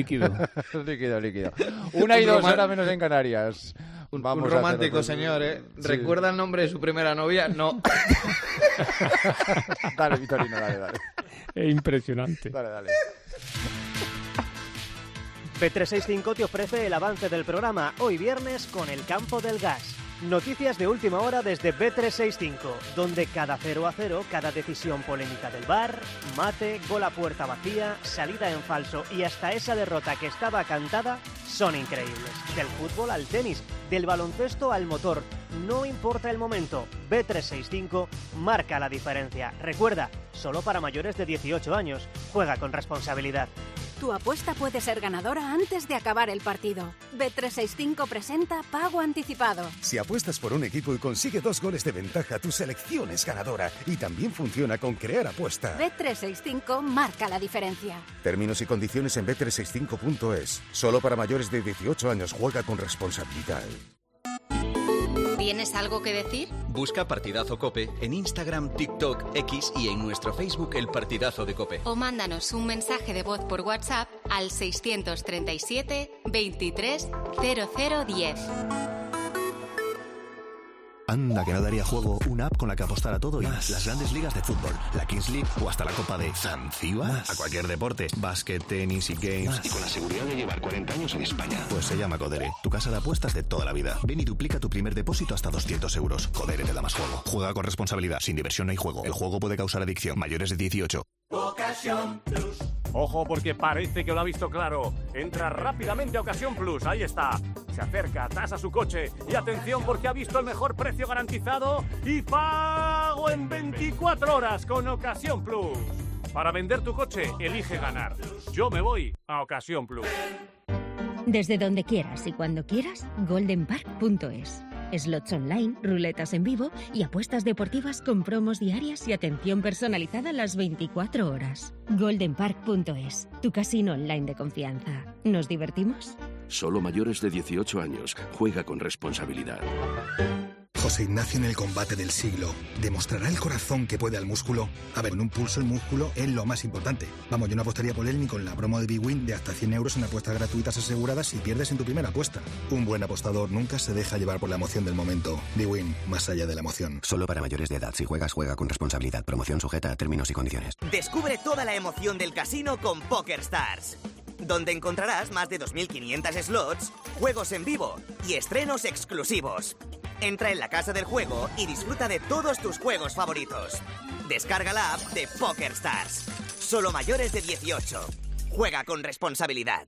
1:02, ahora menos en Canarias. Un romántico señor, ¿eh? Sí. ¿Recuerda el nombre de su primera novia? No. Dale, Vitorino, dale. Es impresionante. Dale. Bet365 te ofrece el avance del programa hoy viernes con el Campo del Gas. Noticias de última hora desde Bet365, donde cada 0-0, cada decisión polémica del VAR, mate, gol a puerta vacía, salida en falso y hasta esa derrota que estaba cantada son increíbles. Del fútbol al tenis, del baloncesto al motor, no importa el momento, Bet365 marca la diferencia. Recuerda, solo para mayores de 18 años. Juega con responsabilidad. Tu apuesta puede ser ganadora antes de acabar el partido. Bet365 presenta Pago Anticipado. Si apuestas por un equipo y consigue 2 goles de ventaja, tu selección es ganadora. Y también funciona con Crear Apuesta. Bet365 marca la diferencia. Términos y condiciones en bet365.es. Solo para mayores de 18 años. Juega con responsabilidad. ¿Tienes algo que decir? Busca Partidazo COPE en Instagram, TikTok, X y en nuestro Facebook El Partidazo de COPE. O mándanos un mensaje de voz por WhatsApp al 637 23 0010. Anda, que no daría juego una app con la que apostar a todo y más. Las grandes ligas de fútbol, la Kings League o hasta la Copa de Zanzíbar. A cualquier deporte, básquet, tenis y games. Más. Y con la seguridad de llevar 40 años en España. Pues se llama Codere, tu casa de apuestas de toda la vida. Ven y duplica tu primer depósito hasta 200 euros. Codere te da más juego. Juega con responsabilidad, sin diversión no hay juego. El juego puede causar adicción. Mayores de 18. Ocasión Plus. Ojo, porque parece que lo ha visto claro. Entra rápidamente a Ocasión Plus, ahí está. Se acerca, tasa su coche y atención porque ha visto el mejor precio garantizado y pago en 24 horas con Ocasión Plus. Para vender tu coche, elige ganar. Yo me voy a Ocasión Plus. Desde donde quieras y cuando quieras, goldenpark.es. Slots online, ruletas en vivo y apuestas deportivas con promos diarias y atención personalizada las 24 horas. goldenpark.es, tu casino online de confianza. ¿Nos divertimos? Solo mayores de 18 años. Juega con responsabilidad. José Ignacio en el combate del siglo. ¿Demostrará el corazón que puede al músculo? A ver, en un pulso el músculo es lo más importante. Vamos, yo no apostaría por él ni con la promo de BWin de hasta 100 euros en apuestas gratuitas aseguradas si pierdes en tu primera apuesta. Un buen apostador nunca se deja llevar por la emoción del momento. BWin, más allá de la emoción. Solo para mayores de edad. Si juegas, juega con responsabilidad. Promoción sujeta a términos y condiciones. Descubre toda la emoción del casino con PokerStars, donde encontrarás más de 2.500 slots, juegos en vivo y estrenos exclusivos. Entra en la casa del juego y disfruta de todos tus juegos favoritos. Descarga la app de PokerStars. Solo mayores de 18. Juega con responsabilidad.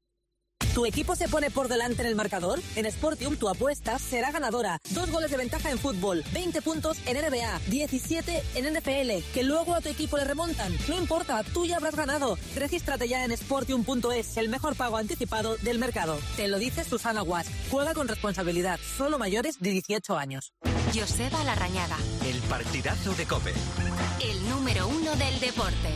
¿Tu equipo se pone por delante en el marcador? En Sportium tu apuesta será ganadora. 2 goles de ventaja en fútbol, 20 puntos en NBA, 17 en NFL, que luego a tu equipo le remontan. No importa, tú ya habrás ganado. Regístrate ya en Sportium.es, el mejor pago anticipado del mercado. Te lo dice Susana Guas. Juega con responsabilidad. Solo mayores de 18 años. Joseba Larrañaga. El Partidazo de COPE. El número 1 del deporte.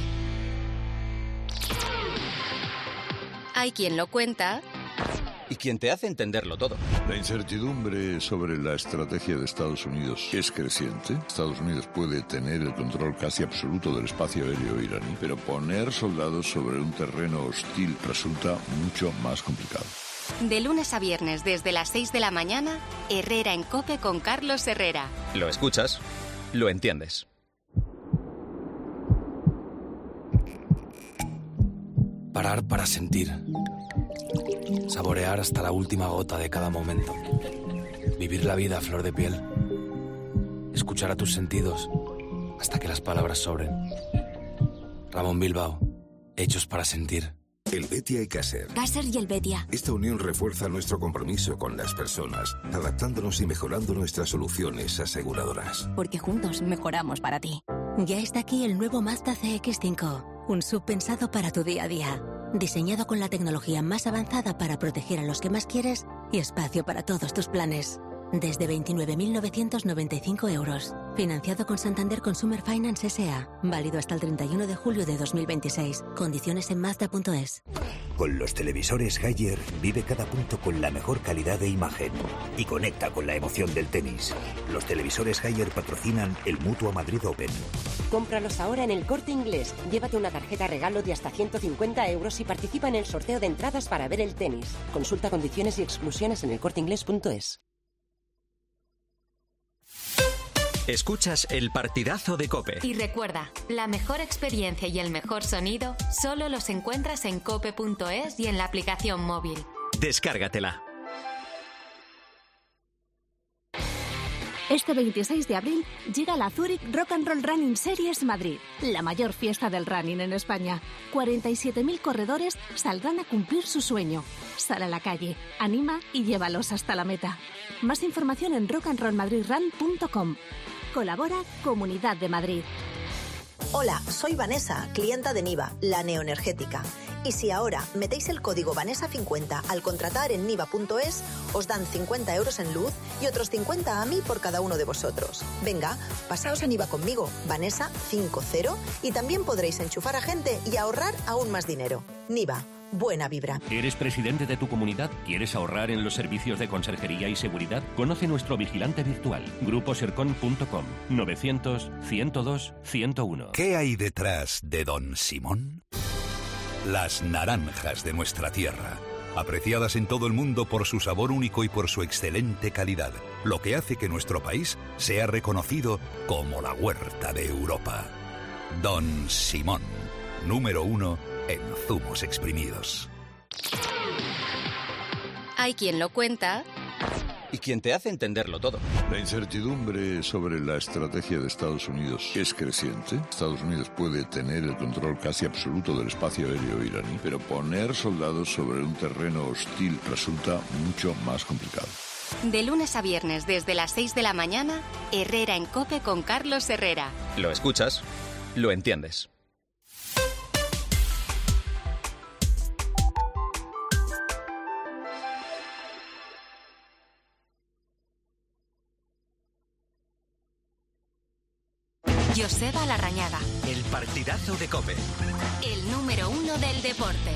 Hay quien lo cuenta y quien te hace entenderlo todo. La incertidumbre sobre la estrategia de Estados Unidos es creciente. Estados Unidos puede tener el control casi absoluto del espacio aéreo iraní, pero poner soldados sobre un terreno hostil resulta mucho más complicado. De lunes a viernes desde las 6 de la mañana, Herrera en COPE con Carlos Herrera. Lo escuchas, lo entiendes. Parar para sentir. Saborear hasta la última gota de cada momento. Vivir la vida a flor de piel. Escuchar a tus sentidos hasta que las palabras sobren. Ramón Bilbao, hechos para sentir. Helvetia y Caser. Caser y Helvetia. Esta unión refuerza nuestro compromiso con las personas, adaptándonos y mejorando nuestras soluciones aseguradoras. Porque juntos mejoramos para ti. Ya está aquí el nuevo Mazda CX-5. Un SUV pensado para tu día a día. Diseñado con la tecnología más avanzada para proteger a los que más quieres y espacio para todos tus planes. Desde 29.995 euros. Financiado con Santander Consumer Finance S.A. Válido hasta el 31 de julio de 2026. Condiciones en Mazda.es. Con los televisores Haier vive cada punto con la mejor calidad de imagen y conecta con la emoción del tenis. Los televisores Haier patrocinan el Mutua Madrid Open. Cómpralos ahora en El Corte Inglés. Llévate una tarjeta regalo de hasta 150 euros y participa en el sorteo de entradas para ver el tenis. Consulta condiciones y exclusiones en elcorteinglés.es. Escuchas El Partidazo de COPE. Y recuerda, la mejor experiencia y el mejor sonido solo los encuentras en cope.es y en la aplicación móvil. Descárgatela. Este 26 de abril llega la Zurich Rock and Roll Running Series Madrid, la mayor fiesta del running en España. 47.000 corredores saldrán a cumplir su sueño. Sal a la calle, anima y llévalos hasta la meta. Más información en rockandrollmadridrun.com. Colabora Comunidad de Madrid. Hola, soy Vanessa, clienta de Niva, la neoenergética. Y si ahora metéis el código Vanessa50 al contratar en niva.es, os dan 50 euros en luz y otros 50 a mí por cada uno de vosotros. Venga, pasaos a Niva conmigo, Vanessa50, y también podréis enchufar a gente y ahorrar aún más dinero. Niva, buena vibra. ¿Eres presidente de tu comunidad? ¿Quieres ahorrar en los servicios de conserjería y seguridad? Conoce nuestro vigilante virtual, gruposercon.com, 900-102-101. ¿Qué hay detrás de Don Simón? Las naranjas de nuestra tierra, apreciadas en todo el mundo por su sabor único y por su excelente calidad, lo que hace que nuestro país sea reconocido como la huerta de Europa. Don Simón, número 1 en zumos exprimidos. Hay quien lo cuenta y quien te hace entenderlo todo. La incertidumbre sobre la estrategia de Estados Unidos es creciente. Estados Unidos puede tener el control casi absoluto del espacio aéreo iraní, pero poner soldados sobre un terreno hostil resulta mucho más complicado. De lunes a viernes desde las 6 de la mañana, Herrera en COPE con Carlos Herrera. Lo escuchas, lo entiendes. Joseba Larrañaga. El partidazo de COPE. El número 1 del deporte.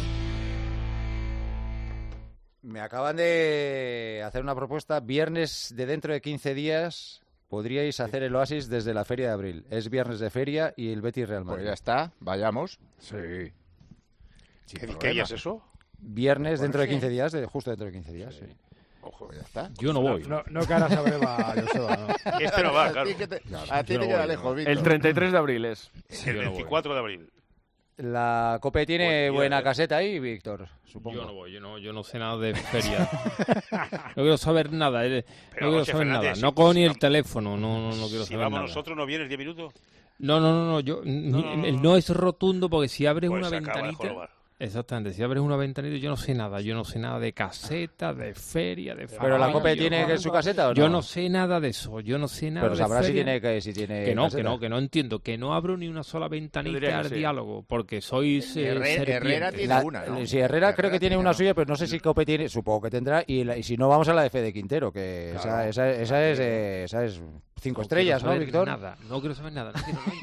Me acaban de hacer una propuesta. Viernes de dentro de 15 días podríais hacer el Oasis desde la Feria de Abril. Es viernes de feria y el Betis Real Madrid. Pues ya está, vayamos. Sí. ¿Qué día es eso? Viernes dentro de 15 días, justo dentro de 15 días, sí. Ojo, ya está. Yo no voy. No caras a breva, Joseba, no. Este no va, claro. A ti te queda lejos, Víctor. El 33 de abril es. El 24 de abril. La COPE tiene buena caseta ahí, Víctor, supongo. Yo no voy, yo no sé nada de feria. No quiero saber nada, no quiero saber nada. No cojo ni el teléfono, no quiero saber nada. Si vamos nosotros, ¿no vienes 10 minutos? No, el no es rotundo porque si abres pues una ventanita... Exactamente, si abres una ventanita yo no sé nada de caseta, de feria, de... ¿Pero la COPE tiene su caseta o no? Yo no sé nada de eso, yo no sé nada de feria. Pero sabrá si tiene que no, caseta. que no entiendo, que no abro ni una sola ventanita al diálogo, porque sois Herrera tiene una, ¿no? Sí, Herrera creo que tiene una suya, pero no sé si COPE tiene, supongo que tendrá, y si no vamos a la de Fede Quintero, que claro. esa es 5 estrellas, ¿no, Víctor? No quiero saber nada,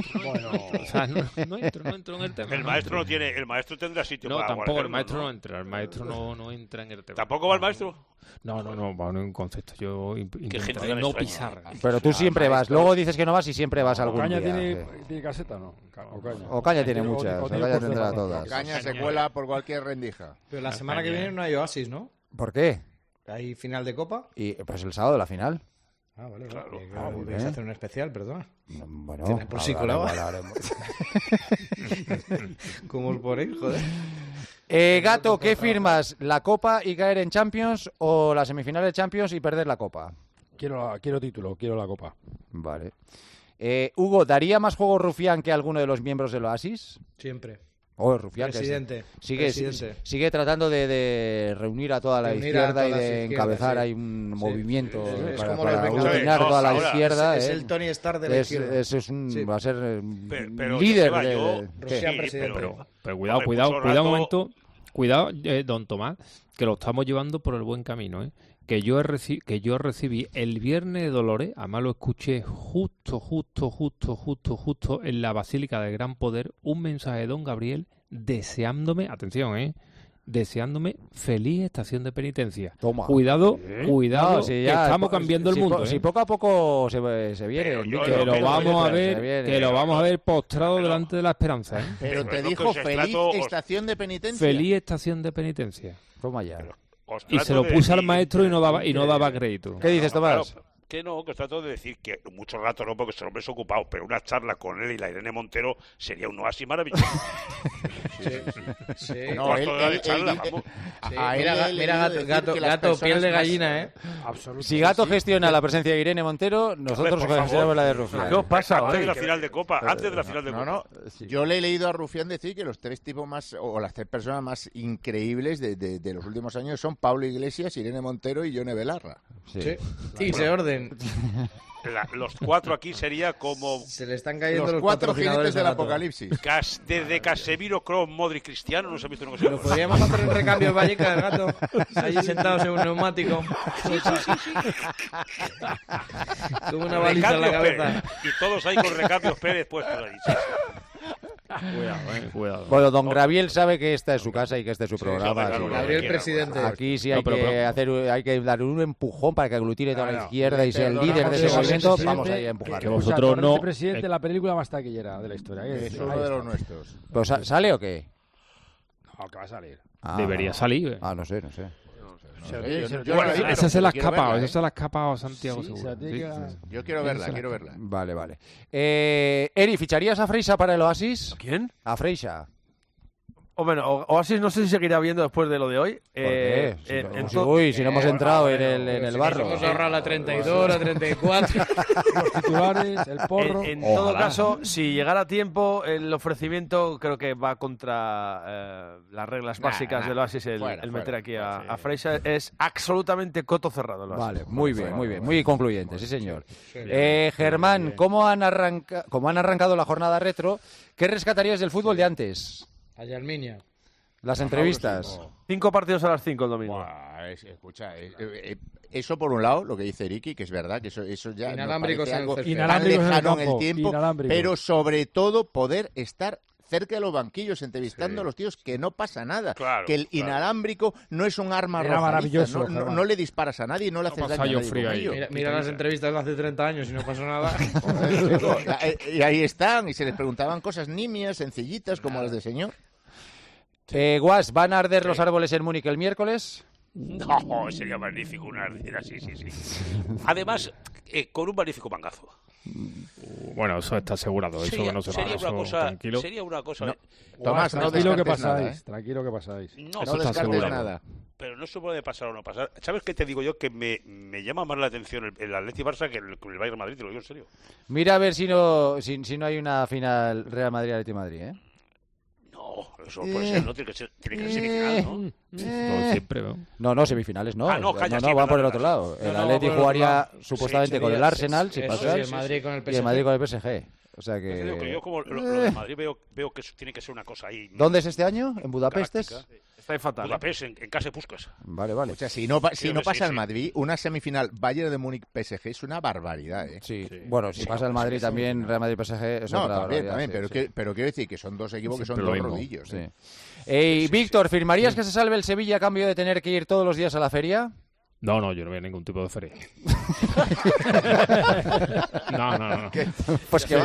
no entro en el tema. El maestro tendrá sitio para tampoco el maestro no entra, el maestro no entra en el tema. ¿Tampoco va el maestro? No, va en un concepto, yo intento no pisar. Pero tú siempre vas, luego dices que no vas y siempre vas algún día. ¿Ocaña tiene caseta o no? Ocaña tiene muchas, Ocaña tendrá todas. Ocaña se cuela por cualquier rendija. Pero la semana que viene no hay Oasis, ¿no? ¿Por qué? ¿Hay final de Copa? Y pues el sábado la final. Ah, vale, claro. Podrías hacer un especial, perdón. Bueno, por si colaba. ¿Cómo os ponéis, joder? Gato, ¿qué firmas? ¿La Copa y caer en Champions o la semifinal de Champions y perder la Copa? Quiero título, quiero la Copa. Vale. Hugo, ¿daría más juego Rufián que alguno de los miembros del Oasis? Siempre. Rufián, presidente. Sigue tratando de reunir a toda la izquierda y de encabezar ahí un movimiento para aglutinar toda la izquierda. Es el Tony Stark de la izquierda. Va a ser líder de... Rufián presidente. Pero cuidado un momento. Cuidado, don Tomás, que lo estamos llevando por el buen camino, ¿eh? Que yo recibí el Viernes de Dolores, además lo escuché justo en la Basílica del Gran Poder, un mensaje de don Gabriel deseándome, atención, deseándome feliz estación de penitencia. Toma. Cuidado, no, que estamos cambiando el mundo. Si poco a poco se viene, que lo vamos a ver postrado delante de la esperanza. Pero te dijo feliz estación de penitencia. Feliz estación de penitencia. Toma ya. Y se lo puse al maestro y no daba crédito. ¿Qué dices, Tomás? Que no, que trato de decir que mucho rato no, porque este hombre es ocupado, pero una charla con él y la Irene Montero sería un oasis maravilloso. Sí. No, mira, Gato, piel de gallina, ¿eh? Absolutamente. Si Gato gestiona la presencia de Irene Montero, nosotros gestionamos la de Rufián. ¿Qué os pasa? Antes de la final de Copa, No, yo le he leído a Rufián decir que los tres tipos más, o las tres personas más increíbles de los últimos años son Pablo Iglesias, Irene Montero y Yone Belarra. Sí. Y se orden. Los cuatro aquí sería como... Se le están cayendo los cuatro jinetes del apocalipsis. Desde Casemiro, Kroos, Modric, Cristiano, no se ha visto una cosa. Lo podríamos hacer en recambio de Vallecas, Gato. Allí sentados en un neumático. Sí. Con una baliza en la cabeza. Pérez. Y todos ahí con recambios Pérez puestos ahí. Cuidado. Bueno, don Gabriel sabe que esta es su casa y que este es su programa. Gabriel presidente. Aquí sí hay que dar un empujón para que aglutine toda la izquierda y sea el líder de ese movimiento. Vamos ahí a empujar. Que vosotros no... Este presidente, la película más taquillera de la historia. Es uno de los nuestros. ¿Pero sale o qué? No, que va a salir. Debería salir. No sé. Esa se la ha escapado, Santiago, seguro. Yo quiero verla. Vale. Eri, ¿ficharías a Freixa para el Oasis? ¿Quién? A Freixa. Bueno, Oasis no sé si seguirá viendo después de lo de hoy. ¿Por qué? Si no hemos entrado en el barro. Hemos ahorrado la 32, la 34. Los titulares, el porro. En todo caso, si llegara a tiempo, el ofrecimiento creo que va contra las reglas básicas del Oasis. El meter aquí a Freixa es absolutamente coto cerrado. Vale, muy bien. Muy concluyente, sí señor. Germán, ¿cómo han arrancado la jornada retro? ¿Qué rescatarías del fútbol de antes? A Yarminia. Las entrevistas. 5 partidos a las 5 el domingo. Escucha, eso por un lado, lo que dice Ricky, que es verdad, que eso ya inalámbricos algo tan lejano en el tiempo, pero sobre todo poder estar cerca de los banquillos entrevistando a los tíos, que no pasa nada, que el inalámbrico no es un arma arrojadiza, no le disparas a nadie y no le haces daño a nadie. Mira las entrevistas de hace 30 años y no pasó nada. Y ahí están, y se les preguntaban cosas nimias, sencillitas, como las del señor. Guas, ¿van a arder los árboles en Múnich el miércoles? No, sería magnífico una ardera, sí. Además, con un magnífico mangazo. Bueno, eso está asegurado. Sería una cosa. No, Tomás, tranquilo que pasáis. Tranquilo que pasáis. No descartes nada. Pero no se puede pasar o no pasar. ¿Sabes qué te digo yo? Que me llama más la atención el Atleti Barça que el Bayern Madrid, te lo digo en serio. Mira a ver si no hay una final Real Madrid-Atleti Madrid, ¿eh? No, eso puede ser, no tiene que ser semifinal, ¿no? Siempre, ¿no? No, semifinales no. No, van por el otro lado. El Atleti jugaría supuestamente con el Arsenal, si pasa, y el Madrid con el PSG. Y el Madrid con el PSG. O sea que... Yo como lo de Madrid veo que eso tiene que ser una cosa ahí. ¿Dónde es este año? ¿En Budapest? Está fatal. Budapest, en casa de Puskas. Vale. O sea, si no pasa el Madrid, una semifinal Bayern de Múnich PSG es una barbaridad, ¿eh? Sí. Bueno, si pasa el Madrid también, Real Madrid PSG es otra barbaridad. También, pero quiero decir que son dos equipos que son dos rodillos. Sí. Víctor, ¿firmarías que se salve el Sevilla a cambio de tener que ir todos los días a la feria? No, yo no voy a ningún tipo de feria. No. Pues que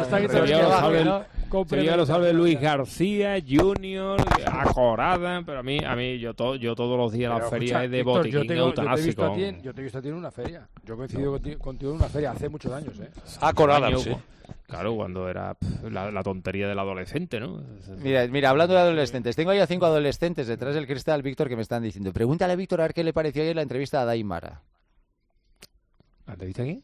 Sevilla lo salve Luis García, Junior, Ajorada, pero a mí yo todos los días la feria es de botiquín eutanásico. Yo te he visto a ti en una feria. Yo coincido contigo en una feria hace muchos años, ¿eh? Ajorada, sí. Claro, cuando era la tontería del adolescente, ¿no? Mira, hablando de adolescentes, tengo ahí a 5 adolescentes detrás del cristal, Víctor, que me están diciendo. Pregúntale a Víctor a ver qué le pareció ayer la entrevista a Daimara. ¿La entrevista a quién?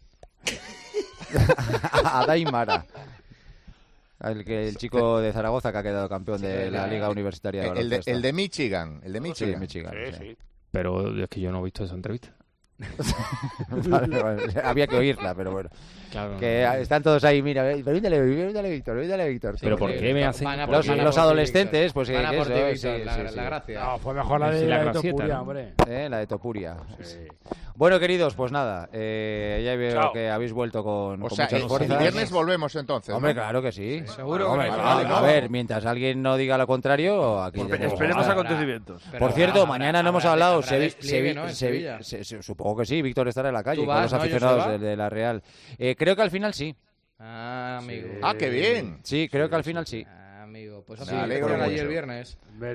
A Daimara. El chico de Zaragoza que ha quedado campeón de la Liga Universitaria de Baloncesto. El de Michigan. Sí, Michigan. Sí. Pero es que yo no he visto esa entrevista. Vale. Había que oírla, pero bueno. Claro, que están todos ahí, mira, pregúntale a Víctor. Pero ¿por qué me hacen? Los adolescentes, pues la gracia. No, fue mejor la de Topuria, hombre. La de Topuria. Sí. Bueno, queridos, pues nada, ya veo que habéis vuelto con muchas fuerzas. El viernes volvemos entonces. Hombre, claro que sí. Seguro. A ver, mientras alguien no diga lo contrario, aquí esperemos acontecimientos. Por cierto, mañana no hemos hablado. Supongo que sí, Víctor estará en la calle con los aficionados de la Real. Creo que al final sí. Amigo. Qué bien. Sí, creo que al final sí. amigo. Pues hace allí el viernes.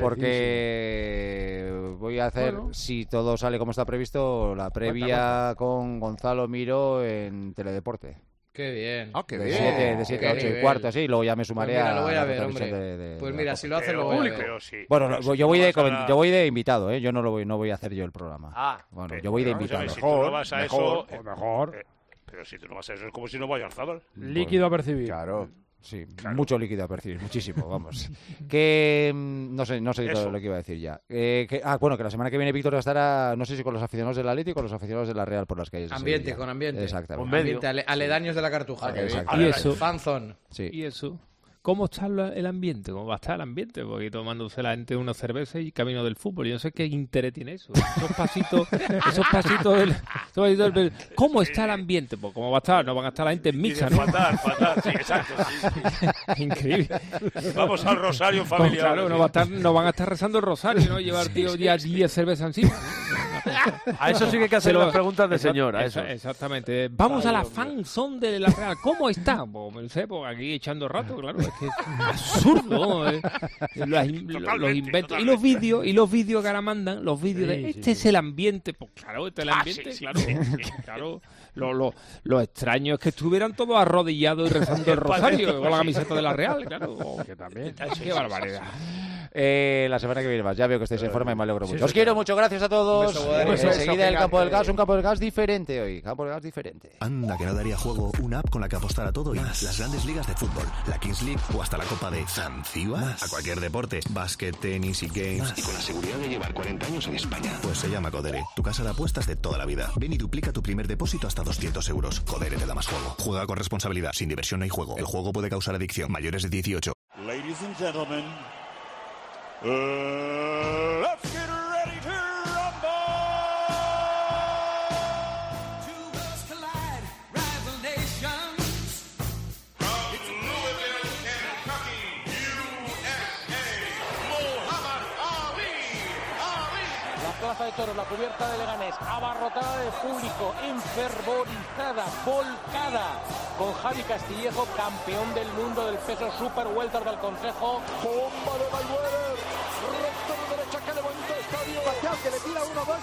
Porque voy a hacer, si todo sale como está previsto, la previa con Gonzalo Miro en Teledeporte. Qué bien. Qué bien. De 7 a 8 y cuarto, así, y luego ya me sumaré pues mira, a lo voy a ver, hombre. Pues mira, si lo hace, lo voy a ver. Bueno, yo voy de invitado, yo no voy a hacer yo el programa. Bueno, yo voy de invitado. Si tú no vas a eso, mejor. Pero si tú no vas a eso, es como si no vayas a Arzábal. Líquido a percibir. Claro. Sí, mucho líquido a percibir, muchísimo, vamos. Que no sé todo lo que iba a decir ya. Bueno, que la semana que viene Víctor estará, no sé si con los aficionados del Atlético o con los aficionados de la Real por las calles. Ambiente, con ambiente. Exactamente. Ambiente, aledaños de la Cartuja. Y eso. Fanzone. Sí. Y eso. ¿Cómo está el ambiente? ¿Cómo va a estar el ambiente? Porque tomándose la gente unas cervezas y camino del fútbol. Yo no sé qué interés tiene eso. Esos pasitos del... ¿Cómo está el ambiente? Pues ¿cómo va a estar? No van a estar la gente en misa, ¿no? Fatal, sí, exacto. Sí. Increíble. Vamos al rosario familiar. Pues claro, no van a estar rezando el rosario, ¿no? Llevar, tío, ya 10 cervezas encima. A eso sí que hay que hacer las preguntas de señora. Exactamente. Vamos a la fanzone de la Real. ¿Cómo está? Pues no sé, pues aquí echando rato, claro. Es que es absurdo. Los inventos. Y los vídeos que ahora mandan, los vídeos de este es el ambiente. Pues claro, este es el ambiente, claro. Lo extraño es que estuvieran todos arrodillados y rezando el rosario con la camiseta de la Real, claro. Que también. Qué barbaridad. La semana que viene más. Ya veo que estáis en forma y me alegro mucho. Os quiero mucho, gracias a todos. Enseguida el campo del gas, un campo del gas diferente hoy. Campo del gas diferente. Anda, que no daría juego una app con la que apostar a todo y más. Las grandes ligas de fútbol, la Kings League o hasta la Copa de Zanzíbar. A cualquier deporte, básquet, tenis y games. Más. Y con la seguridad de llevar 40 años en España. Pues se llama Codere, tu casa de apuestas de toda la vida. Ven y duplica tu primer depósito hasta 200 euros. Codere te da más juego. Juega con responsabilidad. Sin diversión no hay juego. El juego puede causar adicción. Mayores de 18. Ladies and gentlemen, let's get ready to rumble! Two worlds collide, rival nations. From Louisville, Kentucky, USA, Muhammad Ali. La plaza de toros, la cubierta de Leganés, abarrotada de público, enfervorizada, volcada, con Javi Castillejo, campeón del mundo del peso super welter del Consejo. Bomba de Mayweather, recto de derecha que levanta el estadio, Bastián que le tira uno, dos.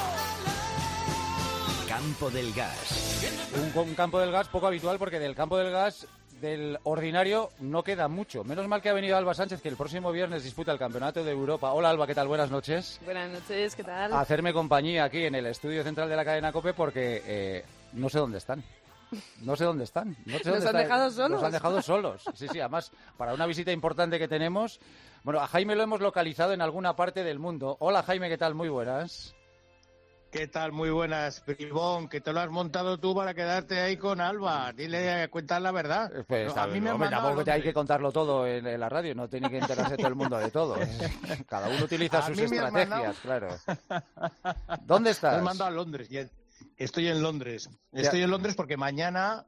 Campo del Gas. Un campo del gas poco habitual porque del campo del gas del ordinario no queda mucho. Menos mal que ha venido Alba Sánchez, que el próximo viernes disputa el Campeonato de Europa. Hola Alba, ¿qué tal? Buenas noches. Buenas noches, ¿qué tal? A hacerme compañía aquí en el estudio central de la cadena COPE porque no sé dónde están. Nos han dejado solos. Nos han dejado solos. Sí, además, para una visita importante que tenemos. Bueno, a Jaime lo hemos localizado en alguna parte del mundo. Hola Jaime, ¿qué tal? Muy buenas. ¿Qué tal? Muy buenas, Bribón, que te lo has montado tú para quedarte ahí con Alba. Dile, cuéntale la verdad. Pues a mí me tampoco te hay que contarlo todo en la radio, no tiene que enterarse todo el mundo de todo. Cada uno utiliza sus estrategias, claro. ¿Dónde estás? Me he mandado a Londres. Estoy en Londres. Estoy en Londres porque mañana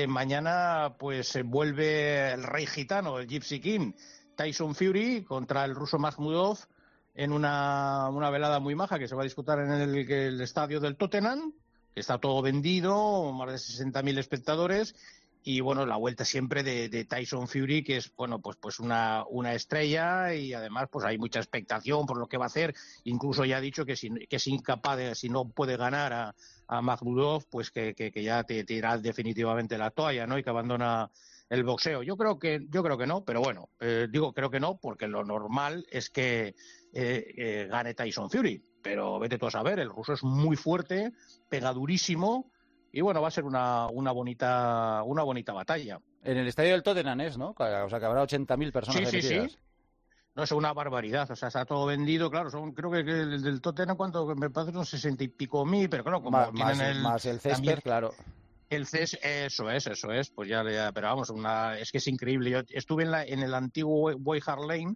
pues vuelve el rey gitano, el Gypsy King, Tyson Fury, contra el ruso Makhmudov, en una velada muy maja que se va a disputar en el estadio del Tottenham, que está todo vendido, más de 60.000 espectadores, y bueno, la vuelta siempre de Tyson Fury, que es bueno pues una estrella, y además pues hay mucha expectación por lo que va a hacer. Incluso ya ha dicho que es incapaz de, si no puede ganar a Makhmudov, pues que ya te irá definitivamente la toalla, ¿no? Y que abandona el boxeo. Yo creo que no, pero bueno, creo que no, porque lo normal es que gane Tyson Fury, pero vete tú a saber, el ruso es muy fuerte, pega durísimo, y bueno, va a ser una bonita batalla. En el estadio del Tottenham ¿no? O sea, que habrá 80.000 personas metidas. Sí. No, es una barbaridad, o sea, está todo vendido, claro, creo que el del Tottenham, ¿cuánto? Me parece unos 60 y pico mil, pero claro, como tienen más el césped, claro. El CES, eso es, pues ya, pero vamos, es que es increíble. Yo estuve en el antiguo White Hart Lane,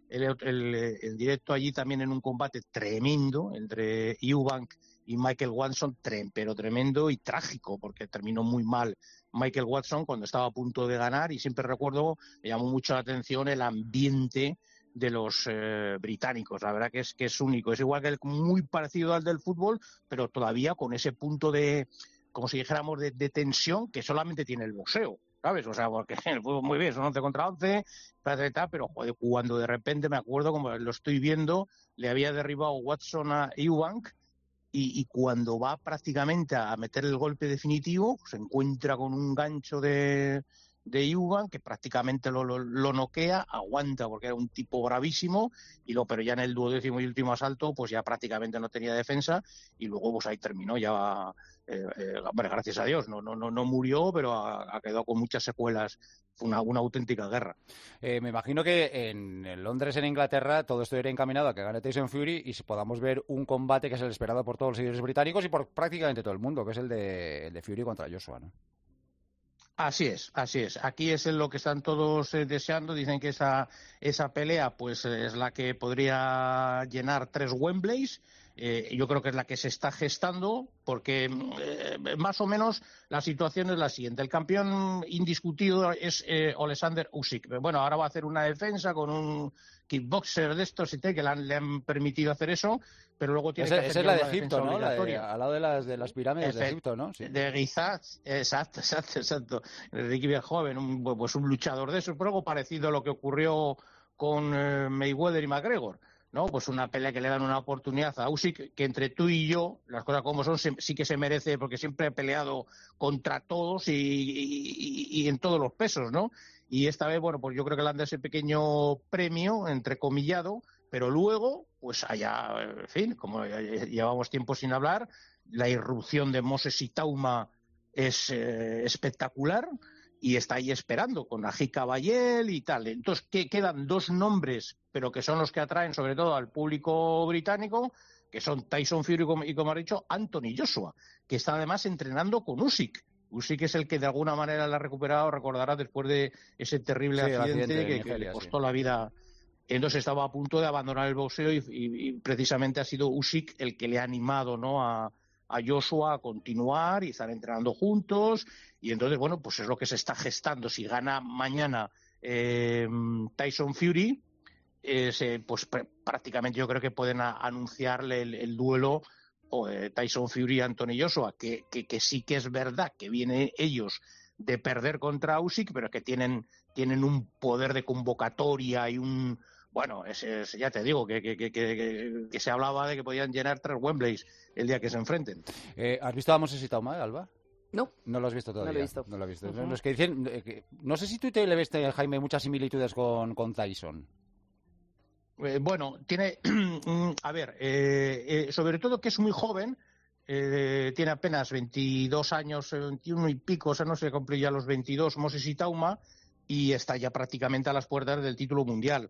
en directo allí también en un combate tremendo entre Eubank y Michael Watson, pero tremendo y trágico, porque terminó muy mal Michael Watson cuando estaba a punto de ganar, y siempre recuerdo, me llamó mucho la atención el ambiente de los británicos. La verdad que es único, es igual que muy parecido al del fútbol, pero todavía con ese punto de, como si dijéramos, de tensión que solamente tiene el boxeo. ¿sabes? O sea, porque el fútbol muy bien, son 11 contra 11, pero joder, cuando de repente me acuerdo, como lo estoy viendo, le había derribado Watson a Eubank, y cuando va prácticamente a meter el golpe definitivo, se encuentra con un gancho de Eubank que prácticamente lo noquea, aguanta porque era un tipo bravísimo, pero ya en el 12º y último asalto pues ya prácticamente no tenía defensa, y luego pues ahí terminó ya, gracias a Dios, no murió, pero ha quedado con muchas secuelas. Fue una auténtica guerra. Me imagino que en Londres, en Inglaterra, todo esto irá encaminado a que gane Tyson Fury y podamos ver un combate que es el esperado por todos los seguidores británicos y por prácticamente todo el mundo, que es el de Fury contra Joshua, ¿no? Así es. Aquí es lo que están todos deseando. Dicen que esa pelea pues es la que podría llenar 3 Wembleys. Yo creo que es la que se está gestando, porque más o menos la situación es la siguiente. El campeón indiscutido es Alexander Usyk. Bueno, ahora va a hacer una defensa con un kickboxer de estos que le han permitido hacer eso, pero luego tiene que hacer... Esa es la de Egipto, ¿no? Al lado de las pirámides de Egipto, ¿no? Sí. De Gizat, exacto. Ricky Verhoeven, pues un luchador de eso, pero algo parecido a lo que ocurrió con Mayweather y McGregor, ¿no? Pues una pelea que le dan una oportunidad a Usyk, que entre tú y yo, las cosas como son, sí que se merece, porque siempre he peleado contra todos y en todos los pesos, ¿no? Y esta vez, bueno, pues yo creo que le han dado ese pequeño premio, entrecomillado, pero luego, pues allá, en fin, como llevamos tiempo sin hablar, la irrupción de Moses Itauma es espectacular, y está ahí esperando con Aji Kabayel y tal. Entonces, quedan 2 nombres, pero que son los que atraen sobre todo al público británico, que son Tyson Fury y, como ha dicho, Anthony Joshua, que está además entrenando con Usyk. Usyk es el que de alguna manera la ha recuperado, recordará, después de ese terrible accidente que le costó la vida. Entonces estaba a punto de abandonar el boxeo y precisamente ha sido Usyk el que le ha animado, ¿no?, a Joshua a continuar y estar entrenando juntos, y entonces, bueno, pues es lo que se está gestando. Si gana mañana Tyson Fury, pues prácticamente yo creo que pueden anunciarle el duelo Tyson Fury y Anthony Joshua, que sí que es verdad que vienen ellos de perder contra Usyk, pero que tienen un poder de convocatoria y un... Bueno, ya te digo, que se hablaba de que podían llenar 3 Wembleys el día que se enfrenten. ¿Has visto a Moses Itauma, Alba? No. No lo has visto todavía. No lo he visto. No lo has visto. Uh-huh. Los que dicen, no sé si tú le ves, Jaime, muchas similitudes con Tyson. Bueno, tiene... a ver, sobre todo que es muy joven, tiene apenas 22 años, 21 y pico, o sea, no se cumplió ya los 22, Moses Itauma, y está ya prácticamente a las puertas del título mundial.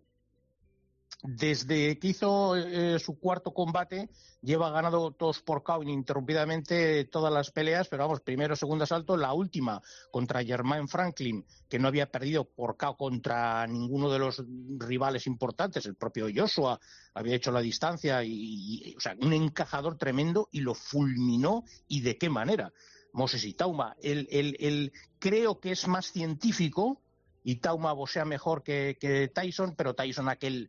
Desde que hizo su 4º combate, lleva ganado todos por KO ininterrumpidamente todas las peleas, pero vamos, primero, segundo asalto, la última contra Jermaine Franklin, que no había perdido por KO contra ninguno de los rivales importantes, el propio Joshua había hecho la distancia, o sea, un encajador tremendo, y lo fulminó, y de qué manera. Moses Itauma, él creo que es más científico, Itauma boxea mejor que Tyson, pero Tyson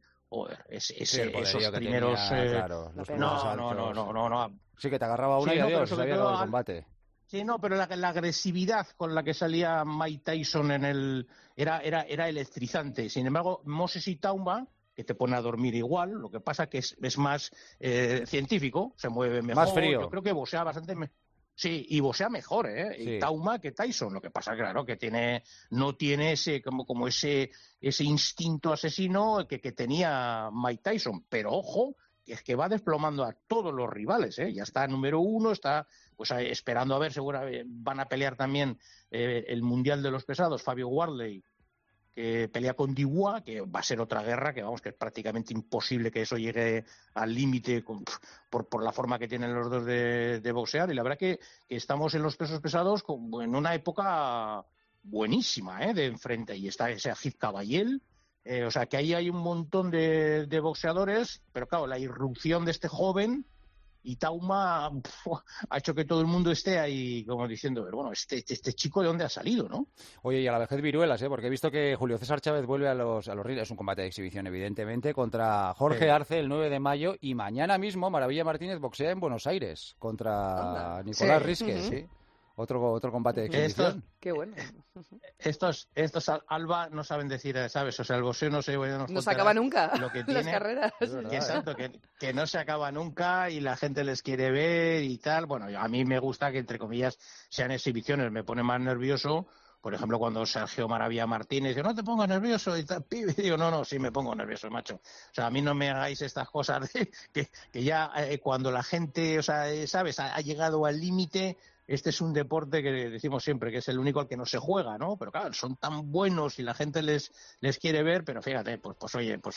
esos primeros... claro, los no. Sí, que te agarraba una y adiós, se había acabado el combate. Sí, no, pero la agresividad con la que salía Mike Tyson era electrizante. Sin embargo, Moses Itauma, que te pone a dormir igual, lo que pasa que es más científico, se mueve mejor. Más frío. Yo creo que boxea bastante... Sí, y boxea mejor, Sí. Itauma que Tyson. Lo que pasa, claro, que no tiene ese como ese instinto asesino que tenía Mike Tyson. Pero ojo, que es que va desplomando a todos los rivales, Ya está número 1, está pues esperando a ver, seguramente van a pelear también el Mundial de los Pesados, Fabio Wardley, que pelea con Dubois, que va a ser otra guerra, que vamos, que es prácticamente imposible que eso llegue al límite por la forma que tienen los dos de boxear. Y la verdad que estamos en los pesos pesados en una época buenísima, de enfrente. Y está ese Aji Kabayel, o sea que ahí hay un montón de boxeadores, pero claro, la irrupción de este joven Itauma ha hecho que todo el mundo esté ahí como diciendo, bueno, este chico ¿de dónde ha salido, no? Oye, y a la vejez viruelas, porque he visto que Julio César Chávez vuelve a los ríos. Es un combate de exhibición, evidentemente, contra Jorge Arce el 9 de mayo, y mañana mismo Maravilla Martínez boxea en Buenos Aires contra Nicolás Risque, sí. Otro combate de exhibición. Qué bueno. Estos Alba no saben decir, ¿sabes? O sea, el boxeo no se acaba nunca lo que las tiene, carreras. Exacto, que no se acaba nunca y la gente les quiere ver y tal. Bueno, a mí me gusta que, entre comillas, sean exhibiciones. Me pone más nervioso, por ejemplo, cuando Sergio Maravilla Martínez dice, no te pongas nervioso y tal, pibe. Digo, no, sí me pongo nervioso, macho. O sea, a mí no me hagáis estas cosas de que ya cuando la gente, o sea, ¿sabes? Ha llegado al límite. Este es un deporte que decimos siempre que es el único al que no se juega, ¿no? Pero claro, son tan buenos y la gente les quiere ver, pero fíjate, pues oye, pues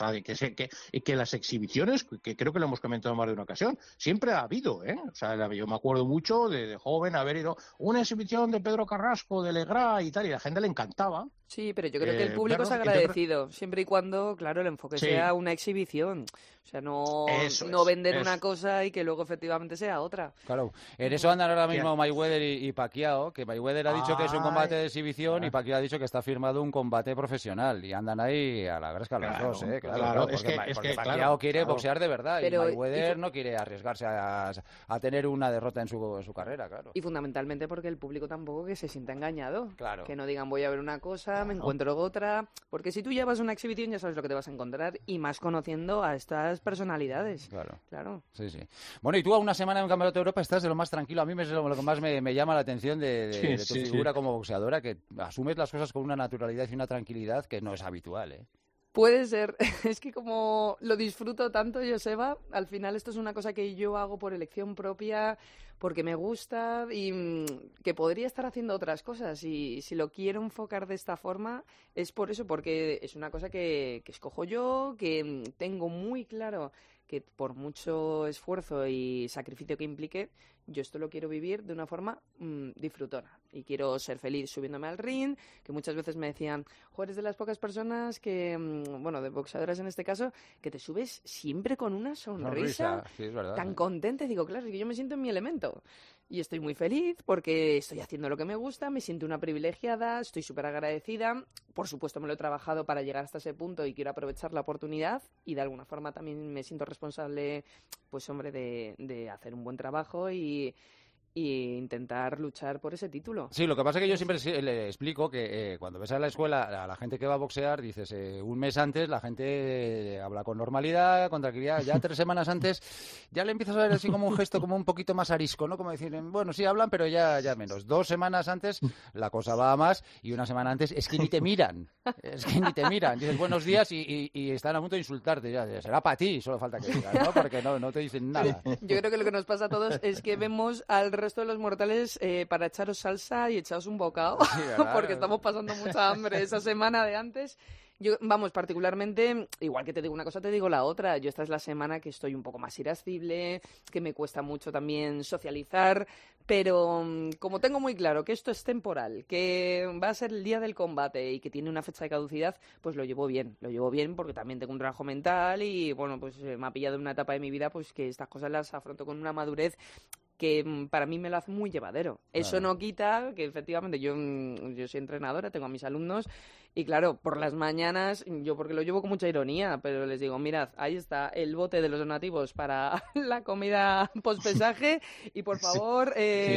que las exhibiciones, que creo que lo hemos comentado en más de una ocasión, siempre ha habido, ¿eh? O sea, yo me acuerdo mucho de joven haber ido una exhibición de Pedro Carrasco, de Legrá y tal, y a la gente le encantaba. Sí, pero yo creo que el público es agradecido, siempre y cuando, claro, el enfoque sea una exhibición. O sea, no vender una cosa y que luego efectivamente sea otra. Claro, en eso andan ahora mismo Mayweather y Pacquiao, que Mayweather ha dicho que es un combate de exhibición y Pacquiao ha dicho que está firmado un combate profesional. Y andan ahí a la gresca los dos, ¿eh? Claro, porque Pacquiao quiere boxear de verdad y Mayweather no quiere arriesgarse a tener una derrota en su carrera, claro. Y fundamentalmente porque el público tampoco que se sienta engañado. Claro. Que no digan voy a ver una cosa, me encuentro otra, porque si tú llevas una exhibición ya sabes lo que te vas a encontrar y más conociendo a estas personalidades. Claro. Sí. Bueno, y tú a una semana en un campeonato de Europa estás de lo más tranquilo. A mí es lo que más me llama la atención de tu figura como boxeadora, que asumes las cosas con una naturalidad y una tranquilidad que no es habitual, ¿eh? Puede ser. Es que como lo disfruto tanto, Joseba, al final esto es una cosa que yo hago por elección propia, porque me gusta y que podría estar haciendo otras cosas. Y si lo quiero enfocar de esta forma, es por eso, porque es una cosa que escojo yo, que tengo muy claro que por mucho esfuerzo y sacrificio que implique, yo esto lo quiero vivir de una forma disfrutona. Y quiero ser feliz subiéndome al ring, que muchas veces me decían, eres de las pocas personas que, de boxeadoras en este caso, que te subes siempre con una sonrisa sí, es verdad, tan contenta. Y digo, claro, es que yo me siento en mi elemento. Y estoy muy feliz porque estoy haciendo lo que me gusta, me siento una privilegiada, estoy súper agradecida. Por supuesto me lo he trabajado para llegar hasta ese punto y quiero aprovechar la oportunidad y de alguna forma también me siento responsable, pues hombre, de hacer un buen trabajo y intentar luchar por ese título. Sí, lo que pasa es que yo siempre le explico que cuando ves a la escuela a la gente que va a boxear, dices, un mes antes la gente habla con normalidad, con tranquilidad, ya 3 semanas antes ya le empiezas a ver así como un gesto como un poquito más arisco, ¿no? Como decir, bueno, sí hablan, pero ya menos. 2 semanas antes la cosa va a más y 1 semana antes es que ni te miran. Dices buenos días y están a punto de insultarte. Ya será para ti, solo falta que digas, ¿no? Porque no te dicen nada. Yo creo que lo que nos pasa a todos es que vemos al resto de los mortales para echaros salsa y echaros un bocado, sí, porque estamos pasando mucha hambre esa semana de antes. Yo, particularmente, igual que te digo una cosa, te digo la otra. Yo esta es la semana que estoy un poco más irascible, que me cuesta mucho también socializar, pero como tengo muy claro que esto es temporal, que va a ser el día del combate y que tiene una fecha de caducidad, pues lo llevo bien porque también tengo un trabajo mental y, bueno, pues me ha pillado una etapa de mi vida pues que estas cosas las afronto con una madurez que para mí me lo hace muy llevadero. Eso no quita que efectivamente yo soy entrenadora, tengo a mis alumnos y claro, por las mañanas, yo porque lo llevo con mucha ironía, pero les digo, mirad, ahí está el bote de los donativos para la comida post-pesaje y por favor,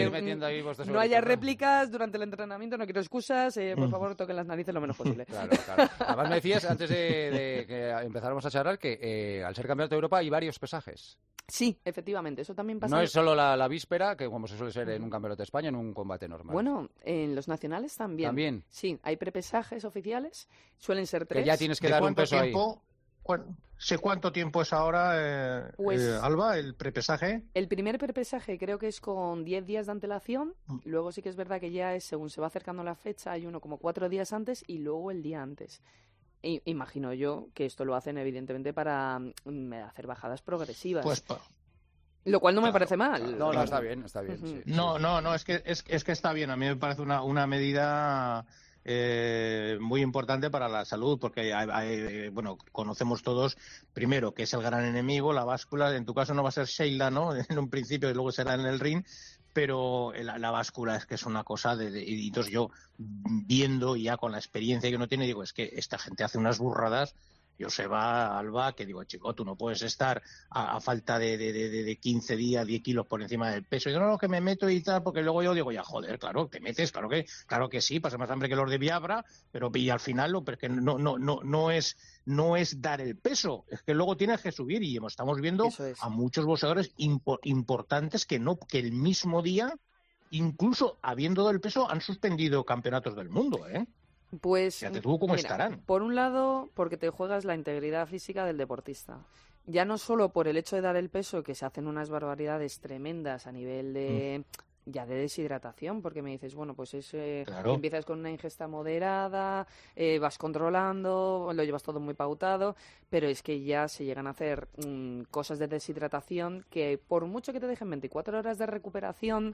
no haya réplicas durante el entrenamiento, no quiero excusas, por favor toquen las narices lo menos posible. Claro. Además me decías, antes de que empezáramos a charlar, que al ser campeonato de Europa hay varios pesajes. Sí, efectivamente, eso también pasa. No es solo la víspera, que como se suele ser en un campeonato de España, en un combate normal. Bueno, en los nacionales también. ¿También? Sí, hay prepesajes oficiales, suelen ser 3. Que ya tienes que dar un peso ahí. ¿Sé cuánto tiempo es ahora, Alba, el prepesaje? El primer prepesaje creo que es con 10 días de antelación. Luego sí que es verdad que ya es, según se va acercando la fecha, hay uno como 4 días antes y luego el día antes. Imagino yo que esto lo hacen evidentemente para hacer bajadas progresivas. Lo cual no me parece mal. No, está bien. Sí. No, es que está bien. A mí me parece una medida muy importante para la salud, porque conocemos todos, primero, que es el gran enemigo, la báscula. En tu caso no va a ser Sheila, ¿no? En un principio y luego será en el ring, pero la báscula es que es una cosa y entonces yo, viendo ya con la experiencia que uno tiene, digo, es que esta gente hace unas burradas Joseba, Alba, que digo, chico, tú no puedes estar a falta de 15 días, 10 kilos por encima del peso. Y yo, no, que me meto y tal, porque luego yo digo, ya, joder, claro, te metes, claro que sí, pasa más hambre que los de Viabra, pero y al final pero es que no es dar el peso, es que luego tienes que subir, y estamos viendo a muchos boxeadores importantes que el mismo día, incluso habiendo dado el peso, han suspendido campeonatos del mundo, ¿eh? Pues, fíjate tú cómo estarán. Por un lado, porque te juegas la integridad física del deportista. Ya no solo por el hecho de dar el peso, que se hacen unas barbaridades tremendas a nivel de... ya de deshidratación, porque me dices, bueno, pues claro. Empiezas con una ingesta moderada, vas controlando, lo llevas todo muy pautado, pero es que ya se llegan a hacer cosas de deshidratación que por mucho que te dejen 24 horas de recuperación,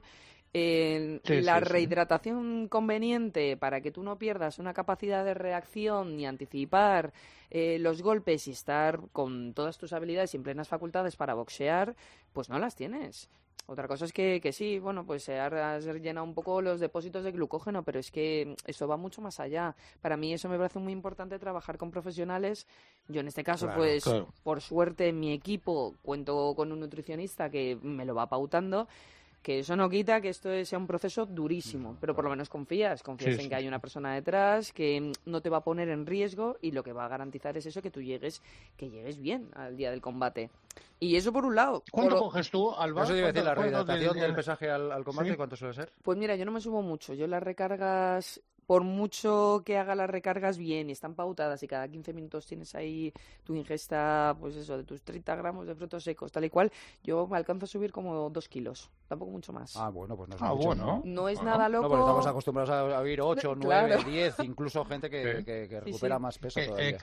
la rehidratación conveniente para que tú no pierdas una capacidad de reacción ni anticipar los golpes y estar con todas tus habilidades y en plenas facultades para boxear, pues no las tienes. Otra cosa es que sí, bueno, pues has llenado un poco los depósitos de glucógeno, pero es que eso va mucho más allá. Para mí eso me parece muy importante, trabajar con profesionales. Yo en este caso, por suerte, en mi equipo cuento con un nutricionista que me lo va pautando, que eso no quita que esto sea un proceso durísimo, pero por lo menos confías en que hay una persona detrás que no te va a poner en riesgo, y lo que va a garantizar es eso, que tú llegues bien al día del combate. Y eso por un lado. ¿Cuánto coges tú, Alba? Eso iba a decir, la rehidratación del pesaje al combate, ¿sí? ¿Cuánto suele ser? Pues mira, yo no me subo mucho. Yo las recargas, por mucho que haga las recargas bien y están pautadas, y cada 15 minutos tienes ahí tu ingesta, pues eso, de tus 30 gramos de frutos secos, tal y cual, yo me alcanzo a subir como 2 kilos, tampoco mucho más. Ah, bueno, pues no es mucho, bueno. No es nada loco. No, porque estamos acostumbrados a oír 8, 9, claro. 10, incluso gente que recupera más peso todavía.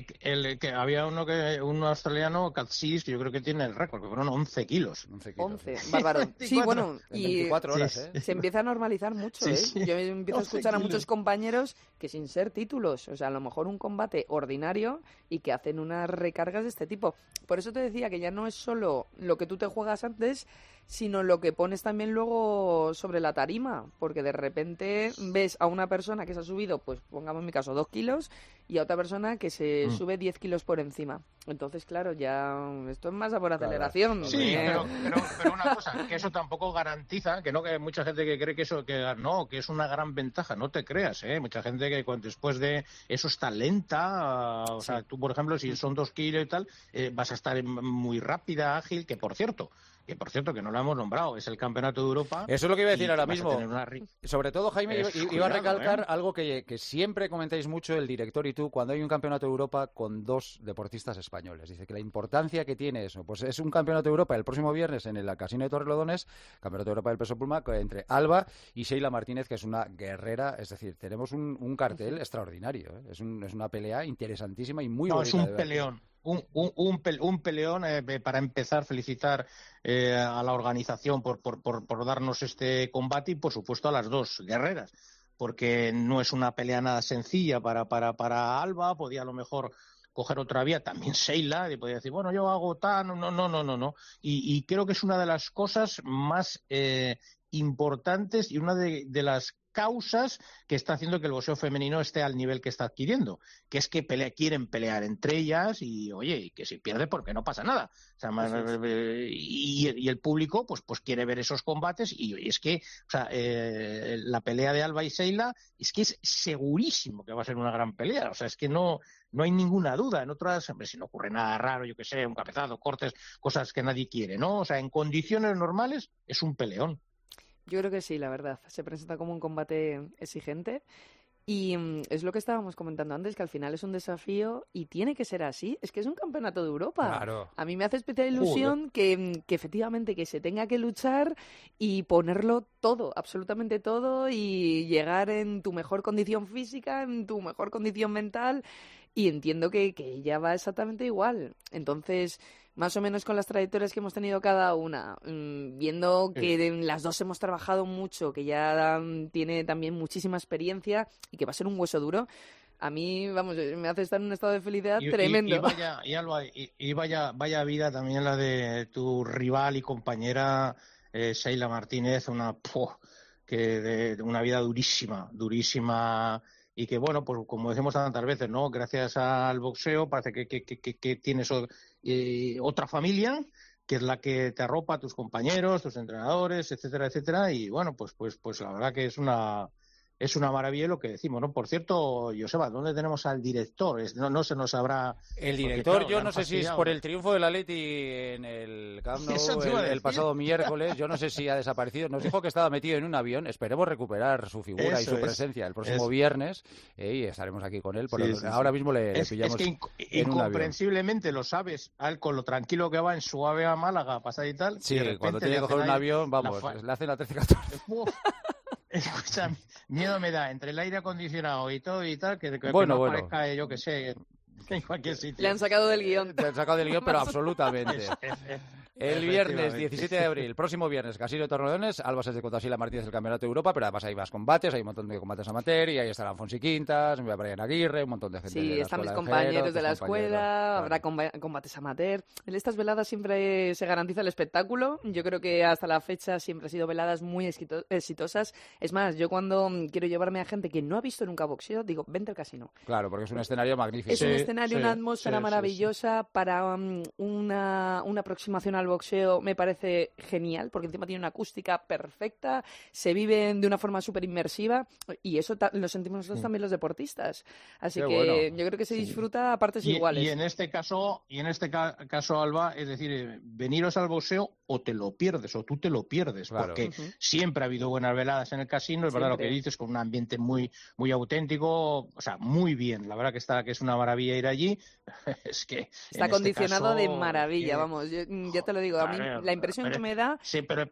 Que había un australiano, Katsis, que yo creo que tiene el récord, que fueron 11 kilos. 11, bárbaro. Sí, bueno, y 24 horas, se empieza a normalizar mucho, ¿eh? Yo empiezo a escuchar a muchos compañeros que sin ser títulos, o sea, a lo mejor un combate ordinario, y que hacen unas recargas de este tipo. Por eso te decía que ya no es solo lo que tú te juegas antes, sino lo que pones también luego sobre la tarima, porque de repente ves a una persona que se ha subido, pues pongamos en mi caso 2 kilos, y a otra persona que se sube 10 kilos por encima. Entonces, claro, ya esto es más por aceleración. Sí, pero una cosa, que eso tampoco garantiza, que hay mucha gente que cree que es una gran ventaja, no te creas, mucha gente que después de eso está lenta, o sea, tú, por ejemplo, si son 2 kilos y tal, vas a estar muy rápida, ágil, que por cierto, que no lo hemos nombrado, es el Campeonato de Europa. Eso es lo que iba a decir ahora mismo. Sobre todo, Jaime, iba a recalcar algo que siempre comentáis mucho el director y tú, cuando hay un Campeonato de Europa con 2 deportistas españoles. Dice que la importancia que tiene eso, pues es un Campeonato de Europa el próximo viernes en el Casino de Torrelodones, Campeonato de Europa del peso pluma, entre Alba y Sheila Martínez, que es una guerrera. Es decir, tenemos un cartel extraordinario, ¿eh? Es una pelea interesantísima y muy bonita. Es un peleón. Un peleón. Para empezar, felicitar a la organización por darnos este combate, y por supuesto a las 2 guerreras, porque no es una pelea nada sencilla para Alba. Podía a lo mejor coger otra vía, también Sheila, y podía decir, bueno, yo hago tan, no. Y creo que es una de las cosas más importantes y una de las causas que está haciendo que el boxeo femenino esté al nivel que está adquiriendo, que es que quieren pelear entre ellas, y oye, y que si pierde, porque no pasa nada. O sea, y el público pues quiere ver esos combates, y es que, o sea, la pelea de Alba y Sheila es que es segurísimo que va a ser una gran pelea. O sea, es que no hay ninguna duda. En otras, hombre, si no ocurre nada raro, yo que sé, un cabezazo, cortes, cosas que nadie quiere, ¿no? O sea, en condiciones normales es un peleón. Yo creo que sí, la verdad. Se presenta como un combate exigente, y es lo que estábamos comentando antes, que al final es un desafío y tiene que ser así. Es que es un campeonato de Europa. Claro. A mí me hace especial ilusión que efectivamente que se tenga que luchar y ponerlo todo, absolutamente todo, y llegar en tu mejor condición física, en tu mejor condición mental, y entiendo que ella va exactamente igual. Entonces, más o menos con las trayectorias que hemos tenido cada una, viendo que las 2 hemos trabajado mucho, que ya tiene también muchísima experiencia y que va a ser un hueso duro, a mí, vamos, me hace estar en un estado de felicidad tremendo. Vaya vida también la de tu rival y compañera Sheila Martínez, una vida durísima, y que, bueno, pues como decimos tantas veces, ¿no? Gracias al boxeo parece que tienes otra familia, que es la que te arropa a tus compañeros, tus entrenadores, etcétera, etcétera, y bueno, pues la verdad que es una maravilla lo que decimos, ¿no? Por cierto, Joseba, ¿dónde tenemos al director? No se nos habrá... El director, porque, claro, yo no sé si es por el triunfo del Atleti en el Camp Nou el pasado miércoles, yo no sé si ha desaparecido. Nos dijo que estaba metido en un avión, esperemos recuperar su figura y su presencia el próximo viernes, y estaremos aquí con él. Ahora mismo le pillamos en incomprensiblemente lo sabes, con lo tranquilo que va en su ave a Málaga, pasar y tal. Sí, cuando tiene que coger un avión, vamos, le hacen la 13-14. Escucha, miedo me da entre el aire acondicionado y todo y tal, que bueno, no parezca, yo que sé, en cualquier sitio. Le han sacado del guión. Le han sacado del guión, pero absolutamente. El viernes 17 de abril, próximo viernes, Casino de Torrelodones, Alba Sánchez contra Sila Martínez del Campeonato de Europa, pero además hay más combates, hay un montón de combates amateur y ahí estarán Fonsi Quintas, me voy a Brian Aguirre, un montón de gente. Sí, están mis compañeros de la escuela, habrá combates amateur. En estas veladas siempre se garantiza el espectáculo. Yo creo que hasta la fecha siempre han sido veladas muy exitosas. Es más, yo cuando quiero llevarme a gente que no ha visto nunca boxeo, digo, vente al casino. Claro, porque es un escenario magnífico. Es un escenario, una atmósfera maravillosa para una aproximación al boxeo, me parece genial, porque encima tiene una acústica perfecta, se vive de una forma súper inmersiva y eso lo sentimos nosotros también los deportistas. Así que yo creo que se disfruta a partes iguales. Y en este caso, Alba, es decir, veniros al boxeo o te lo pierdes, o tú te lo pierdes, porque siempre ha habido buenas veladas en el casino, es verdad lo que dices, con un ambiente muy, muy auténtico, o sea, muy bien, la verdad que es una maravilla ir allí. Es que está acondicionado de maravilla, vamos, ya te lo digo, a mí la impresión que me da... Sí, pero...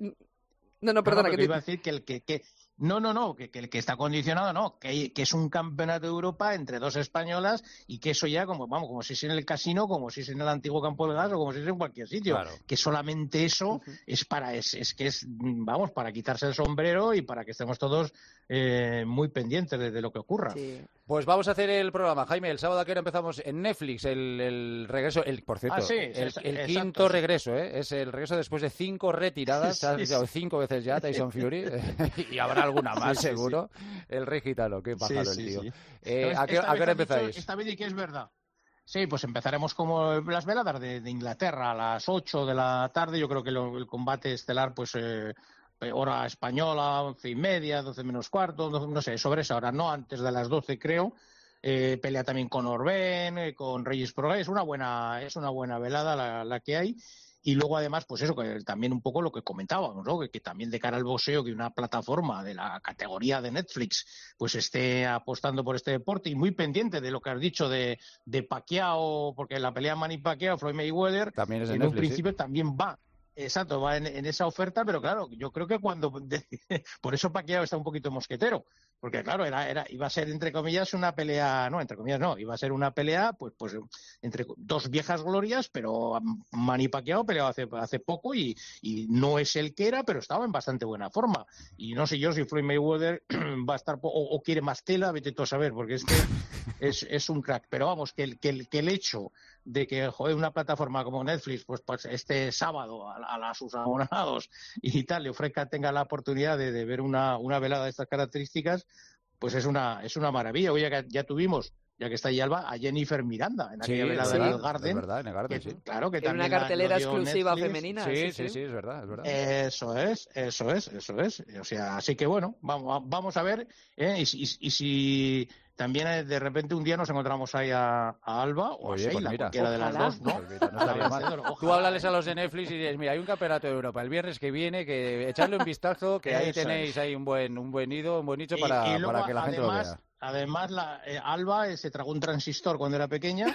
No, perdona, que te iba a decir que el que el que está condicionado que es un campeonato de Europa entre dos españolas y que eso ya como si es en el casino, como si es en el antiguo Campo del Gas o como si es en cualquier sitio, que solamente eso es para para quitarse el sombrero y para que estemos todos muy pendientes de lo que ocurra. Sí. Pues vamos a hacer el programa, Jaime. El sábado que ahora empezamos en Netflix el regreso, por cierto, el quinto regreso, es el regreso después de 5 retiradas, ha retirado 5 veces ya Tyson Fury y habrá alguna más seguro. El rey gitano, qué pájaro el tío. ¿A qué hora empezáis? Esta vez y que es verdad. Sí, pues empezaremos como las veladas de Inglaterra a las 8 de la tarde. Yo creo que el combate estelar, pues hora española, 11:30, 12 menos cuarto, no sé, sobre esa hora, no antes de las 12 creo. Pelea también con Orben, con Reyes Progrés. Es una buena velada la que hay. Y luego, además, pues eso, que también un poco lo que comentábamos, ¿no? Que también de cara al boxeo, que una plataforma de la categoría de Netflix pues esté apostando por este deporte y muy pendiente de lo que has dicho de Pacquiao, porque la pelea Manny Pacquiao, Floyd Mayweather, también es de en Netflix, un principio también va. Exacto, va en esa oferta, pero claro, yo creo que por eso Pacquiao está un poquito mosquetero, porque claro, iba a ser entre comillas una pelea, no, entre comillas no, iba a ser una pelea pues entre dos viejas glorias, pero Manny Pacquiao peleó hace poco y no es el que era, pero estaba en bastante buena forma. Y no sé yo si Floyd Mayweather va a estar o quiere más tela, vete tú a saber, porque es que es un crack. Pero vamos, que el hecho de que una plataforma como Netflix pues este sábado a sus abonados y tal le tenga la oportunidad de ver una velada de estas características, pues es una maravilla. Oye, ya tuvimos, ya que está ahí Alba, a Jennifer Miranda en aquella velada en el Garden. Es verdad, en el Garden, sí. Claro, que en también una cartelera exclusiva Netflix. femenina. Sí, es verdad. Eso es. O sea, así que bueno, vamos a ver, y si también de repente un día nos encontramos ahí a Alba o a Sheila, cualquiera de las dos, ¿no? Pues no estaría mal. Tú háblales a los de Netflix y dices, mira, hay un campeonato de Europa el viernes que viene, que echarle un vistazo, que ahí tenéis ahí un buen nicho para que la gente lo vea. Además, Alba se tragó un transistor cuando era pequeña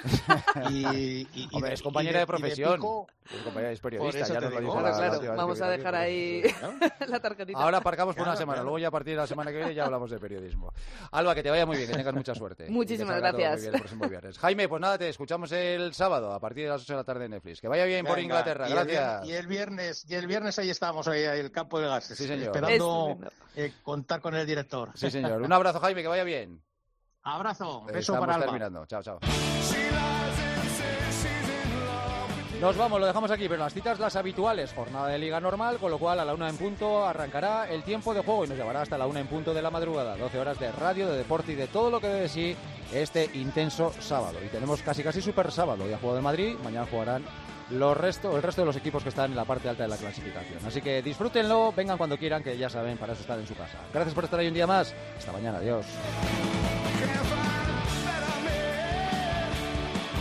y hombre, es compañera de profesión. Es compañera de periodista, ya nos lo dijo. Claro, vamos a dejar ahí la tarjetita. Ahora aparcamos por una semana, luego ya a partir de la semana que viene ya hablamos de periodismo. Alba, que te vaya muy bien, que tengas mucha suerte. Muchísimas gracias. El próximo viernes. Jaime, pues nada, te escuchamos el sábado a partir de las 8 de la tarde en Netflix. Que vaya bien por Inglaterra, gracias. Y el viernes ahí estamos, ahí el Campo de Gases, sí, señor. Esperando contar con el director. Sí, señor. Un abrazo, Jaime, que vaya bien. Abrazo, beso para Alba. Terminando. Chao. Nos vamos, lo dejamos aquí, pero las citas las habituales, jornada de liga normal, con lo cual a la 1 en punto arrancará el tiempo de juego y nos llevará hasta la 1 en punto de la madrugada. 12 horas de radio, de deporte y de todo lo que dé de sí este intenso sábado. Y tenemos casi super sábado. Hoy ha jugado el Madrid, mañana jugarán el resto de los equipos que están en la parte alta de la clasificación. Así que disfrútenlo, vengan cuando quieran, que ya saben, para eso están en su casa. Gracias por estar ahí un día más. Hasta mañana, adiós.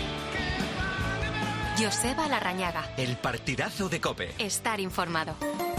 Joseba Larrañaga. El partidazo de COPE. Estar informado.